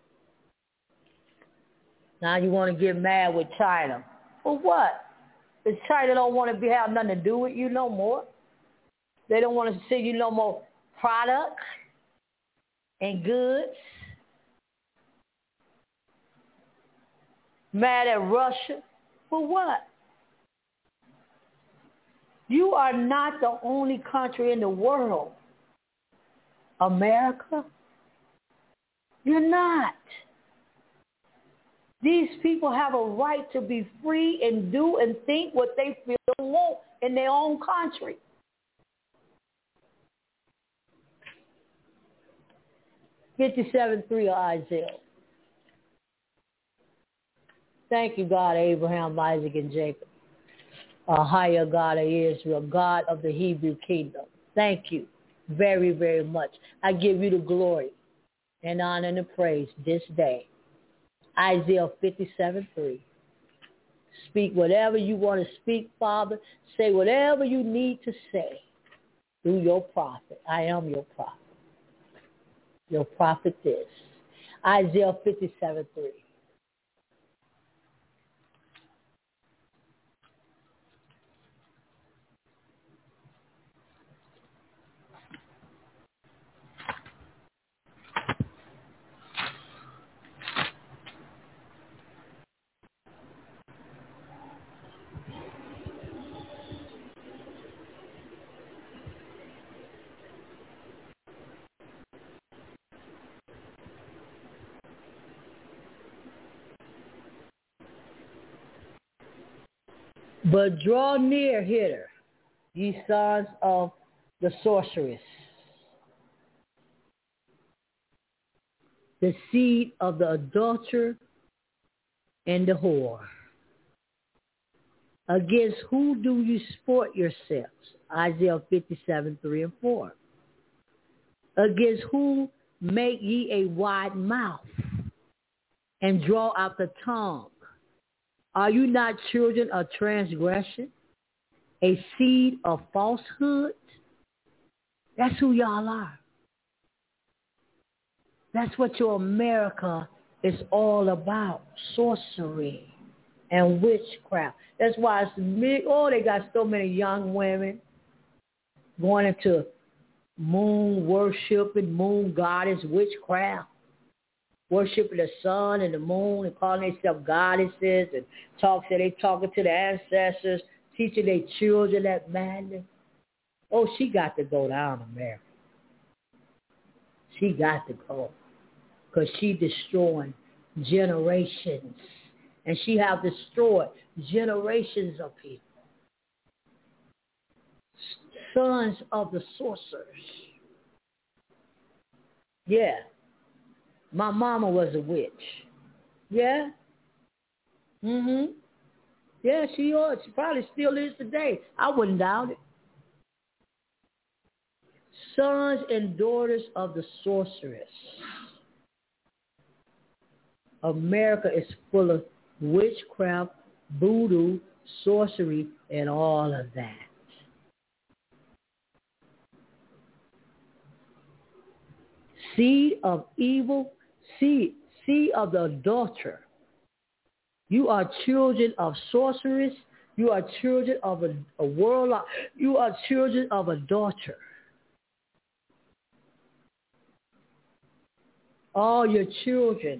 [SPEAKER 2] Now you want to get mad with China. For what? Because China don't want to be have nothing to do with you no more. They don't want to see you no more products and goods. Mad at Russia. For what? You are not the only country in the world. America? You're not. These people have a right to be free and do and think what they feel and want in their own country. fifty-seven three of Isaiah. Thank you, God, Abraham, Isaac, and Jacob. A higher God of Israel, God of the Hebrew kingdom. Thank you very, very much. I give you the glory and honor and the praise this day. Isaiah fifty-seven three. Speak whatever you want to speak, Father. Say whatever you need to say through your prophet. I am your prophet. Your prophet is. Isaiah fifty-seven three. But draw near hither, ye sons of the sorceress, the seed of the adulterer and the whore. Against who do you sport yourselves? Isaiah fifty-seven three and four. Against who make ye a wide mouth and draw out the tongue? Are you not children of transgression, a seed of falsehood? That's who y'all are. That's what your America is all about, sorcery and witchcraft. That's why it's big. Oh, they got so many young women going into moon worship and moon goddess witchcraft. Worshiping the sun and the moon and calling themselves goddesses and talk that they talking to the ancestors, teaching their children that madness. Oh, she got to go down, America. She got to go because she destroying generations, and she have destroyed generations of people, sons of the sorcerers. Yeah. My mama was a witch. Yeah? Mm-hmm. Yeah, she was. She probably still is today. I wouldn't doubt it. Sons and daughters of the sorceress. America is full of witchcraft, voodoo, sorcery, and all of that. Seed of evil, seed, seed of the adulterer. You are children of sorceress. You are children of a, a warlock. You are children of adulterer. All your children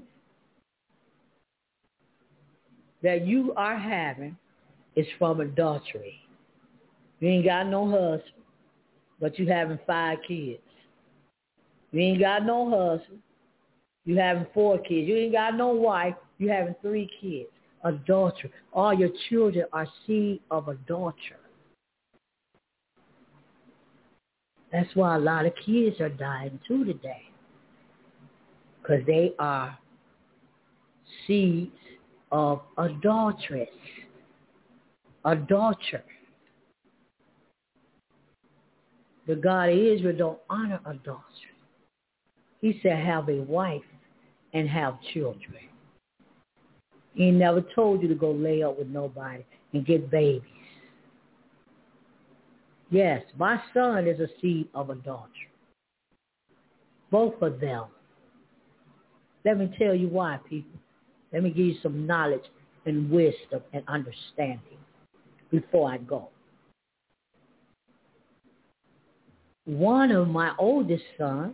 [SPEAKER 2] that you are having is from adultery. You ain't got no husband, but you having five kids. You ain't got no husband. You having four kids. You ain't got no wife. You having three kids. Adultery. All your children are seed of adultery. That's why a lot of kids are dying too today. Because they are seeds of adulteress. Adulterer. The God of Israel don't honor adultery. He said have a wife and have children. He never told you to go lay up with nobody and get babies. Yes, my son is a seed of adultery. Both of them. Let me tell you why, people. Let me give you some knowledge and wisdom and understanding before I go. One of my oldest sons,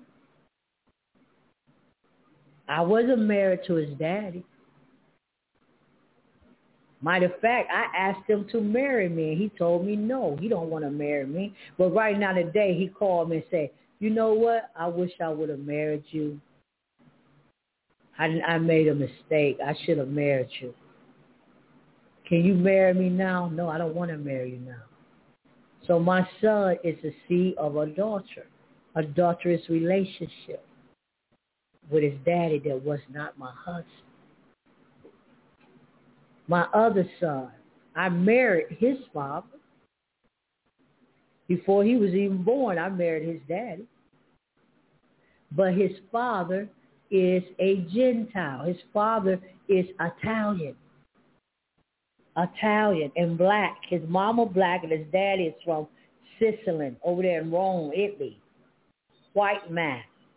[SPEAKER 2] I wasn't married to his daddy. Matter of fact, I asked him to marry me, and he told me no, he don't want to marry me. But right now today, he called me and said, you know what? I wish I would have married you. I, I made a mistake. I should have married you. Can you marry me now? No, I don't want to marry you now. So my son is the seed of adultery, adulterous relationship with his daddy that was not my husband. My other son, I married his father. Before he was even born, I married his daddy. But his father is a Gentile. His father is Italian. Italian and black. His mama black and his daddy is from Sicily, over there in Rome, Italy. White man.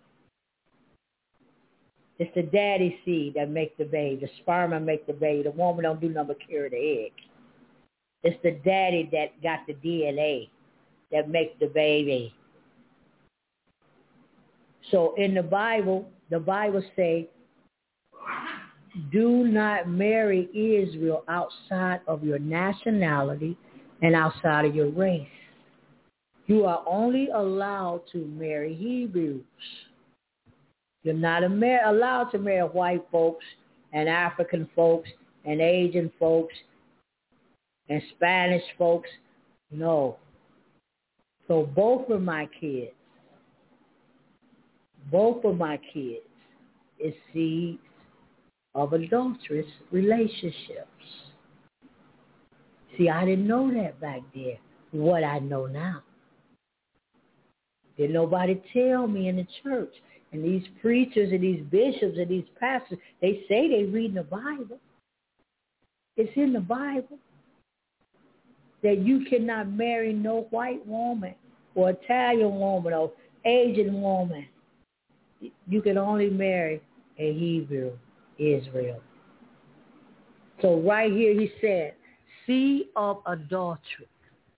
[SPEAKER 2] It's the daddy seed that makes the baby. The sperm that makes the baby. The woman don't do nothing but carry the egg. It's the daddy that got the D N A that makes the baby. So in the Bible, the Bible say, do not marry Israel outside of your nationality and outside of your race. You are only allowed to marry Hebrews. You're not allowed to marry white folks and African folks and Asian folks and Spanish folks. No. So both of my kids, both of my kids is seeds of adulterous relationships. See, I didn't know that back then, what I know now. Didn't nobody tell me in the church. And these preachers and these bishops and these pastors, they say they read the Bible. It's in the Bible that you cannot marry no white woman or Italian woman or Asian woman. You can only marry a Hebrew, Israel. So right here he said, seed of adultery.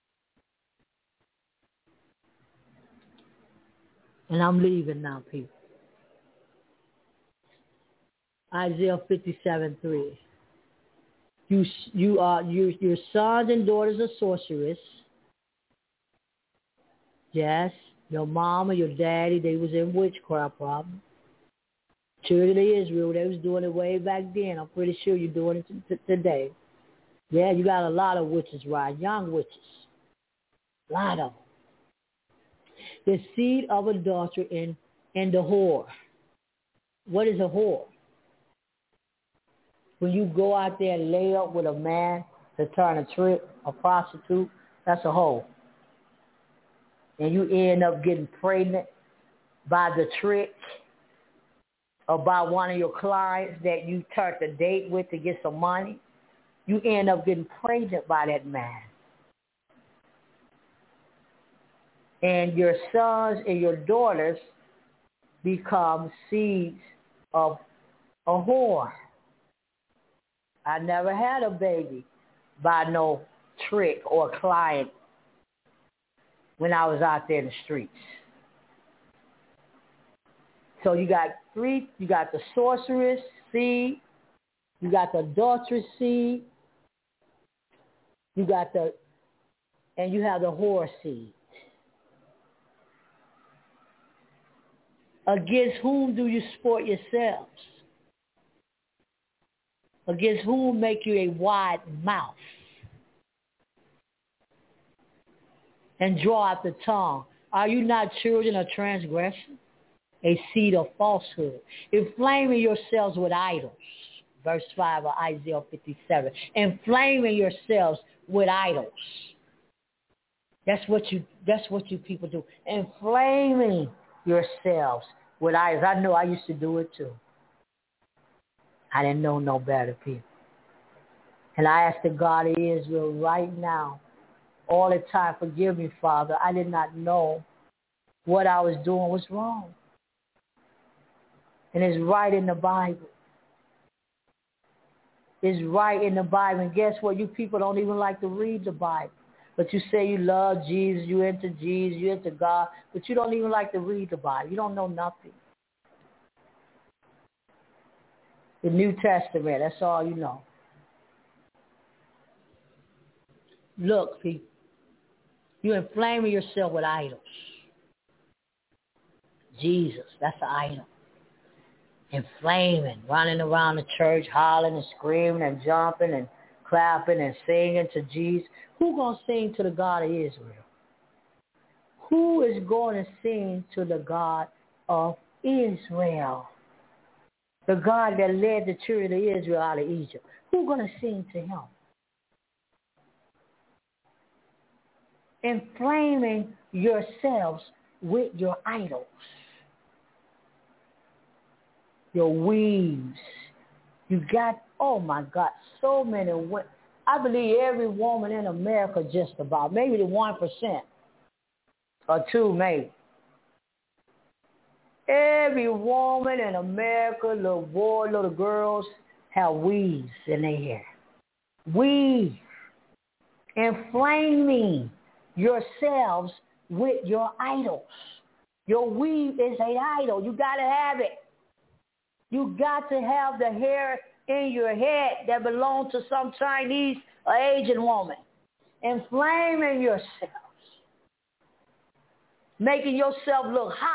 [SPEAKER 2] And I'm leaving now, people. Isaiah fifty-seven three. You you are you your sons and daughters are sorcerers. Yes, your mama, your daddy, they was in witchcraft problem. Children of Israel, they was doing it way back then. I'm pretty sure you're doing it t- t- today. Yeah, you got a lot of witches, right? Young witches. A lot of them. The seed of adultery in, in the whore. What is a whore? When you go out there and lay up with a man to turn a trick, a prostitute, that's a whore. And you end up getting pregnant by the trick or by one of your clients that you turned a date with to get some money. You end up getting pregnant by that man. And your sons and your daughters become seeds of a whore. I never had a baby by no trick or client when I was out there in the streets. So you got three, you got the sorceress seed, you got the adulteress seed, you got the, and you have the whore seed. Against whom do you sport yourselves? Against whom make you a wide mouth and draw out the tongue? Are you not children of transgression? A seed of falsehood. Inflaming yourselves with idols. Verse five of Isaiah fifty-seven. Inflaming yourselves with idols. That's what you that's what you people do. Inflaming yourselves with idols. I know I used to do it too. I didn't know no better, people. And I ask the God of Israel right now, all the time, forgive me, Father. I did not know what I was doing was wrong. And it's right in the Bible. It's right in the Bible. And guess what? You people don't even like to read the Bible. But you say you love Jesus, you into Jesus, you into God, but you don't even like to read the Bible. You don't know nothing. The New Testament, that's all you know. Look, people, you're inflaming yourself with idols. Jesus, that's an idol. inflaming, running around the church, hollering and screaming and jumping and clapping and singing to Jesus. Who gonna sing to the God of Israel? Who is going to sing to the God of Israel? The God that led the children of Israel out of Egypt. Who's going to sing to him? Inflaming yourselves with your idols. Your weaves. You got, oh my God, so many women. I believe every woman in America just about, maybe the one percent or two maybe. Every woman in America, little boy, little girls, have weaves in their hair. Weave. Inflaming yourselves with your idols. Your weave is an idol. You got to have it. You got to have the hair in your head that belongs to some Chinese or Asian woman. Inflaming yourselves. Making yourself look hot.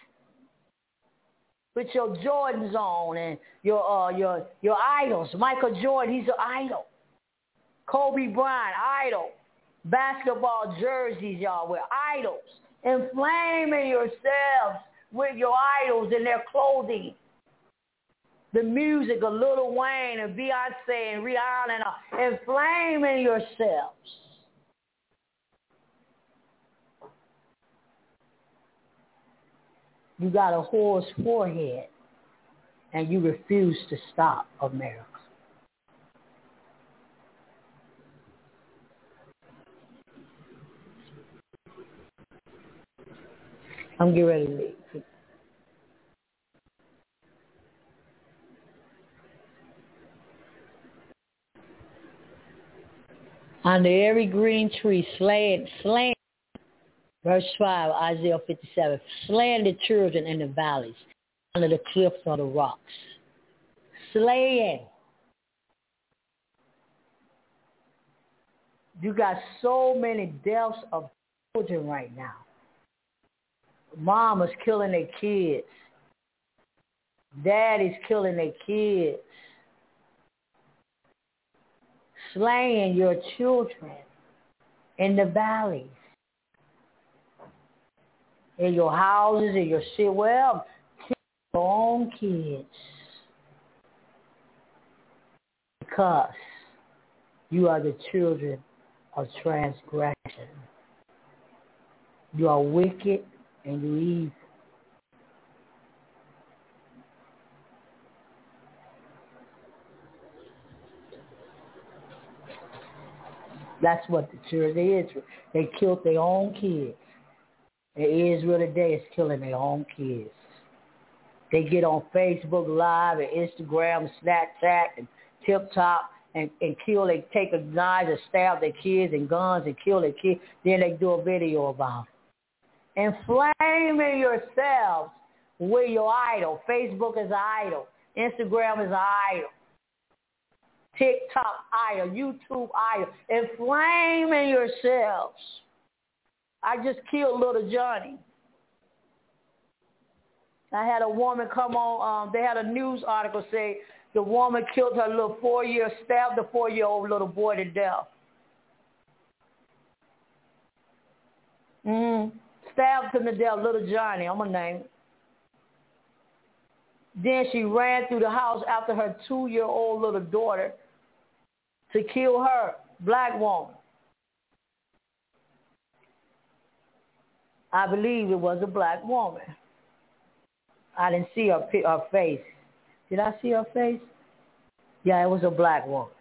[SPEAKER 2] With your Jordans on and your uh, your your idols. Michael Jordan, he's an idol. Kobe Bryant, idol. Basketball jerseys, y'all wear idols. Inflaming yourselves with your idols and their clothing. The music of Lil Wayne and Beyonce and Rihanna, and uh, inflaming yourselves. You got a whore's forehead, and you refuse to stop, America. I'm getting ready to leave. Under every green tree, slaying, slaying. Verse five, Isaiah fifty-seven, slaying the children in the valleys, under the cliffs or the rocks. Slaying. You got so many deaths of children right now. Mama's killing their kids. Daddy's killing their kids. Slaying your children in the valleys. In your houses, in your city, well, kill your own kids. Because you are the children of transgression. You are wicked and you evil. That's what the children of Israel, they killed their own kids. And Israel today is killing their own kids. They get on Facebook Live and Instagram and Snapchat and TikTok and, and kill, they take a knife and stab their kids and guns and kill their kids. Then they do a video about it. Inflaming yourselves with your idol. Facebook is an idol. Instagram is an idol. TikTok idol. YouTube idol. Inflaming yourselves. I just killed little Johnny. I had a woman come on, um, they had a news article say the woman killed her little four-year, stabbed the four-year-old little boy to death. Mm-hmm. Stabbed him to death, little Johnny, I'm going to name it. Then she ran through the house after her two-year-old little daughter to kill her, black woman. I believe it was a black woman. I didn't see her, her face. Did I see her face? Yeah, it was a black woman.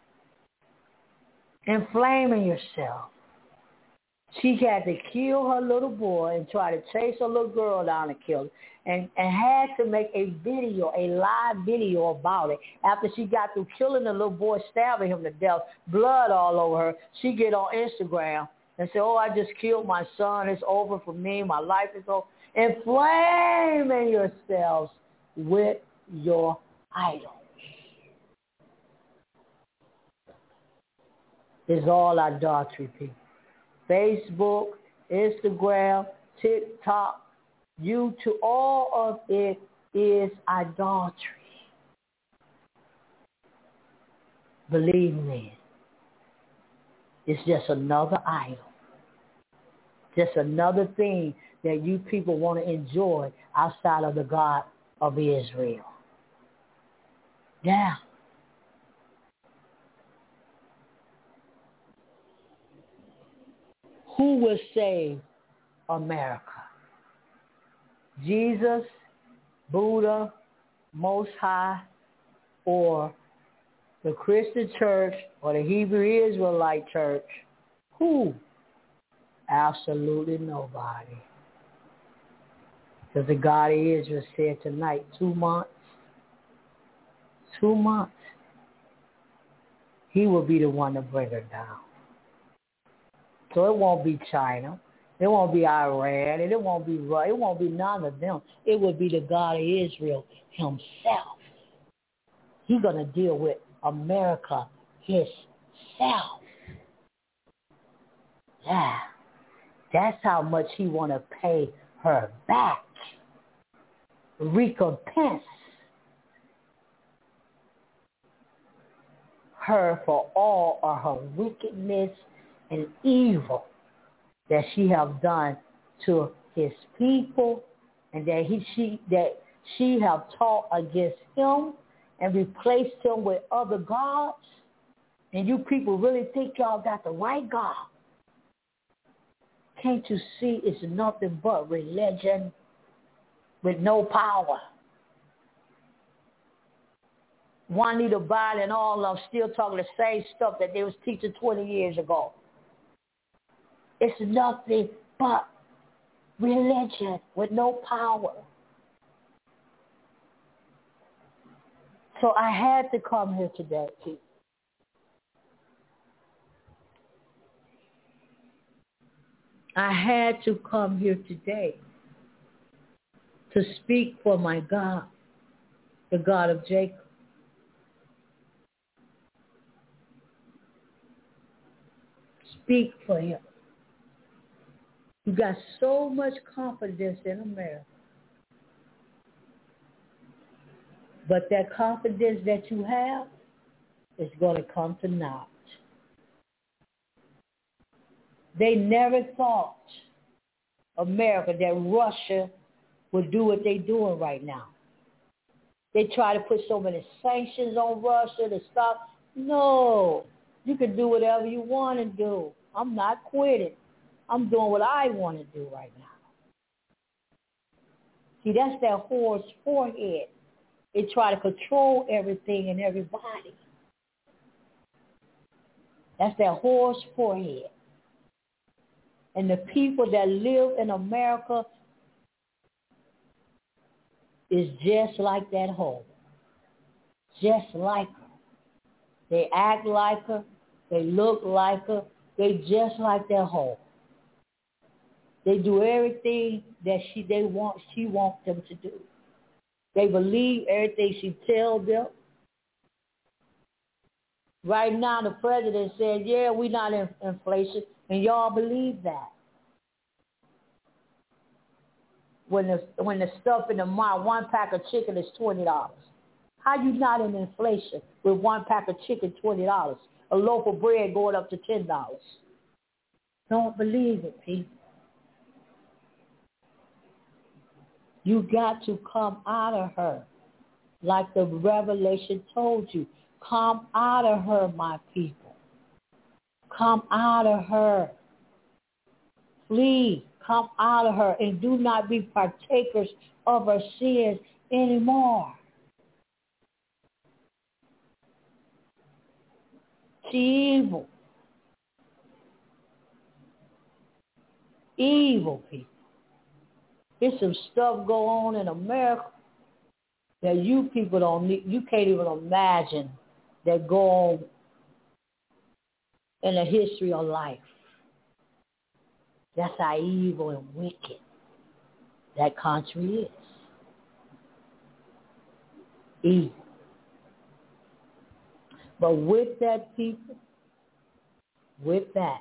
[SPEAKER 2] Inflaming yourself. She had to kill her little boy and try to chase her little girl down and kill her. And, and had to make a video, a live video about it. After she got through killing the little boy, stabbing him to death, blood all over her, she get on Instagram and say, oh, I just killed my son. It's over for me. My life is over. Inflaming yourselves with your idols. It's all idolatry, people. Facebook, Instagram, TikTok, YouTube, all of it is idolatry. Believe me, it's just another idol. Just another thing that you people want to enjoy outside of the God of Israel. Yeah. Who will save America? Jesus, Buddha, Most High, or the Christian church or the Hebrew Israelite church? Who? Absolutely nobody. Because the God of Israel said tonight, two months, two months, he will be the one to bring her down. So it won't be China. It won't be Iran. And it won't be Russia. It won't be none of them. It will be the God of Israel himself. He's going to deal with America himself. Yeah. That's how much he want to pay her back. Recompense her for all of her wickedness and evil that she have done to his people, and that he she that she have taught against him and replaced him with other gods. And you people really think y'all got the right God. Can't you see it's nothing but religion with no power? Juanita Biden and all of them still talking the same stuff that they was teaching twenty years ago. It's nothing but religion with no power. So I had to come here today, people. I had to come here today to speak for my God, the God of Jacob. Speak for him. You got so much confidence in America. But that confidence that you have is going to come to naught. They never thought, America, that Russia would do what they're doing right now. They try to put so many sanctions on Russia to stop. No, you can do whatever you want to do. I'm not quitting. I'm doing what I want to do right now. See, that's that whore's forehead. They try to control everything and everybody. That's that whore's forehead. And the people that live in America is just like that whore. Just like her. They act like her. They look like her. They just like that whore. They do everything that she they want she wants them to do. They believe everything she tells them. Right now, the president said, yeah, we're not in inflation, and y'all believe that. When the, when the stuff in the mall, one pack of chicken is twenty dollars. How you not in inflation with one pack of chicken, twenty dollars? A loaf of bread going up to ten dollars. Don't believe it, people. You got to come out of her. Like the Revelation told you. Come out of her, my people. Come out of her. Flee. Come out of her and do not be partakers of her sins anymore. She evil. Evil people. There's some stuff go on in America that you people don't need, you can't even imagine that go on in the history of life. That's how evil and wicked that country is. Evil. But with that, people, with that,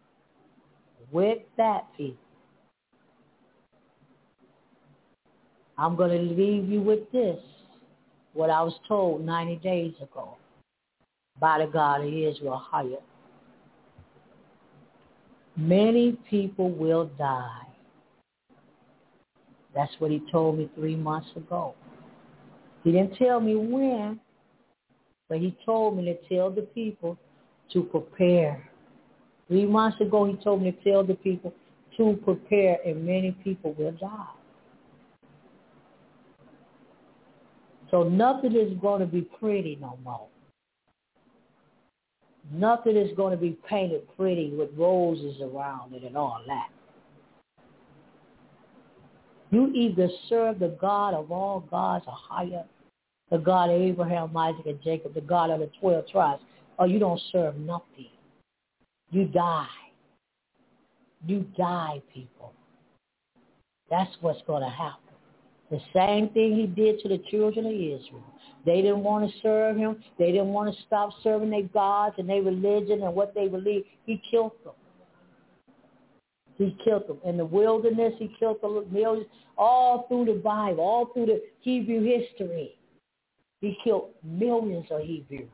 [SPEAKER 2] with that, people, I'm going to leave you with this, what I was told ninety days ago by the God of Israel, Higher. Many people will die. That's what he told me three months ago. He didn't tell me when, but he told me to tell the people to prepare. Three months ago, he told me to tell the people to prepare, and many people will die. So nothing is going to be pretty no more. Nothing is going to be painted pretty with roses around it and all that. You either serve the God of all gods or higher, the God of Abraham, Isaac, and Jacob, the God of the twelve tribes, or you don't serve nothing. You die. You die, people. That's what's going to happen. The same thing he did to the children of Israel. They didn't want to serve him. They didn't want to stop serving their gods and their religion and what they believed. He killed them. He killed them. In the wilderness, he killed the millions, all through the Bible, all through the Hebrew history. He killed millions of Hebrews.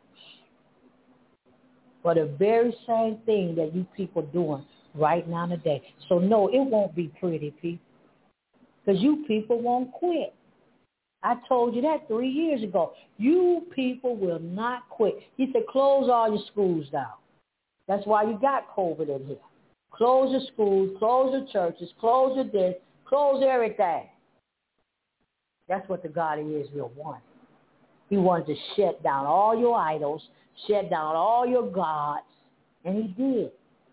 [SPEAKER 2] For the very same thing that you people doing right now today. So, no, it won't be pretty, people. Because you people won't quit. I told you that three years ago. You people will not quit. He said, close all your schools down. That's why you got COVID in here. Close your schools, close your churches, close your this, close everything. That's what the God of Israel wanted. He wanted to shut down all your idols, shut down all your gods, and he did.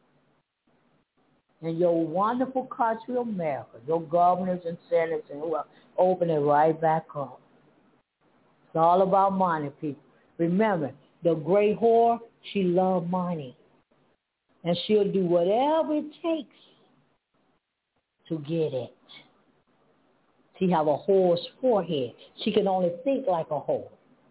[SPEAKER 2] And your wonderful country, America, your governors and senators and whoever, open it right back up. It's all about money, people. Remember, the great whore, she loved money. And she'll do whatever it takes to get it. She have a whore's forehead. She can only think like a whore.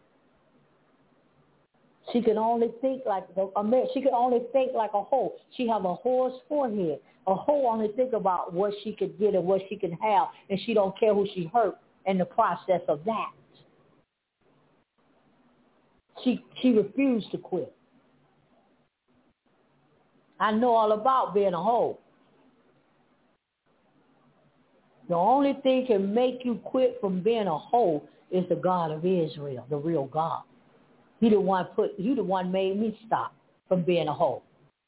[SPEAKER 2] She can only think like a she can only think like a whore. She have a whore's forehead. A whore only think about what she could get and what she can have, and she don't care who she hurt in the process of that. She she refused to quit. I know all about being a whore. The only thing can make you quit from being a whore is the God of Israel, the real God. He the one put he the one made me stop from being a whore.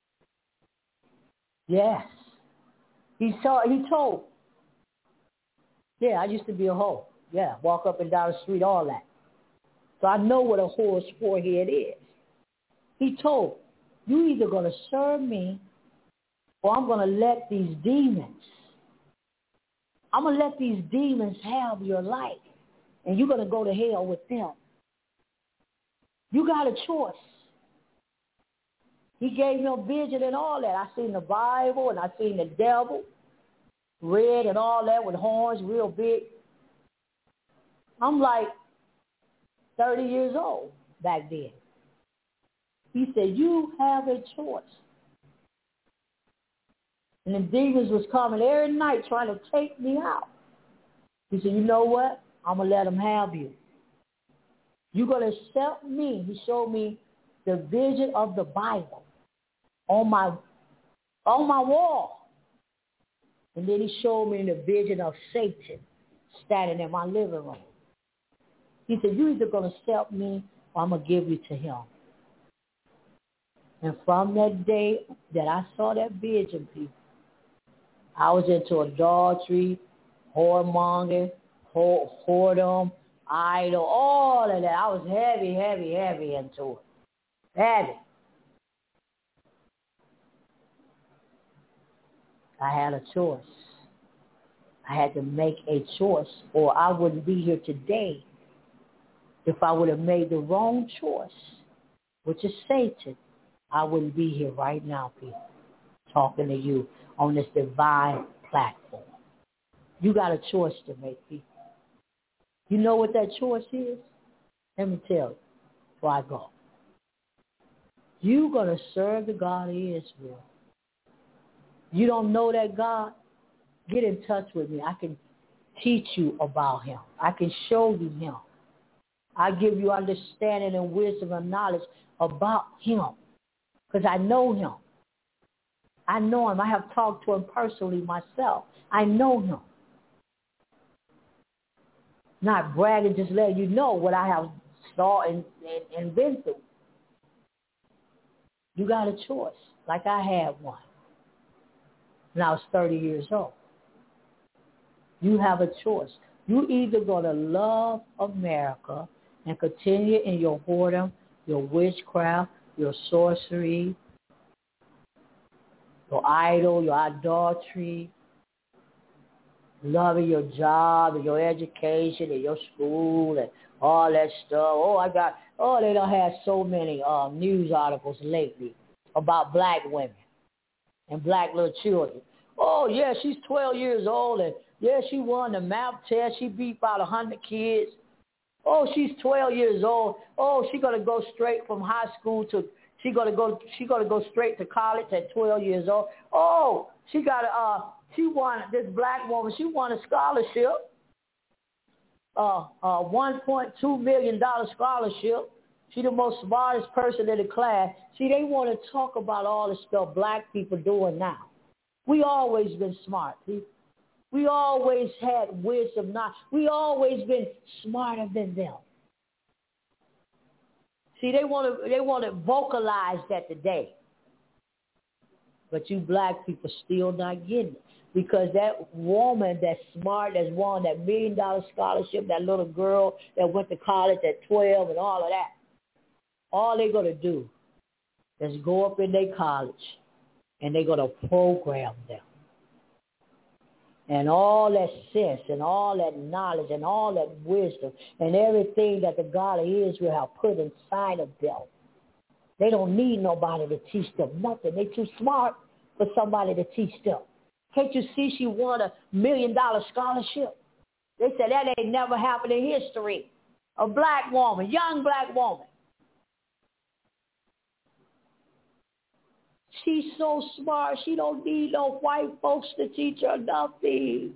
[SPEAKER 2] Yes. He saw he told. Yeah, I used to be a whore. Yeah, walk up and down the street, all that. So I know what a whore's forehead is. He told, you either gonna serve me or I'm gonna let these demons. I'm gonna let these demons have your life. And you're gonna go to hell with them. You got a choice. He gave me a vision and all that. I seen the Bible and I seen the devil, red and all that with horns real big. I'm like thirty years old back then. He said, you have a choice. And the demons was coming every night trying to take me out. He said, you know what? I'm going to let them have you. You're going to accept me. He showed me the vision of the Bible on my on my wall. And then he showed me the vision of Satan standing in my living room. He said, you're either going to accept me or I'm going to give you to him. And from that day that I saw that vision, people, I was into adultery, whoremonger, whore, whoredom, idol, all of that. I was heavy, heavy, heavy into it. Heavy. I had a choice. I had to make a choice, or I wouldn't be here today if I would have made the wrong choice, which is Satan. I wouldn't be here right now, people, talking to you on this divine platform. You got a choice to make, people. You know what that choice is? Let me tell you before I go. You're going to serve the God of Israel. You don't know that God? Get in touch with me. I can teach you about him. I can show you him. I give you understanding and wisdom and knowledge about him because I know him. I know him. I have talked to him personally myself. I know him. Not bragging, just letting you know what I have saw and, and, and been through. You got a choice, like I had one when I was thirty years old. You have a choice. You either going to love America and continue in your whoredom, your witchcraft, your sorcery, your idol, your idolatry, loving your job and your education and your school and all that stuff. Oh, I got, oh, they done had so many um, news articles lately about black women and black little children. Oh, yeah, she's twelve years old, and, yeah, she won the math test. She beat about one hundred kids. Oh, she's twelve years old. Oh, she's going to go straight from high school to, she going to go, she going to go straight to college at twelve years old. Oh, she got a, uh, she won, this black woman, she won a scholarship, uh, uh, one point two million dollars scholarship. She the most smartest person in the class. See, they want to talk about all the stuff black people doing now. We always been smart, people. We always had wisdom. Not, we always been smarter than them. See, they want to they want to vocalize that today. But you black people still not getting it. Because that woman that's smart, that's won that million dollar scholarship, that little girl that went to college at twelve and all of that, all they're going to do is go up in their college and they're going to program them. And all that sense and all that knowledge and all that wisdom and everything that the God of Israel have put inside of them. They don't need nobody to teach them nothing. They're too smart for somebody to teach them. Can't you see she won a million dollar scholarship? They said that ain't never happened in history. A black woman, young black woman. She's so smart, she don't need no white folks to teach her nothing.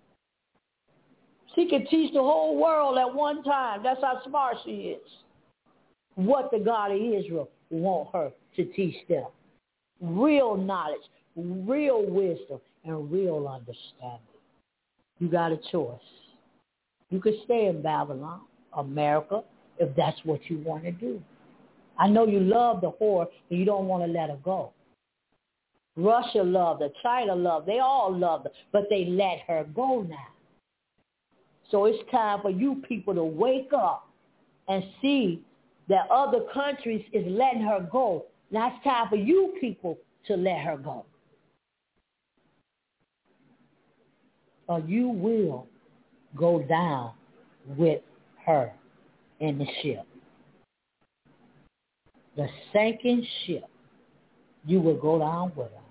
[SPEAKER 2] She can teach the whole world at one time. That's how smart she is. What the God of Israel want her to teach them. Real knowledge, real wisdom, and real understanding. You got a choice. You could stay in Babylon, America, if that's what you want to do. I know you love the whore and you don't want to let her go. Russia loved her, China loved her, they all loved her, but they let her go now. So it's time for you people to wake up and see that other countries is letting her go. Now it's time for you people to let her go. Or you will go down with her in the ship. The sinking ship, you will go down with her.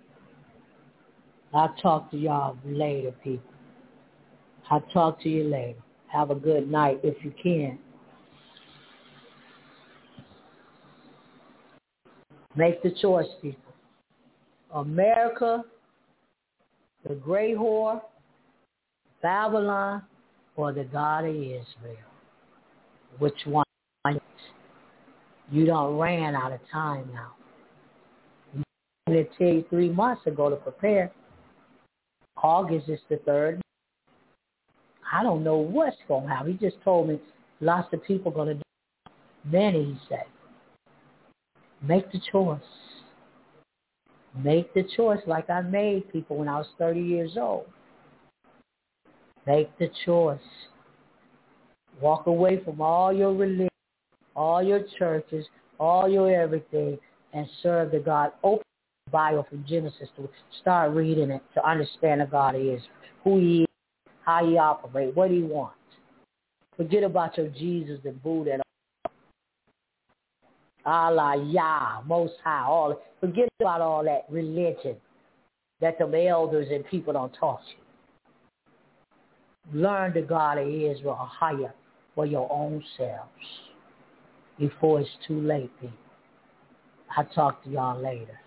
[SPEAKER 2] I'll talk to y'all later, people. I'll talk to you later. Have a good night if you can. Make the choice, people. America, the great whore, Babylon, or the God of Israel. Which one? You done ran out of time now. It tell you three months ago to prepare. August is the third. I don't know what's going to happen. He just told me lots of people are going to do it. Many, he said. Make the choice. Make the choice like I made people when I was thirty years old. Make the choice. Walk away from all your religion, all your churches, all your everything, and serve the God. Open the Bible from Genesis to start reading it to understand the God is, who he is, how he operates, what he wants. Forget about your Jesus and Buddha and Allah, Yah, Most High, all. Forget about all that religion that the elders and people don't taught you. Learn the God of Israel higher for your own selves before it's too late, people. I'll talk to y'all later.